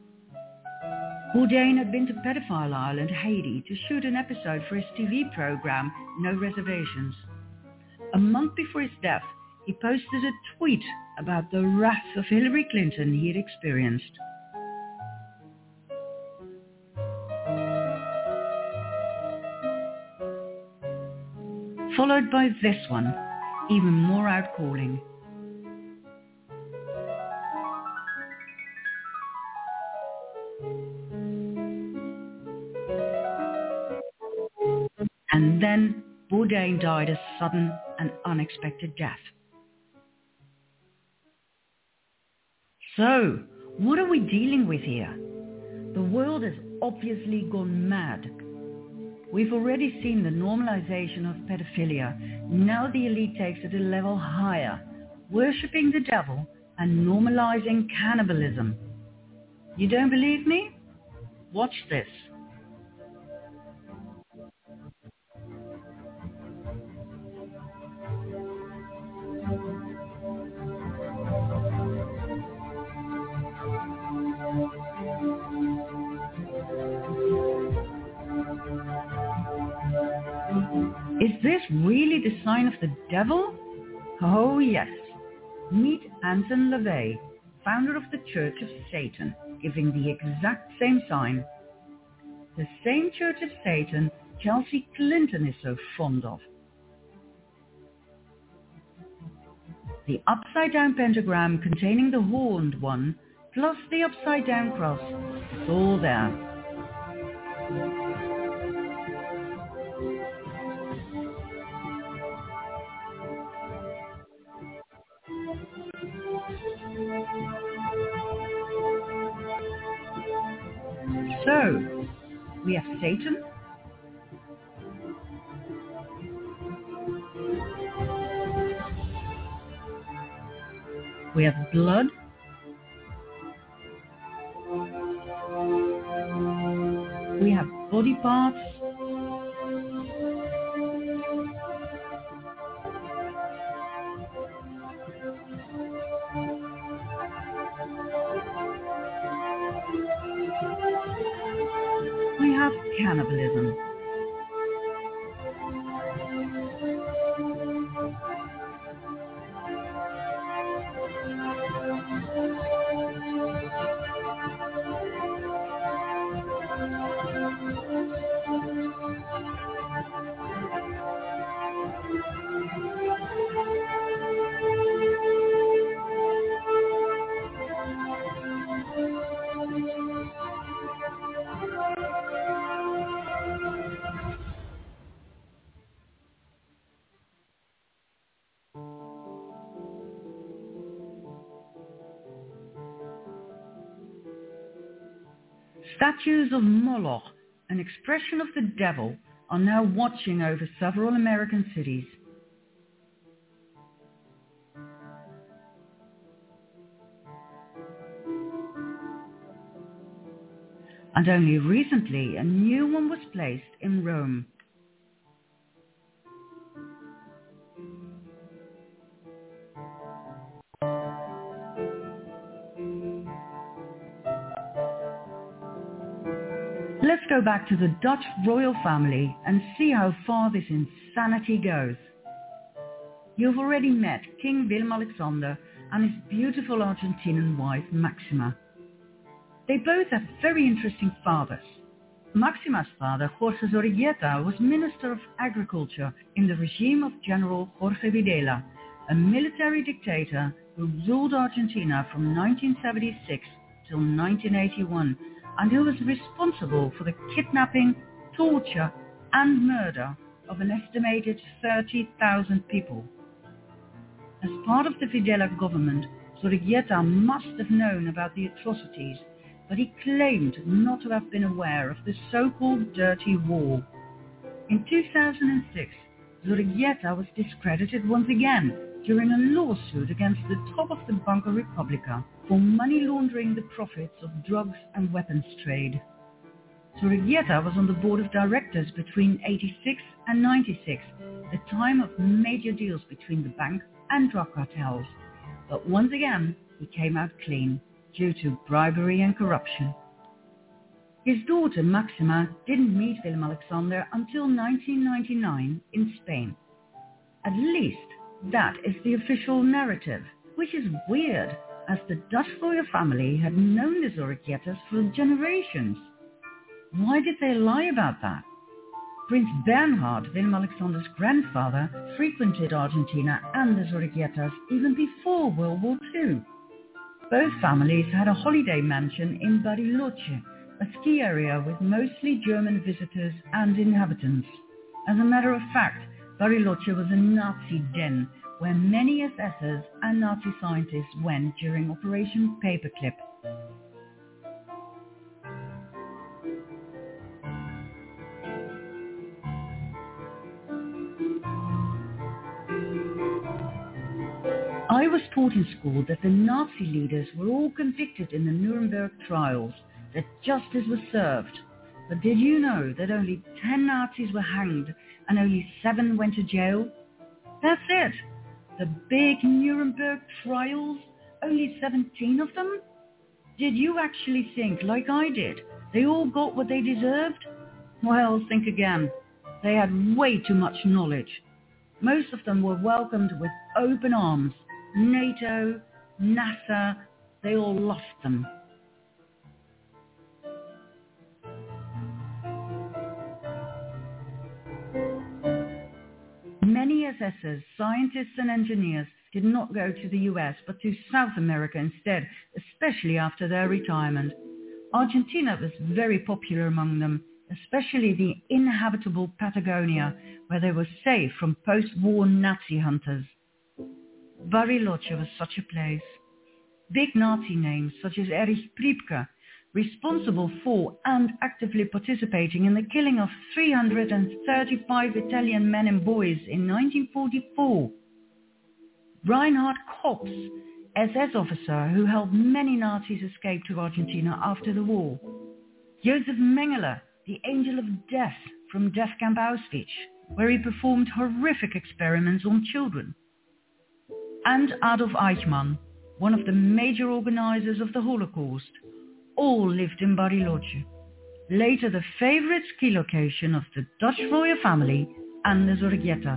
Bourdain had been to Pedophile Island, Haiti, to shoot an episode for his TV program, No Reservations. A month before his death, he posted a tweet about the wrath of Hillary Clinton he had experienced. Followed by this one, even more outcalling. And then Bourdain died a sudden and unexpected death. So, what are we dealing with here? The world has obviously gone mad. We've already seen the normalization of pedophilia. Now the elite takes it a level higher, worshipping the devil and normalizing cannibalism. You don't believe me? Watch this. Is this really the sign of the devil? Oh yes. Meet Anton LaVey, founder of the Church of Satan, giving the exact same sign. The same Church of Satan Chelsea Clinton is so fond of. The upside-down pentagram containing the horned one, plus the upside-down cross, it's all there. So, we have Satan, we have blood, we have body parts, we have cannibalism. Statues of Moloch, an expression of the devil, are now watching over several American cities. And only recently a new one was placed in Rome. Let's go back to the Dutch royal family and see how far this insanity goes. You've already met King Willem-Alexander and his beautiful Argentinian wife Maxima. They both have very interesting fathers. Maxima's father, Jorge Zorrigueta, was Minister of Agriculture in the regime of General Jorge Videla, a military dictator who ruled Argentina from 1976 till 1981, and who was responsible for the kidnapping, torture, and murder of an estimated 30,000 people. As part of the Videla government, Zorrigueta must have known about the atrocities, but he claimed not to have been aware of the so-called Dirty War. In 2006, Zorrigueta was discredited once again during a lawsuit against the top of the Banco Republica for money laundering the profits of drugs and weapons trade. Zorrigueta was on the board of directors between 86 and 96, the time of major deals between the bank and drug cartels. But once again, he came out clean due to bribery and corruption. His daughter Maxima didn't meet Willem-Alexander until 1999 in Spain. At least that is the official narrative, which is weird, as the Dutch royal family had known the Zorriguetas for generations. Why did they lie about that? Prince Bernhard, Willem-Alexander's grandfather, frequented Argentina and the Zorriguetas even before World War II. Both families had a holiday mansion in Bariloche, a ski area with mostly German visitors and inhabitants. As a matter of fact, Bariloche was a Nazi den where many SSers and Nazi scientists went during Operation Paperclip. I was taught in school that the Nazi leaders were all convicted in the Nuremberg trials, that justice was served. But did you know that only 10 Nazis were hanged and only 7 went to jail? That's it. The big Nuremberg trials, only 17 of them? Did you actually think, like I did, they all got what they deserved? Well, think again. They had way too much knowledge. Most of them were welcomed with open arms. NATO, NASA, they all lost them. Many SSers, scientists and engineers did not go to the US but to South America instead, especially after their retirement. Argentina was very popular among them, especially the inhabitable Patagonia, where they were safe from post-war Nazi hunters. Bariloche was such a place. Big Nazi names such as Erich Priebke, responsible for and actively participating in the killing of 335 Italian men and boys in 1944. Reinhard Kops, SS officer who helped many Nazis escape to Argentina after the war. Josef Mengele, the angel of death from death camp Auschwitz, where he performed horrific experiments on children. And Adolf Eichmann, one of the major organizers of the Holocaust. All lived in Bariloche, later the favorite ski location of the Dutch royal family and the Zorrietas.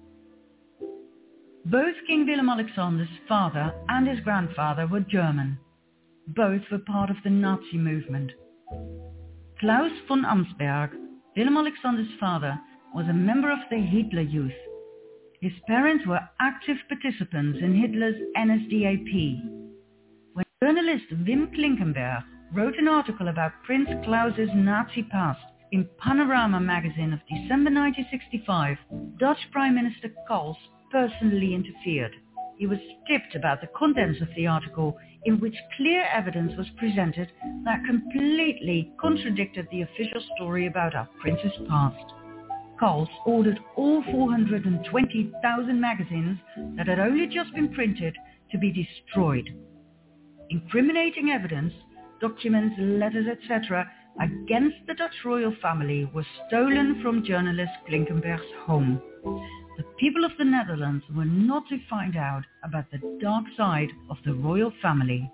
Both King Willem-Alexander's father and his grandfather were German. Both were part of the Nazi movement. Klaus von Amsberg, Willem-Alexander's father, was a member of the Hitler Youth. His parents were active participants in Hitler's NSDAP. When journalist Wim Klinkenberg wrote an article about Prince Klaus's Nazi past in Panorama magazine of December 1965, Dutch Prime Minister Kals personally interfered. He was tipped about the contents of the article, in which clear evidence was presented that completely contradicted the official story about our prince's past. Kals ordered all 420,000 magazines that had only just been printed to be destroyed. Incriminating evidence, documents, letters, etc., against the Dutch royal family were stolen from journalist Klinkenberg's home. The people of the Netherlands were not to find out about the dark side of the royal family.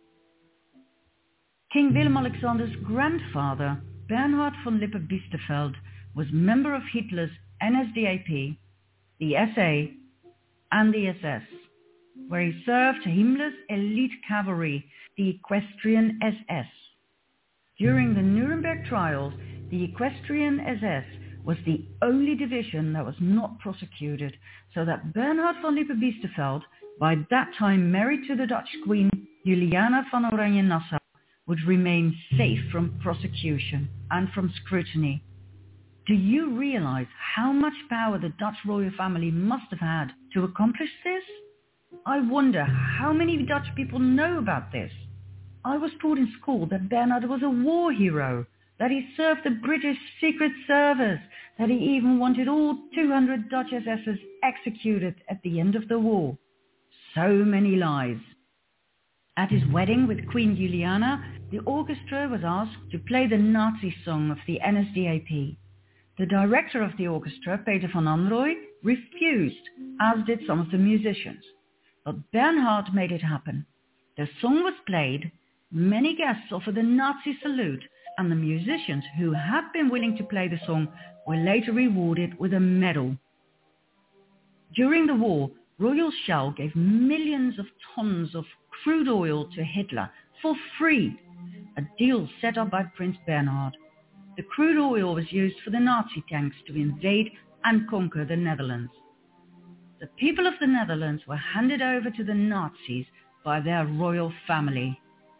King Willem-Alexander's grandfather, Bernhard von Lippe-Biesterfeld, was member of Hitler's NSDAP, the SA, and the SS, where he served Himmler's elite cavalry, the Equestrian SS. During the Nuremberg trials, the Equestrian SS was the only division that was not prosecuted, so that Bernhard von Lippe-Biesterfeld, by that time married to the Dutch Queen Juliana van Oranje-Nassau, would remain safe from prosecution and from scrutiny. Do you realize how much power the Dutch royal family must have had to accomplish this? I wonder how many Dutch people know about this. I was taught in school that Bernhard was a war hero, that he served the British Secret Service, that he even wanted all 200 Dutch SSers executed at the end of the war. So many lies. At his wedding with Queen Juliana, the orchestra was asked to play the Nazi song of the NSDAP. The director of the orchestra, Peter van Anrooy, refused, as did some of the musicians. But Bernhard made it happen. The song was played, many guests offered a Nazi salute, and the musicians who had been willing to play the song were later rewarded with a medal. During the war, Royal Shell gave millions of tons of crude oil to Hitler for free, a deal set up by Prince Bernhard. The crude oil was used for the Nazi tanks to invade and conquer the Netherlands. The people of the Netherlands were handed over to the Nazis by their royal family.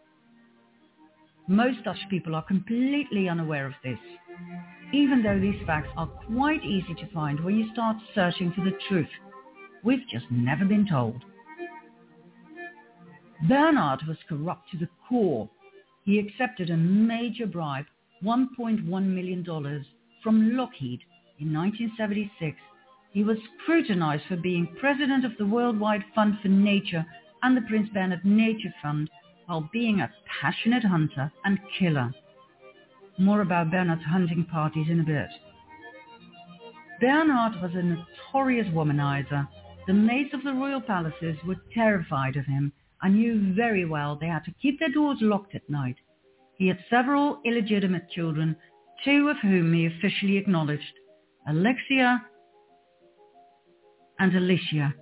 Most Dutch people are completely unaware of this, even though these facts are quite easy to find when you start searching for the truth. We've just never been told. Bernhard was corrupt to the core. He accepted a major bribe, $1.1 million, from Lockheed in 1976. He was scrutinized for being president of the Worldwide Fund for Nature and the Prince Bernhard Nature Fund, while being a passionate hunter and killer. More about Bernhard's hunting parties in a bit. Bernhard was a notorious womanizer. The maids of the royal palaces were terrified of him and knew very well they had to keep their doors locked at night. He had several illegitimate children, two of whom he officially acknowledged, Alexia and Alicia.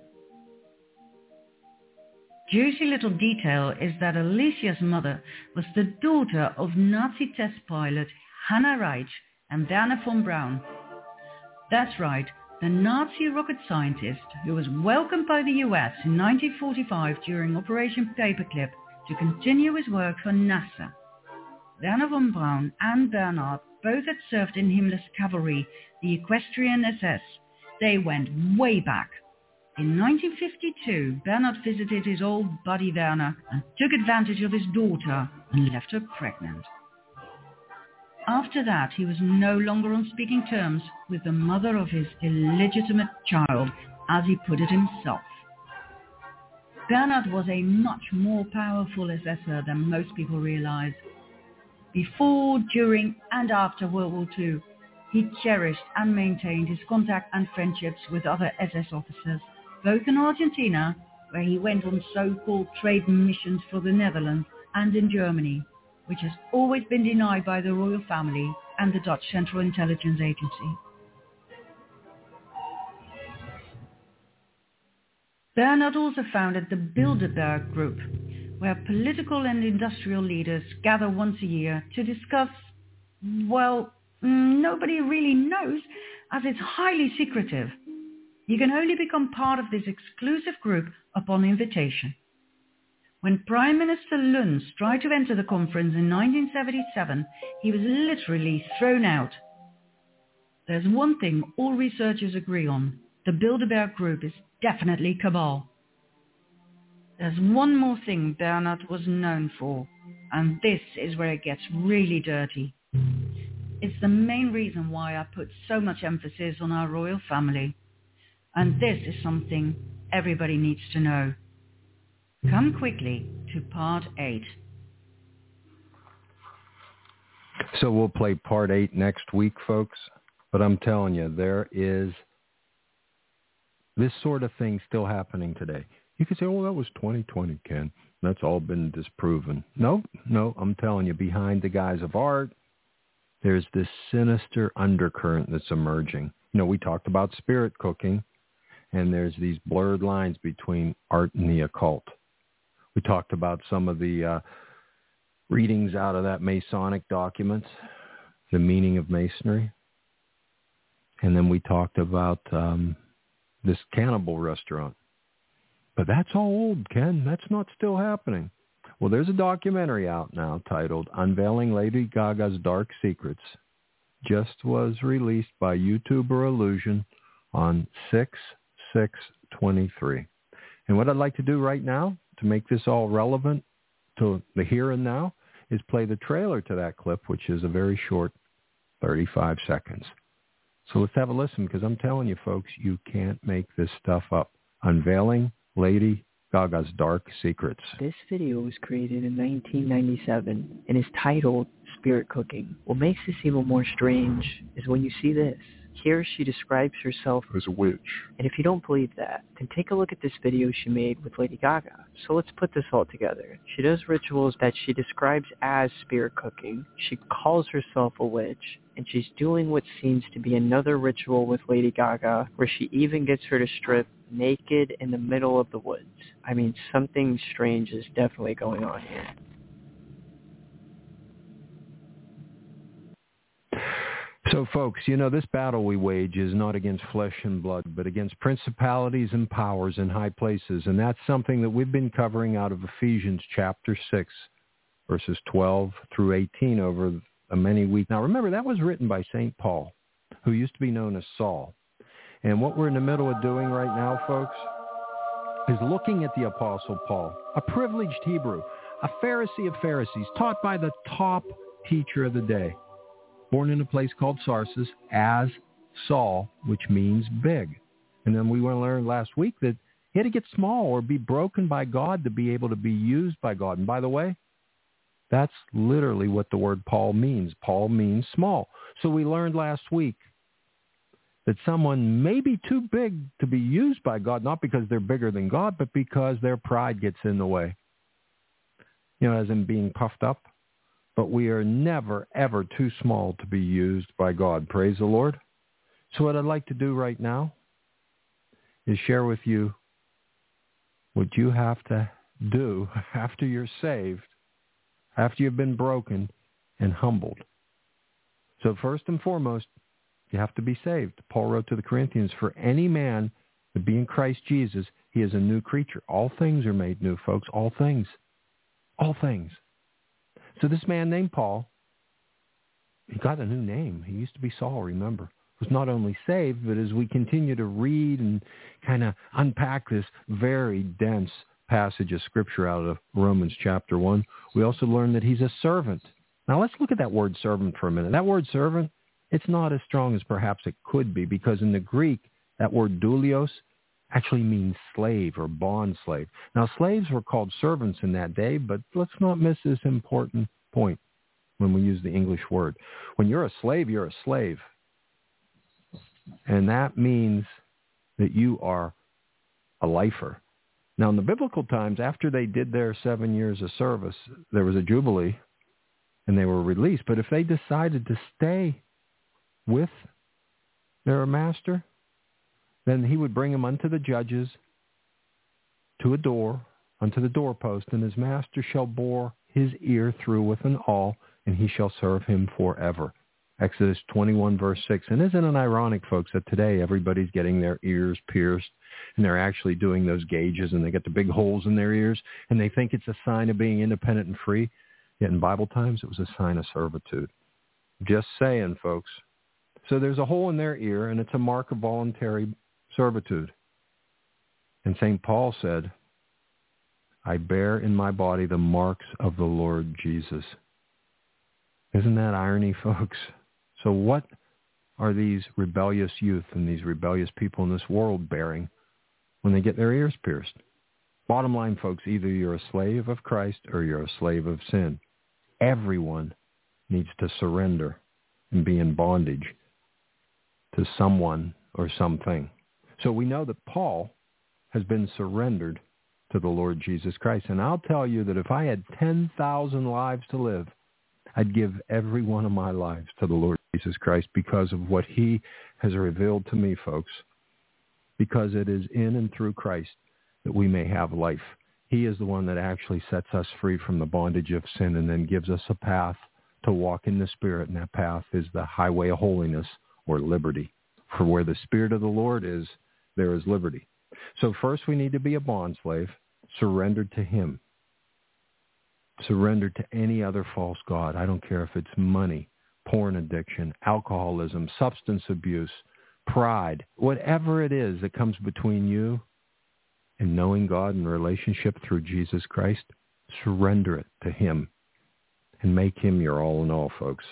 Juicy little detail is that Alicia's mother was the daughter of Nazi test pilot Hanna Reich and Werner von Braun. That's right, the Nazi rocket scientist who was welcomed by the US in 1945 during Operation Paperclip to continue his work for NASA. Werner von Braun and Bernhard both had served in Himmler's cavalry, the Equestrian SS. They went way back. In 1952, Bernhard visited his old buddy Werner and took advantage of his daughter and left her pregnant. After that, he was no longer on speaking terms with the mother of his illegitimate child, as he put it himself. Bernhard was a much more powerful assessor than most people realize. Before, during, and after World War II, he cherished and maintained his contact and friendships with other SS officers, both in Argentina, where he went on so-called trade missions for the Netherlands, and in Germany, which has always been denied by the royal family and the Dutch Central Intelligence Agency. Bernhard also founded the Bilderberg Group, where political and industrial leaders gather once a year to discuss, well, nobody really knows, as it's highly secretive. You can only become part of this exclusive group upon invitation. When Prime Minister Luns tried to enter the conference in 1977, he was literally thrown out. There's one thing all researchers agree on. The Bilderberg Group is definitely cabal. There's one more thing Bernhard was known for, and this is where it gets really dirty. It's the main reason why I put so much emphasis on our royal family. And this is something everybody needs to know. Come quickly to part 8. So we'll play part 8 next week, folks. But I'm telling you, there is this sort of thing still happening today. You could say, oh, that was 2020, Ken. That's all been disproven. No, I'm telling you, behind the guise of art, there's this sinister undercurrent that's emerging. You know, we talked about spirit cooking, and there's these blurred lines between art and the occult. We talked about some of the readings out of that Masonic documents, the meaning of Masonry. And then we talked about this cannibal restaurant. But that's all old, Ken. That's not still happening. Well, there's a documentary out now titled Unveiling Lady Gaga's Dark Secrets. Just was released by YouTuber Illusion on 6/6/23. And what I'd like to do right now to make this all relevant to the here and now is play the trailer to that clip, which is a very short 35 seconds. So let's have a listen, because I'm telling you, folks, you can't make this stuff up. Unveiling Lady Gaga's Dark Secrets. This video was created in 1997 and is titled Spirit Cooking. What makes this even more strange is when you see this. Here she describes herself as a witch. And if you don't believe that, then take a look at this video she made with Lady Gaga. So let's put this all together. She does rituals that she describes as spirit cooking. She calls herself a witch. And she's doing what seems to be another ritual with Lady Gaga, where she even gets her to strip naked in the middle of the woods. I mean, something strange is definitely going on here. So, folks, you know, this battle we wage is not against flesh and blood, but against principalities and powers in high places. And that's something that we've been covering out of Ephesians chapter 6, verses 12 through 18 over many weeks. Now, remember, that was written by St. Paul, who used to be known as Saul. And what we're in the middle of doing right now, folks, is looking at the Apostle Paul, a privileged Hebrew, a Pharisee of Pharisees, taught by the top teacher of the day, born in a place called Tarsus as Saul, which means big. And then we learned last week that he had to get small or be broken by God to be able to be used by God. And by the way, that's literally what the word Paul means. Paul means small. So we learned last week that someone may be too big to be used by God, not because they're bigger than God, but because their pride gets in the way. You know, as in being puffed up. But we are never, ever too small to be used by God. Praise the Lord. So what I'd like to do right now is share with you what you have to do after you're saved, after you've been broken and humbled. So first and foremost, you have to be saved. Paul wrote to the Corinthians, for any man to be in Christ Jesus, he is a new creature. All things are made new, folks. All things. All things. So this man named Paul, he got a new name. He used to be Saul, remember. was not only saved, but as we continue to read and kind of unpack this very dense passage of Scripture out of Romans chapter 1, we also learn that he's a servant. Now let's look at that word servant for a minute. That word servant, it's not as strong as perhaps it could be, because in the Greek, that word doulios actually means slave or bond slave. Now slaves were called servants in that day, but let's not miss this important point when we use the English word. When you're a slave, you're a slave. And that means that you are a lifer. Now, in the biblical times, after they did their 7 years of service, there was a jubilee, and they were released. But if they decided to stay with their master, then he would bring them unto the judges to a door, unto the doorpost, and his master shall bore his ear through with an awl, and he shall serve him forever. Exodus 21, verse 6. And isn't it ironic, folks, that today everybody's getting their ears pierced, and they're actually doing those gauges, and they get the big holes in their ears, and they think it's a sign of being independent and free? Yet in Bible times, it was a sign of servitude. Just saying, folks. So there's a hole in their ear, and it's a mark of voluntary servitude. And St. Paul said, I bear in my body the marks of the Lord Jesus. Isn't that irony, folks? So what are these rebellious youth and these rebellious people in this world bearing when they get their ears pierced? Bottom line, folks, either you're a slave of Christ or you're a slave of sin. Everyone needs to surrender and be in bondage to someone or something. So we know that Paul has been surrendered to the Lord Jesus Christ. And I'll tell you that if I had 10,000 lives to live, I'd give every one of my lives to the Lord Jesus Christ because of what he has revealed to me, folks. Because it is in and through Christ that we may have life. He is the one that actually sets us free from the bondage of sin and then gives us a path to walk in the Spirit. And that path is the highway of holiness or liberty. For where the Spirit of the Lord is, there is liberty. So first we need to be a bondslave, surrendered to him. Surrendered to any other false god. I don't care if it's money, porn addiction, alcoholism, substance abuse, pride, whatever it is that comes between you and knowing God and relationship through Jesus Christ, surrender it to him and make him your all in all, folks.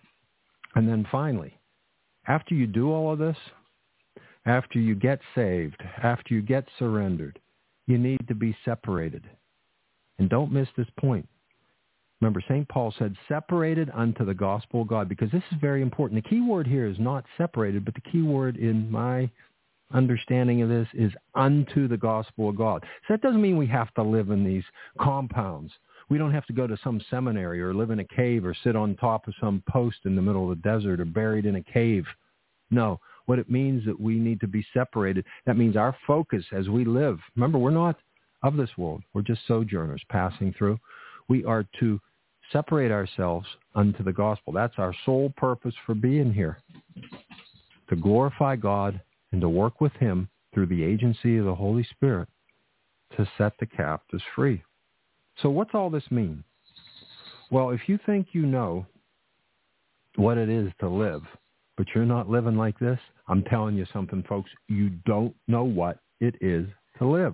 And then finally, after you do all of this, after you get saved, after you get surrendered, you need to be separated. And don't miss this point. Remember, St. Paul said, separated unto the gospel of God, because this is very important. The key word here is not separated, but the key word in my understanding of this is unto the gospel of God. So that doesn't mean we have to live in these compounds. We don't have to go to some seminary or live in a cave or sit on top of some post in the middle of the desert or buried in a cave. No, what it means that we need to be separated. That means our focus as we live. Remember, we're not of this world. We're just sojourners passing through. We are to separate ourselves unto the gospel. That's our sole purpose for being here, to glorify God and to work with him through the agency of the Holy Spirit to set the captives free. So what's all this mean? Well, if you think you know what it is to live, but you're not living like this, I'm telling you something, folks, you don't know what it is to live.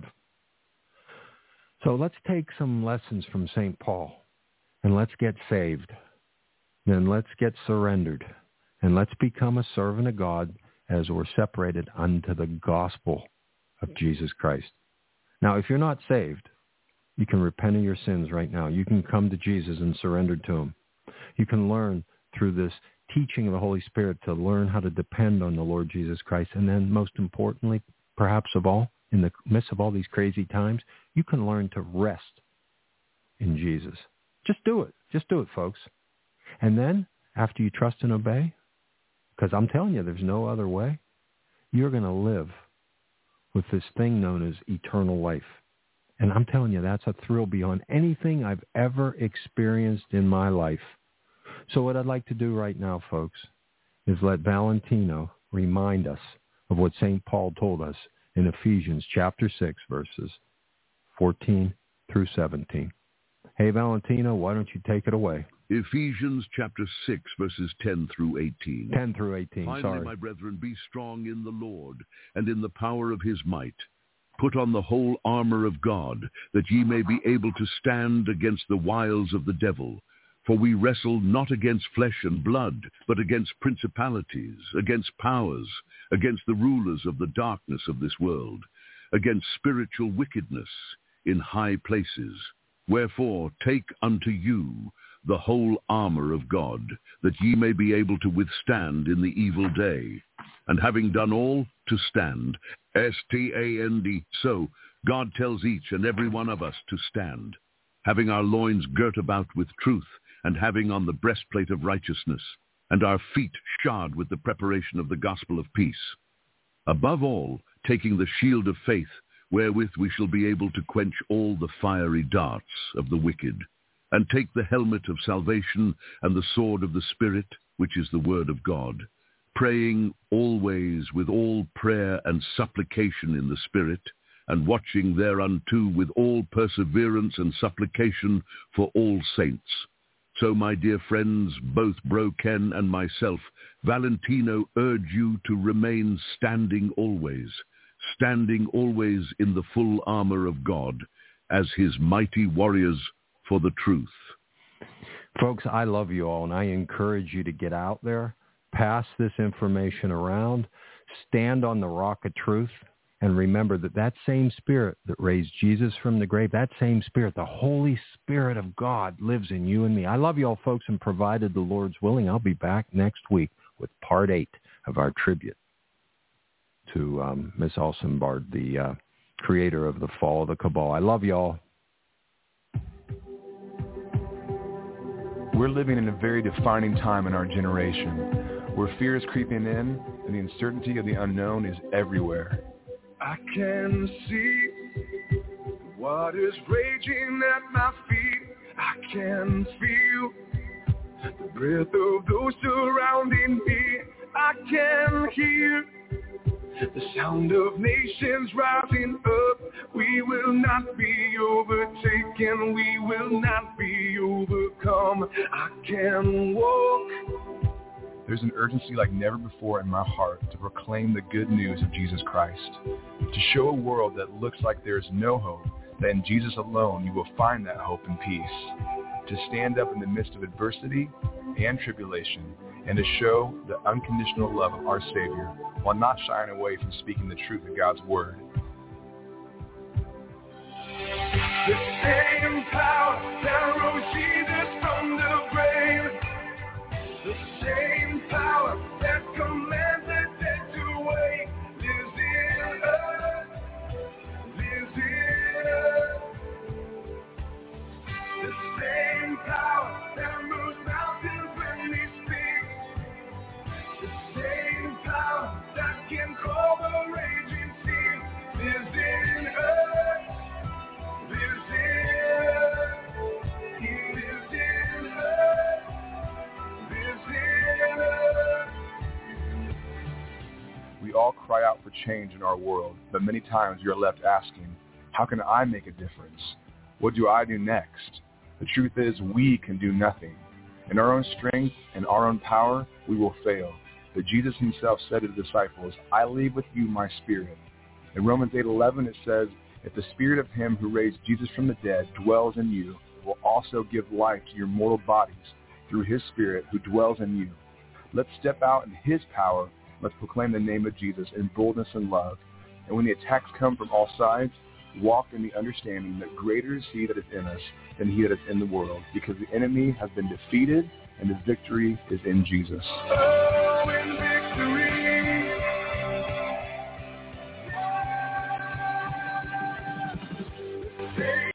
So let's take some lessons from St. Paul, and let's get saved. Then let's get surrendered, and let's become a servant of God as we're separated unto the gospel of Jesus Christ. Now, if you're not saved, you can repent of your sins right now. You can come to Jesus and surrender to him. You can learn through this teaching of the Holy Spirit to learn how to depend on the Lord Jesus Christ. And then most importantly, perhaps of all, in the midst of all these crazy times, you can learn to rest in Jesus. Just do it. Just do it, folks. And then after you trust and obey, because I'm telling you, there's no other way, you're going to live with this thing known as eternal life. And I'm telling you, that's a thrill beyond anything I've ever experienced in my life. So what I'd like to do right now, folks, is let Valentino remind us of what St. Paul told us in Ephesians chapter 6, verses 14 through 17. Hey, Valentino, why don't you take it away? Ephesians chapter 6, verses 10 through 18. 10 through 18, Finally, sorry. my brethren, be strong in the Lord and in the power of his might. Put on the whole armor of God, that ye may be able to stand against the wiles of the devil. For we wrestle not against flesh and blood, but against principalities, against powers, against the rulers of the darkness of this world, against spiritual wickedness in high places. Wherefore take unto you the whole armor of God, that ye may be able to withstand in the evil day. And having done all, to stand, S-T-A-N-D. So God tells each and every one of us to stand, having our loins girt about with truth, and having on the breastplate of righteousness, and our feet shod with the preparation of the gospel of peace. Above all, taking the shield of faith, wherewith we shall be able to quench all the fiery darts of the wicked, and take the helmet of salvation and the sword of the Spirit, which is the word of God, praying always with all prayer and supplication in the Spirit, and watching thereunto with all perseverance and supplication for all saints. So, my dear friends, both Bro Ken and myself, Valentino, urge you to remain standing always in the full armor of God, as his mighty warriors for the truth. Folks, I love you all, and I encourage you to get out there, pass this information around, stand on the rock of truth, and remember that that same Spirit that raised Jesus from the grave, that same Spirit, the Holy Spirit of God, lives in you and me. I love you all, folks, and provided the Lord's willing, I'll be back next week with part 8 of our tribute to Miss Olsenbard, the creator of the Fall of the Cabal. I love you all. We're living in a very defining time in our generation, where fear is creeping in and the uncertainty of the unknown is everywhere. I can see what is raging at my feet. I can feel the breath of those surrounding me. I can hear the sound of nations rising up. We will not be overtaken. We will not be overcome. I can walk. There's an urgency like never before in my heart to proclaim the good news of Jesus Christ, to show a world that looks like there is no hope, that in Jesus alone you will find that hope and peace, to stand up in the midst of adversity and tribulation, and to show the unconditional love of our Savior while not shying away from speaking the truth of God's Word. The same power that rose Jesus from the grave, the same power that commands the dead to wake, lives in us, lives in us. The same power that moves mountains when he speaks, the same power that can call the raging sea, lives in us, lives in us. He lives in us. We all cry out for change in our world, but many times we are left asking, how can I make a difference? What do I do next? The truth is, we can do nothing. In our own strength and our own power, we will fail. But Jesus himself said to the disciples, I leave with you my Spirit. In Romans 8:11 it says, if the Spirit of him who raised Jesus from the dead dwells in you, it will also give life to your mortal bodies through his Spirit who dwells in you. Let's step out in his power. Let's proclaim the name of Jesus in boldness and love. And when the attacks come from all sides, walk in the understanding that greater is he that is in us than he that is in the world, because the enemy has been defeated and the victory is in Jesus. Oh, in victory.